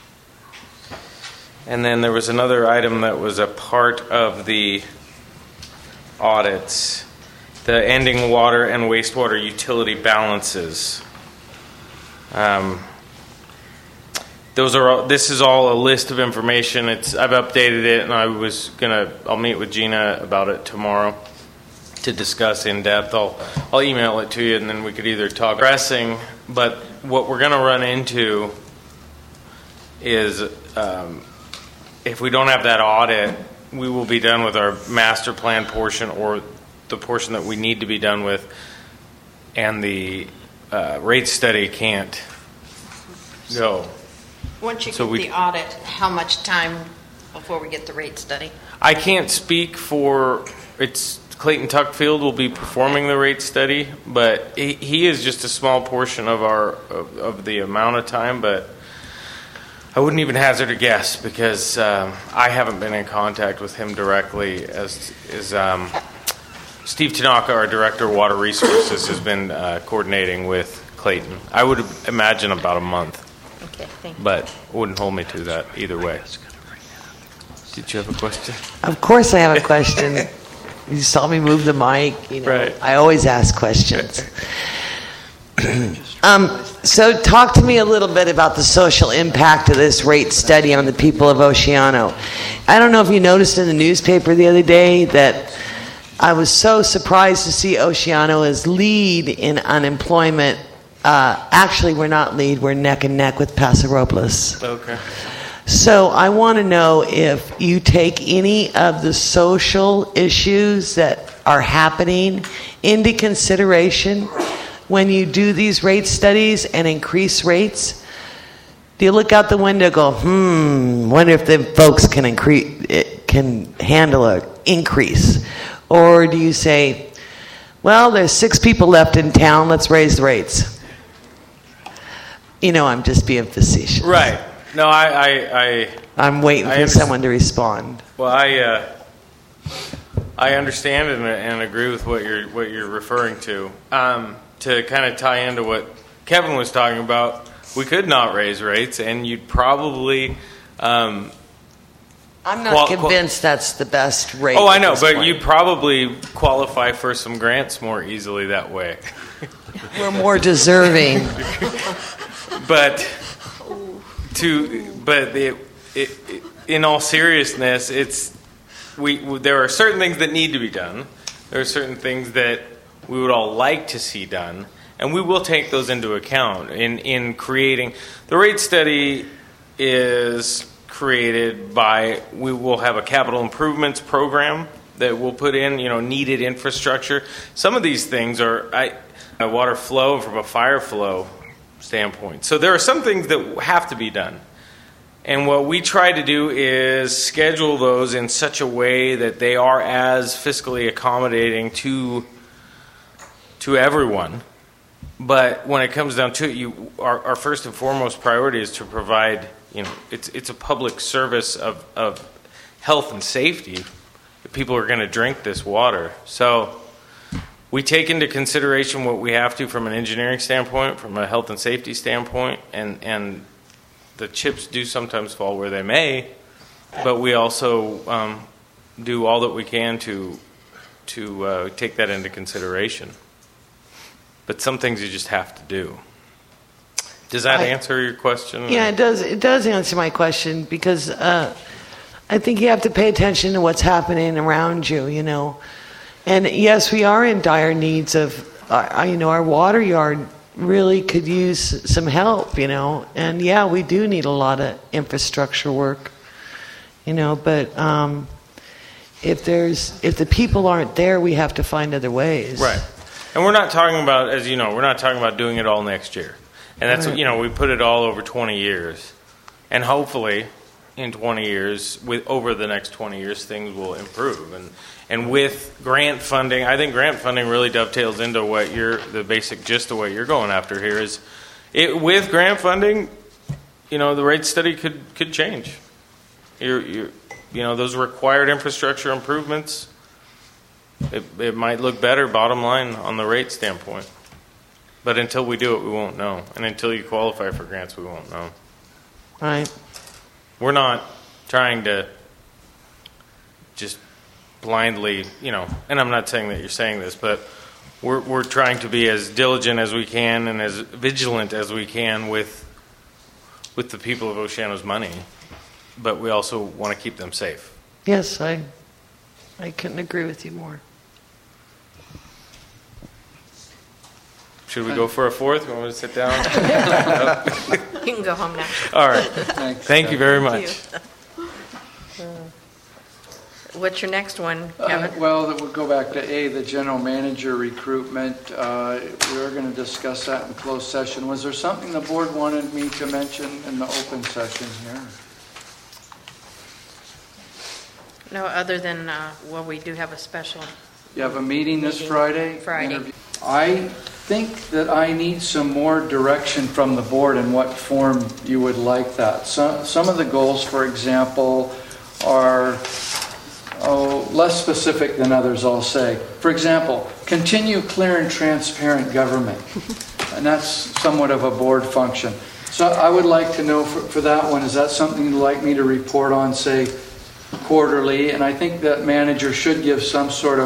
and then there was another item that was a part of the audits. The ending water and wastewater utility balances. Um, those are all, this is all a list of information. It's I've updated it, and I was gonna I'll meet with Gina about it tomorrow to discuss in depth. I'll I'll email it to you, and then we could either talk pressing. But what we're gonna run into is um, if we don't have that audit, we will be done with our master plan portion or the portion that we need to be done with, and the uh, rate study can't go. Once you So get we- the audit, how much time before we get the rate study? I can't speak for, it's Clayton Tuckfield will be performing the rate study, but he, he is just a small portion of our of, of the amount of time, but I wouldn't even hazard a guess because um, I haven't been in contact with him directly as is um, Steve Tanaka, our Director of Water Resources, has been uh, coordinating with Clayton. I would imagine about a month. Okay, thank you. But wouldn't hold me to that either way. Did you have a question? Of course I have a question. You saw me move the mic. You know, Right. I always ask questions. Um, so talk to me a little bit about the social impact of this rate study on the people of Oceano. I don't know if you noticed in the newspaper the other day that I was so surprised to see Oceano as lead in unemployment. Uh, actually, we're not lead, we're neck and neck with Paso Robles. Okay. So I want to know if you take any of the social issues that are happening into consideration when you do these rate studies and increase rates. Do you look out the window and go, hmm, wonder if the folks can increase, can handle an increase? Or do you say, well, there's six people left in town, let's raise the rates? You know, I'm just being facetious. Right. No, I... I, I I'm waiting for someone to respond. Well, I... Uh, I understand and, and agree with what you're what you're referring to. Um, to kind of tie into what Kevin was talking about, we could not raise rates, and you'd probably. Um, I'm not qual- convinced that's the best rate. Oh, I know, but point. you'd probably qualify for some grants more easily that way. We're more deserving. But to but it, it, it, in all seriousness, it's. We, there are certain things that need to be done. There are certain things that we would all like to see done, and we will take those into account in, in creating. The rate study is created by, we will have a capital improvements program that we'll put in, you know, needed infrastructure. Some of these things are I, a water flow from a fire flow standpoint. So there are some things that have to be done. And what we try to do is schedule those in such a way that they are as fiscally accommodating to to everyone. But when it comes down to it, you our, our first and foremost priority is to provide, you know, it's it's a public service of, of health and safety. People are going to drink this water. So we take into consideration what we have to from an engineering standpoint, from a health and safety standpoint, and and the chips do sometimes fall where they may, but we also um, do all that we can to to uh, take that into consideration. But some things you just have to do. Does that I, answer your question? Yeah, it does. It does answer my question because uh, I think you have to pay attention to what's happening around you. You know, and yes, we are in dire needs of, uh, you know, our water yard really could use some help, you know, and yeah, we do need a lot of infrastructure work, you know, but um, if there's, if the people aren't there, we have to find other ways. Right. And we're not talking about, as you know, we're not talking about doing it all next year. And that's, right. You know, we put it all over twenty years. And hopefully in twenty years, with over the next twenty years, things will improve. And And with grant funding, I think grant funding really dovetails into what you're, the basic gist of what you're going after here is, it, with grant funding, you know, the rate study could, could change. You're, you're, you know, those required infrastructure improvements, it, it might look better bottom line on the rate standpoint. But until we do it, we won't know. And until you qualify for grants, we won't know. Right. We're not trying to just blindly, you know, and I'm not saying that you're saying this, but we're we're trying to be as diligent as we can and as vigilant as we can with with the people of Oceano's money, but we also want to keep them safe. Yes, I I couldn't agree with you more. Should we go for a fourth? You want me to sit down? You can go home now. All right. Thanks. Thank you very much. What's your next one, Uh, Kevin? well, that we'll go back to A, the general manager recruitment. Uh, we were going to discuss that in closed session. Was there something the board wanted me to mention in the open session here? No, other than, uh, well, we do have a special. You have a meeting this Meeting Friday? Friday. Interview. I think that I need some more direction from the board in what form you would like that. Some, some of the goals, for example, are oh, less specific than others, I'll say. For example, continue clear and transparent government. And that's somewhat of a board function. So I would like to know for, for that one, is that something you'd like me to report on, say, quarterly? And I think that manager should give some sort of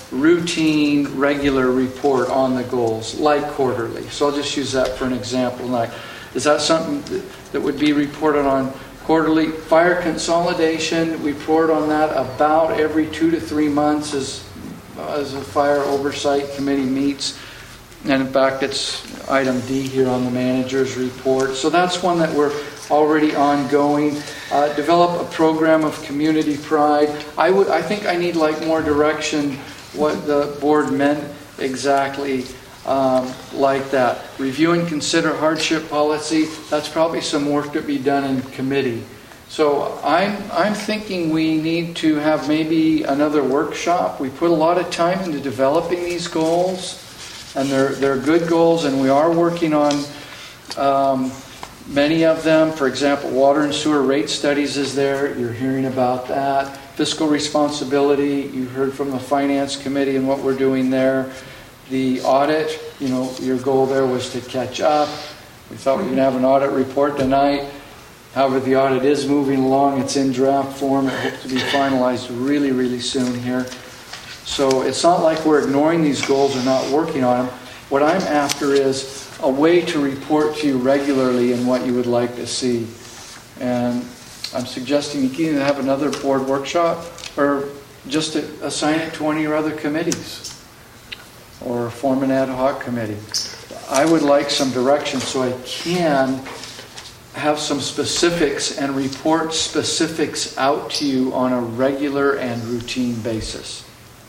routine, regular report on the goals, like quarterly. So I'll just use that for an example. Like, is that something that would be reported on quarterly? Fire consolidation, we report on that about every two to three months as, as a fire oversight committee meets. And in fact, it's item D here on the manager's report. So that's one that we're already ongoing. Uh, develop a program of community pride. I would, I think I need like more direction what the board meant exactly um, like that. Review and consider hardship policy. That's probably some work to be done in committee. So I'm I'm thinking we need to have maybe another workshop. We put a lot of time into developing these goals, and they're they're good goals, and we are working on um, many of them. For example, water and sewer rate studies is there. You're hearing about that. Fiscal responsibility, you heard from the Finance Committee and what we're doing there. The audit, you know, your goal there was to catch up. We thought we were going to have an audit report tonight. However, the audit is moving along. It's in draft form. It hopes to be finalized really, really soon here. So it's not like we're ignoring these goals or not working on them. What I'm after is a way to report to you regularly in what you would like to see. And I'm suggesting you can either have another board workshop or just to assign it to one of your other committees or form an ad hoc committee. I would like some direction so I can have some specifics and report specifics out to you on a regular and routine basis.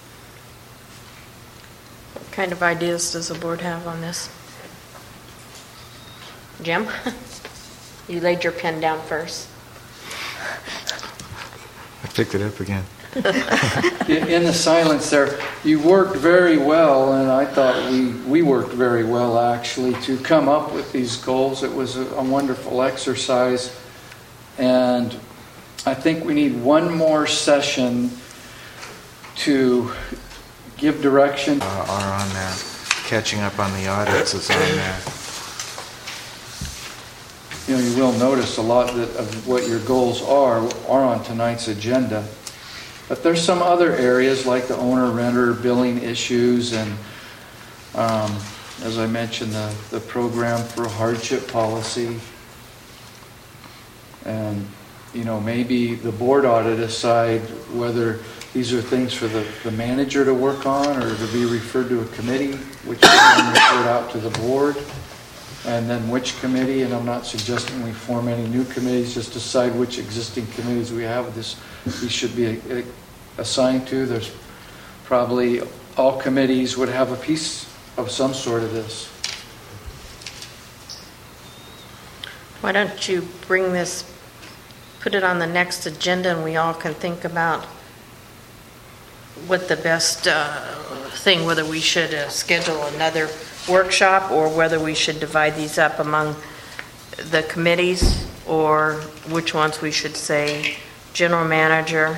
What kind of ideas does the board have on this? Jim? You laid your pen down first. I picked it up again. In the silence there, you worked very well, and I thought we, we worked very well actually to come up with these goals. It was a, a wonderful exercise, and I think we need one more session to give direction. Uh, are on there. Catching up on the audits is on there. You know, you will notice a lot that of what your goals are are on tonight's agenda. But there's some other areas like the owner-renter billing issues and, um, as I mentioned, the, the program for hardship policy. And, you know, maybe the board ought to decide whether these are things for the, the manager to work on or to be referred to a committee, which is then referred out to the board. And then which committee, and I'm not suggesting we form any new committees, just decide which existing committees we have this these should be a, a, assigned to. There's probably all committees would have a piece of some sort of this. Why don't you bring this, put it on the next agenda, and we all can think about what the best uh, thing, whether we should uh, schedule another workshop or whether we should divide these up among the committees, or which ones we should say, general manager,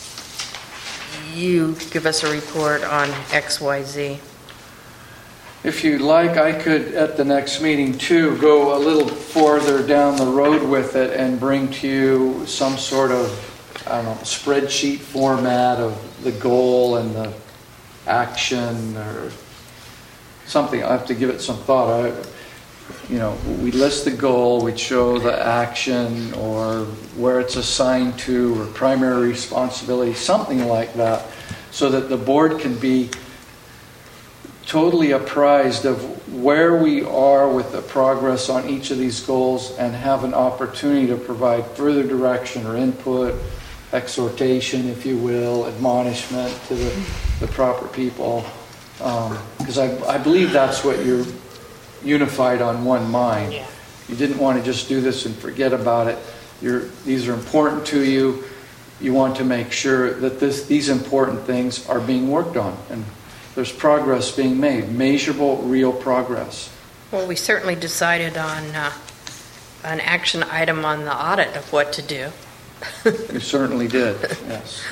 you give us a report on X Y Z. If you'd like, I could, at the next meeting too, go a little further down the road with it and bring to you some sort of, I don't know, spreadsheet format of the goal and the action or something. I have to give it some thought. I, you know, we list the goal, we show the action or where it's assigned to or primary responsibility, something like that, so that the board can be totally apprised of where we are with the progress on each of these goals and have an opportunity to provide further direction or input, exhortation, if you will, admonishment to the, the proper people. Because um, I, I believe that's what you're unified on one mind. Yeah. You didn't want to just do this and forget about it. You're, these are important to you. You want to make sure that this, these important things are being worked on and there's progress being made, measurable, real progress. Well, we certainly decided on uh, an action item on the audit of what to do. You certainly did, yes.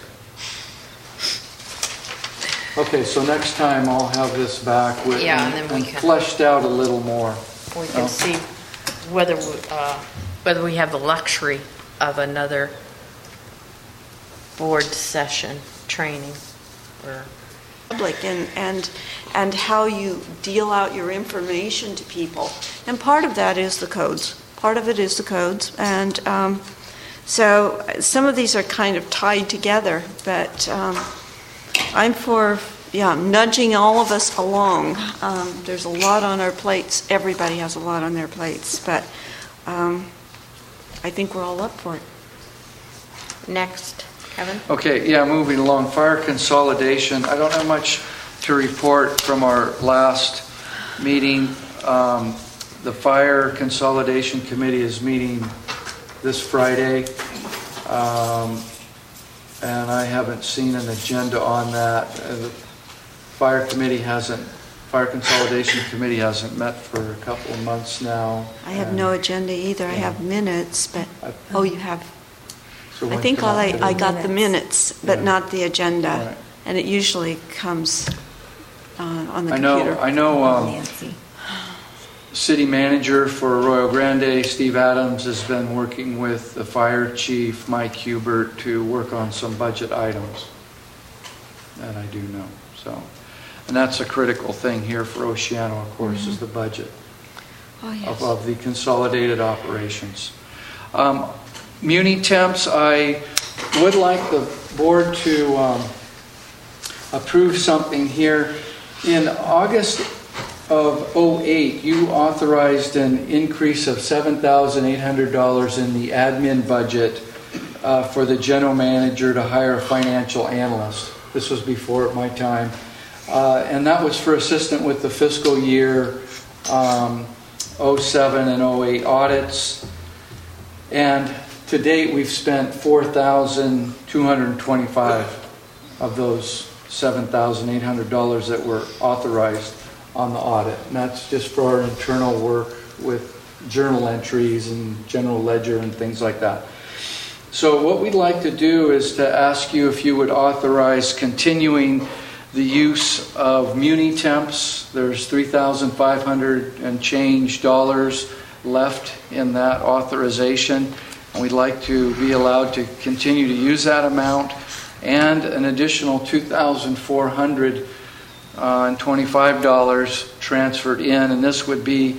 Okay, so next time I'll have this back with Yeah, and, and then we and can- fleshed out a little more. We can Oh. see whether we, uh, whether we have the luxury of another board session training or public and, and, and how you deal out your information to people. And part of that is the codes. Part of it is the codes. And um, so some of these are kind of tied together, but um, I'm for, yeah, nudging all of us along. Um, there's a lot on our plates. Everybody has a lot on their plates, but um, I think we're all up for it. Next, Kevin. Okay, yeah, moving along. Fire consolidation. I don't have much to report from our last meeting. Um, the Fire Consolidation Committee is meeting this Friday, um, and I haven't seen an agenda on that. Uh, the Fire Committee hasn't, Fire Consolidation Committee hasn't met for a couple of months now. I have no agenda either. I have minutes, but, oh, you have. So I when think can all I, get I it? got the minutes, but Yeah. not the agenda. Right. And it usually comes uh, on the I know, computer. I know um, City Manager for Arroyo Grande, Steve Adams, has been working with the Fire Chief, Mike Hubert, to work on some budget items. That I do know. So, and that's a critical thing here for Oceano, of course, Mm-hmm. is the budget Oh, yes. of, of the consolidated operations. Um, Muni temps, I would like the board to um, approve something here. In August of oh eight, you authorized an increase of seven thousand eight hundred dollars in the admin budget uh, for the general manager to hire a financial analyst. This was before my time. Uh, and that was for assistant with the fiscal year um, oh seven and oh eight audits. And to date, we've spent four thousand two hundred twenty-five of those seven thousand eight hundred dollars that were authorized on the audit. And that's just for our internal work with journal entries and general ledger and things like that. So what we'd like to do is to ask you if you would authorize continuing the use of Muni temps. There's three thousand five hundred and change dollars left in that authorization. And we'd like to be allowed to continue to use that amount and an additional two thousand four hundred twenty-five dollars transferred in. And this would be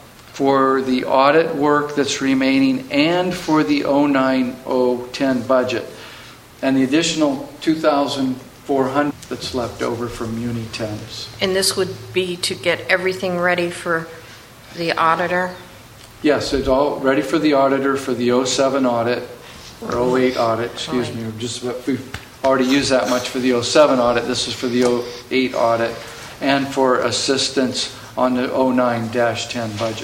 for the audit work that's remaining and for the oh nine oh ten budget. And the additional two thousand four hundred dollars that's left over from Muni temps. And this would be to get everything ready for the auditor? Yes, it's all ready for the auditor for the oh seven audit, or oh eight audit, excuse me. We've just we've already used that much for the oh seven audit. This is for the oh eight audit, and for assistance on the oh nine ten budget,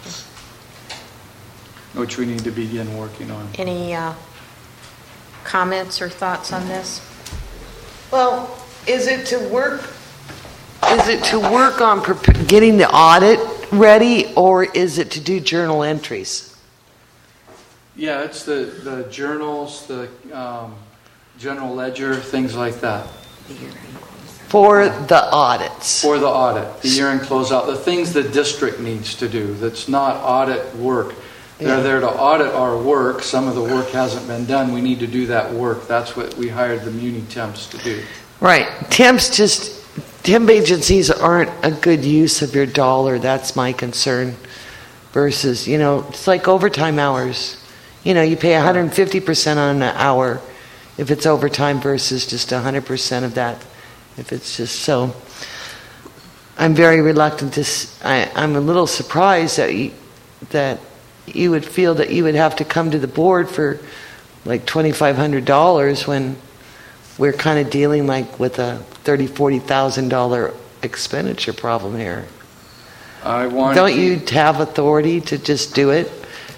which we need to begin working on. Any uh, comments or thoughts on this? Well, is it to work, is it to work on prep- getting the audit ready, or is it to do journal entries? Yeah, it's the, the journals, the um, general ledger, things like that. For the audits? For the audit, the year-end closeout, the things the district needs to do. That's not audit work. They're Yeah. there to audit our work. Some of the work hasn't been done. We need to do that work. That's what we hired the Muni temps to do. Right. Temps just, temp agencies aren't a good use of your dollar. That's my concern. Versus, you know, it's like overtime hours. You know, you pay one hundred fifty percent on an hour if it's overtime versus just one hundred percent of that if it's just so. I'm very reluctant to, s- I, I'm a little surprised that you, that you would feel that you would have to come to the board for like twenty-five hundred dollars when we're kind of dealing like with a thirty thousand dollars, forty thousand dollars expenditure problem here. I want. Don't you have authority to just do it?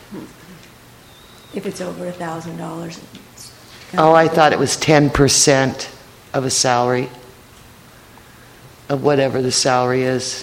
If it's over a thousand dollars. Oh, I thought it was ten percent of a salary, of whatever the salary is.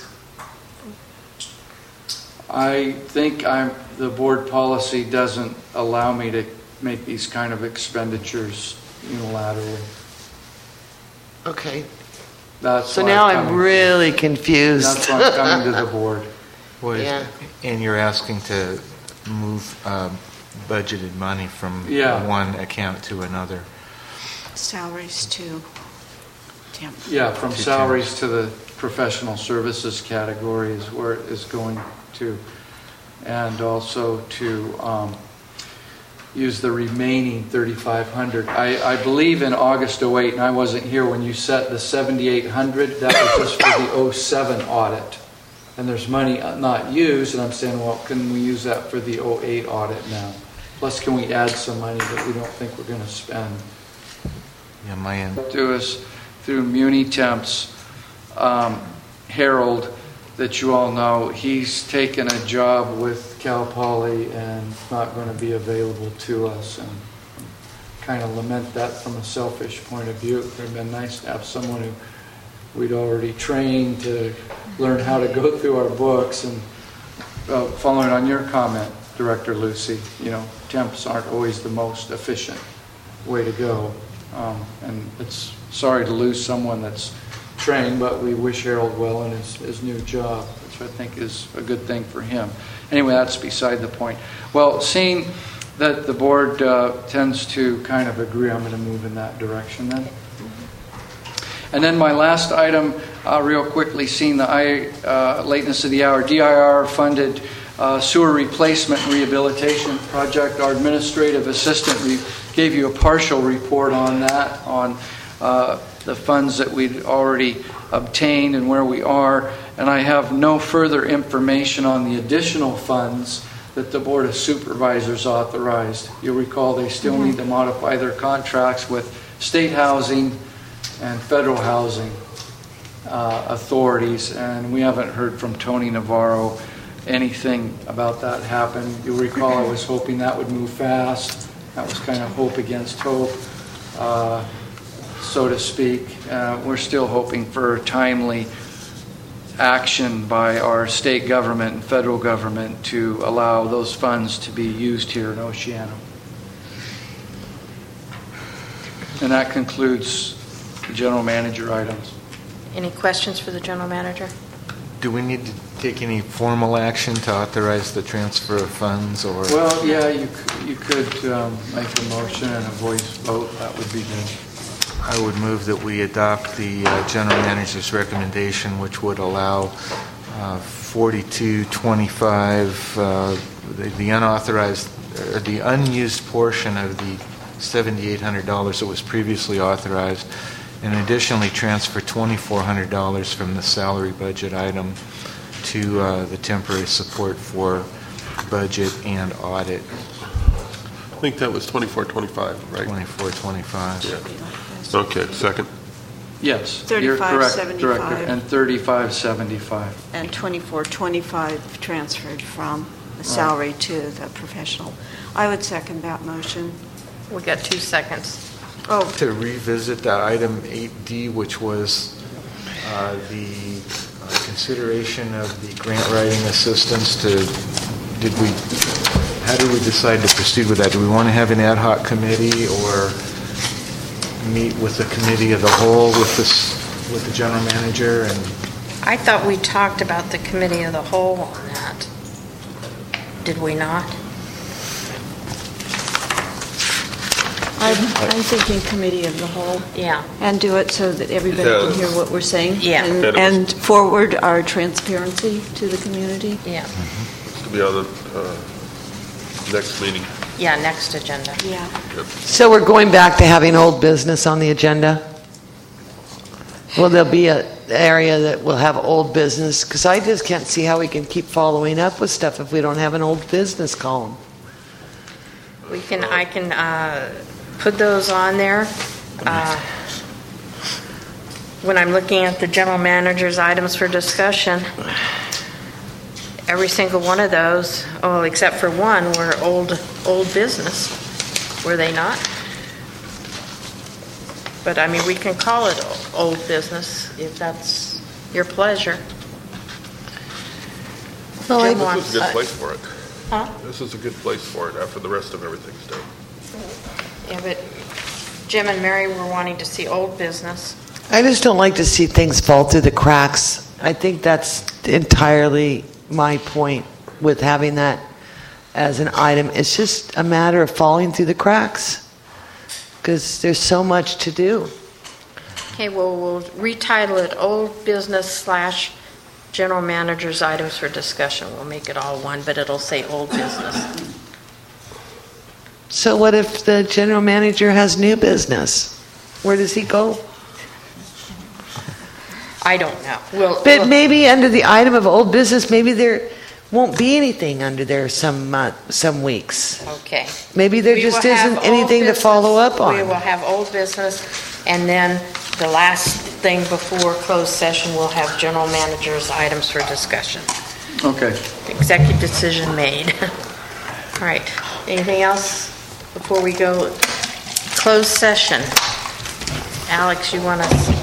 I think I'm, the board policy doesn't allow me to make these kind of expenditures unilaterally. Okay. That's So why now I'm I'm coming- really confused. That's why I'm coming to the board. Well, Yeah. And you're asking to move um, budgeted money from Yeah. one account to another. Salaries too. Tim. Yeah, from salaries to the professional services category is where it is going to. And also to um, use the remaining thirty-five hundred. I, I believe in August oh eight, and I wasn't here when you set the seventy-eight hundred, that was just for the oh seven audit. And there's money not used, and I'm saying, well, can we use that for the oh eight audit now? Plus, can we add some money that we don't think we're going to spend? Yeah, my end. To us through Muni Temps, um, Harold, that you all know, he's taken a job with Cal Poly and not going to be available to us, and kind of lament that from a selfish point of view. It would have been nice to have someone who we'd already trained to learn how to go through our books. And uh, following on your comment, Director Lucy, you know, temps aren't always the most efficient way to go. Um, and it's sorry to lose someone that's trained, but we wish Harold well in his, his new job, which I think is a good thing for him. Anyway, that's beside the point. Well, seeing that the board uh, tends to kind of agree, I'm going to move in that direction then. And then my last item, uh, real quickly, seeing the I, uh, lateness of the hour, D I R funded uh, sewer replacement and rehabilitation project. Our administrative assistant re- gave you a partial report on that, on uh, the funds that we'd already obtained and where we are. And I have no further information on the additional funds that the Board of Supervisors authorized. You'll recall they still mm-hmm. need to modify their contracts with state housing and federal housing uh, authorities, and we haven't heard from Tony Navarro anything about that happening. You'll recall I was hoping that would move fast. That was kind of hope against hope, uh, so to speak. Uh, we're still hoping for timely action by our state government and federal government to allow those funds to be used here in Oceano. And that concludes the general manager items. Any questions for the general manager? Do we need to take any formal action to authorize the transfer of funds, or? Well, yeah, you could, you could um, make a motion and a voice vote. That would be good. I would move that we adopt the uh, general manager's recommendation, which would allow uh, forty-two twenty-five, uh, the, the unauthorized, or the unused portion of the seventy-eight hundred dollars that was previously authorized, and additionally transfer twenty-four hundred dollars from the salary budget item to uh, the temporary support for budget and audit. I think that was twenty-four twenty-five, right? twenty-four twenty-five. Yeah. Okay, second. Yes, you're correct, Director, and thirty-five seventy-five. And twenty-four twenty-five transferred from the salary right. to the professional. I would second that motion. We got two seconds. Oh, to revisit that item eight D, which was uh, the uh, consideration of the grant writing assistance. To did we? How did we decide to proceed with that? Do we want to have an ad hoc committee or meet with the committee of the whole with this with the general manager? And I thought we talked about the committee of the whole on that. Did we not? I'm, I'm thinking committee of the whole. Yeah. And do it so that everybody Yeah. can hear what we're saying. Yeah. And, and forward our transparency to the community. Yeah. It's to be on the uh, next meeting. Yeah, next agenda. Yeah. Yep. So we're going back to having old business on the agenda? Will there be an area that will have old business? Because I just can't see how we can keep following up with stuff if we don't have an old business column. We can, I can uh, put those on there. Uh, when I'm looking at the general manager's items for discussion, every single one of those, oh, except for one, were old, old business. Were they not? But I mean, we can call it old business if that's your pleasure. Well, Jim this wants- is a good place for it. Huh? This is a good place for it after the rest of everything's done. Yeah, but Jim and Mary were wanting to see old business. I just don't like to see things fall through the cracks. I think that's entirely my point with having that as an item. It's just a matter of falling through the cracks because there's so much to do. Okay, well, we'll retitle it Old Business slash General Manager's Items for Discussion. We'll make it all one, but it'll say Old Business. So what if the general manager has new business? Where does he go? I don't know. We'll, But we'll- maybe under the item of old business, maybe there won't be anything under there some uh, some weeks. Okay. Maybe there We just will have isn't anything old to follow up business. on. We will have old business, and then the last thing before closed session, we'll have general manager's items for discussion. Okay. Executive decision made. All right. Anything else before we go closed session? Alex, you want to?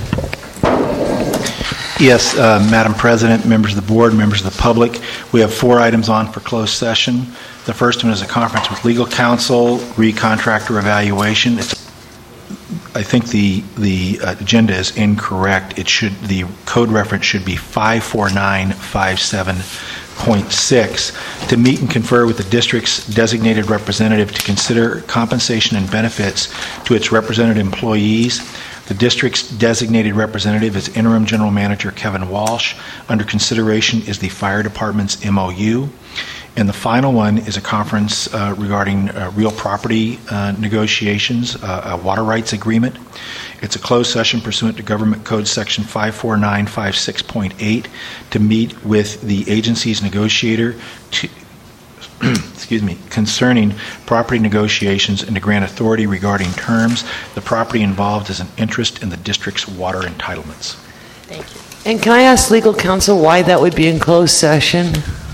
Yes, uh, Madam President, members of the board, members of the public, we have four items on for closed session. The first one is a conference with legal counsel, re-contractor evaluation. It's, I think the the uh, agenda is incorrect. It should the code reference should be five four nine five seven point six to meet and confer with the district's designated representative to consider compensation and benefits to its represented employees. The district's designated representative is Interim General Manager Kevin Walsh. Under consideration is the Fire Department's M O U. And the final one is a conference uh, regarding uh, real property uh, negotiations, uh, a water rights agreement. It's a closed session pursuant to Government Code Section five four nine five six point eight to meet with the agency's negotiator to excuse me, concerning property negotiations and to grant authority regarding terms. The property involved is an interest in the district's water entitlements. Thank you. And can I ask legal counsel why that would be in closed session?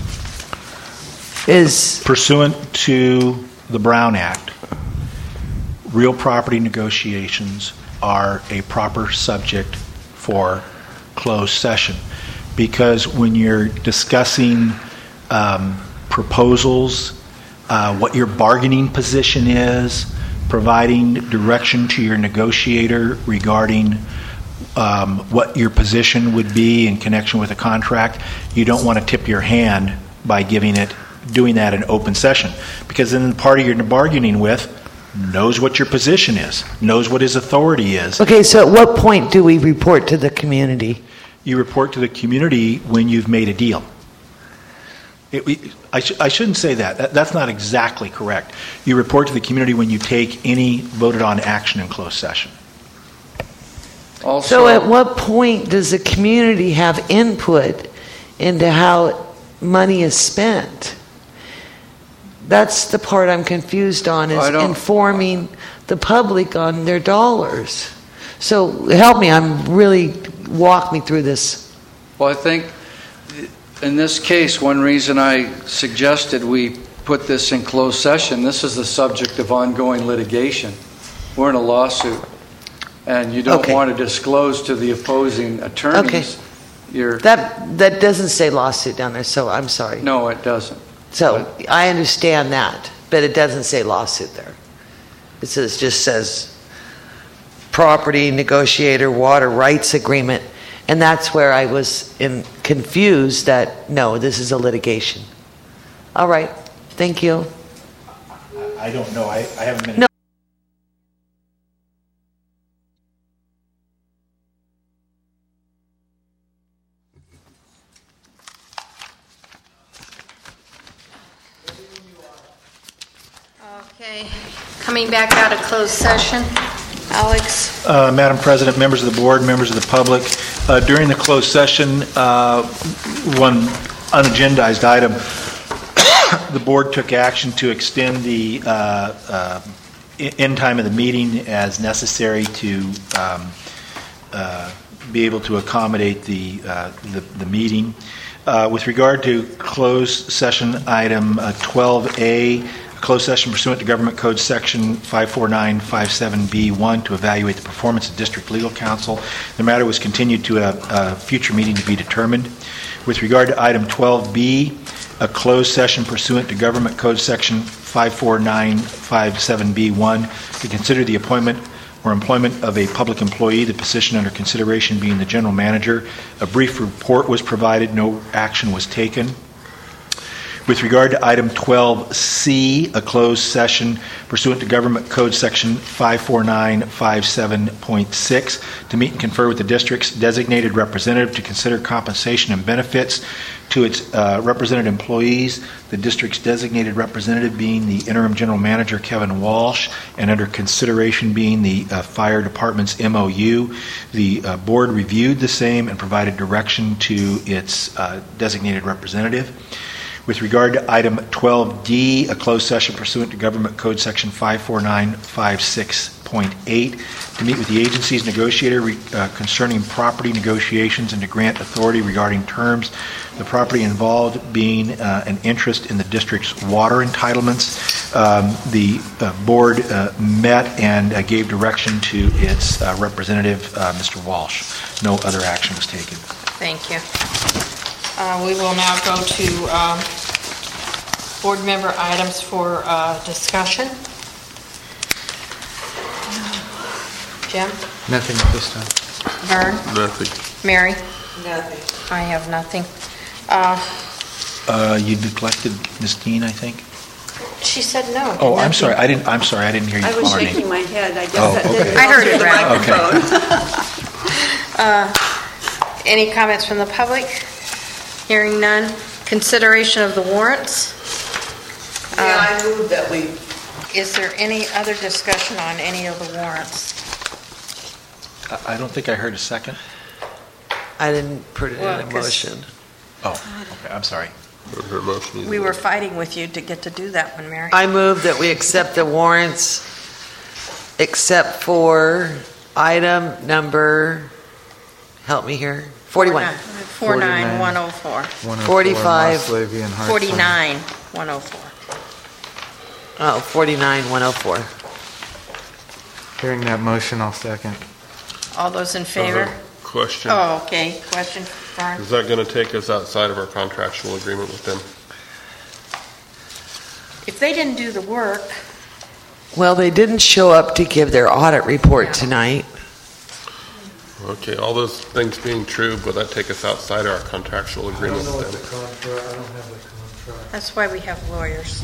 Is pursuant to the Brown Act, real property negotiations are a proper subject for closed session, because when you're discussing um, proposals, uh, what your bargaining position is, providing direction to your negotiator regarding um, what your position would be in connection with a contract, you don't want to tip your hand by giving it, doing that in open session, because then the party you're bargaining with knows what your position is, knows what his authority is. okay, so at what point do we report to the community? You report to the community when you've made a deal. It, we, I, sh- I shouldn't say that. that. That's not exactly correct. You report to the community when you take any voted on action in closed session. Also, So at what point does the community have input into how money is spent? That's the part I'm confused on, I is don't- informing the public on their dollars. So help me, I'm really, walk me through this. well, I think in this case, one reason I suggested we put this in closed session, this is the subject of ongoing litigation. We're in a lawsuit, and you don't Okay. want to disclose to the opposing attorneys. Okay. Your, That, that doesn't say lawsuit down there, so I'm sorry. no, it doesn't. So I understand that, but it doesn't say lawsuit there. It says, just says property negotiator water rights agreement, and that's where I was in, confused that, no, this is a litigation. All right, thank you. I don't know. I, I haven't been. No. Okay. Coming back out of closed session, Alex? Uh, Madam President, members of the board, members of the public, uh, during the closed session, uh, one unagendized item, the board took action to extend the uh, uh, end time of the meeting as necessary to um, uh, be able to accommodate the uh, the, the meeting. Uh, with regard to closed session item uh, twelve A, closed session pursuant to Government Code Section five four nine five seven B one to evaluate the performance of District Legal Counsel. The matter was continued to a, a future meeting to be determined. With regard to item twelve B, a closed session pursuant to Government Code Section five four nine five seven B one to consider the appointment or employment of a public employee, the position under consideration being the general manager. A brief report was provided, no action was taken. With regard to item twelve C, a closed session pursuant to Government Code Section five four nine five seven point six, to meet and confer with the district's designated representative to consider compensation and benefits to its uh, represented employees, the district's designated representative being the interim general manager, Kevin Walsh, and under consideration being the uh, fire department's M O U. The uh, board reviewed the same and provided direction to its uh, designated representative. With regard to item twelve D, a closed session pursuant to Government Code Section five four nine five six point eight, to meet with the agency's negotiator re, uh, concerning property negotiations and to grant authority regarding terms, the property involved being uh, an interest in the district's water entitlements. Um, the uh, board uh, met and uh, gave direction to its uh, representative, uh, Mister Walsh. No other action was taken. Thank you. Uh, we will now go to um, board member items for uh, discussion. Jim? Nothing at this time. Vern? Nothing. Mary? Nothing. I have nothing. Uh, Uh, you neglected Miz Dean, I think. she said no. Oh, I'm Nothing. sorry. I didn't. I'm sorry. I didn't hear you I call was her name. shaking my head. I guess Oh, that okay. didn't I go heard through it the right. microphone. uh, any comments from the public? Hearing none. Consideration of the warrants. Yeah, I move that we. Is there any other discussion on any of the warrants? I I don't think I heard a second. I didn't put it Well, in a 'cause- motion. Oh, okay. I'm sorry. Her motion. We were fighting with you to get to do that one, Mary. I move that we accept the warrants except for item number, help me here, forty-one. four nine one oh four. forty-five. Moss Levy and Hartshorn. forty-nine one oh four. Oh, forty-nine one oh four. Hearing that motion, I'll second. All those in favor? Uh, Question. Oh, okay. Question, Vern? Is that going to take us outside of our contractual agreement with them? If they didn't do the work, Well, they didn't show up to give their audit report tonight. Okay, all those things being true, will that take us outside of our contractual agreement with them? contract, I don't have the contract. that's why we have lawyers.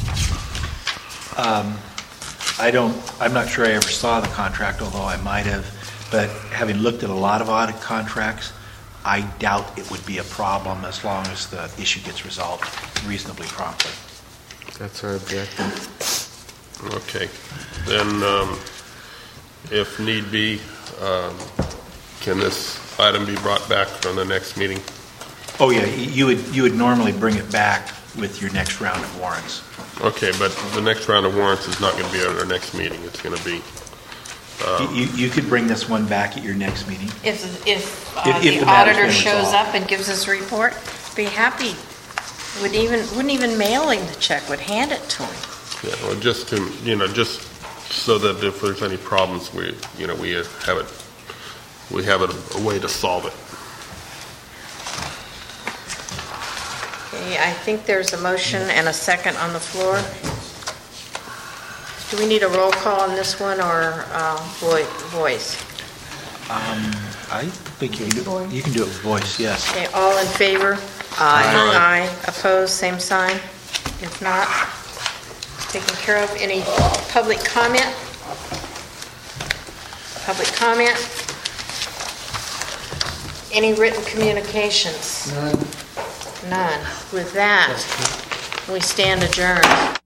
Um, I don't. I'm not sure I ever saw the contract, although I might have. But having looked at a lot of audit contracts, I doubt it would be a problem as long as the issue gets resolved reasonably promptly. That's our objective. Okay, then, um, if need be, um, can this item be brought back from the next meeting? Oh yeah, y- you would you would normally bring it back with your next round of warrants. Okay, but the next round of warrants is not going to be at our next meeting. It's going to be, um, You, you could bring this one back at your next meeting. If, if uh, If- if the the matter's auditor been shows resolved. up and gives us a report, be happy. Would even, wouldn't even mail him the check, would hand it to him. yeah, well, just to, you know, just so that if there's any problems, we, you know, we have it, we have it, a way to solve it. Okay, I think there's a motion and a second on the floor. Do we need a roll call on this one or uh, voi- voice? Um, I think you can do, you can do it with voice. Yes. Okay, all in favor? Aye. Aye. Opposed, same sign? If not, taken care of. Any public comment? Public comment? Any written communications? None. None. With that, we stand adjourned.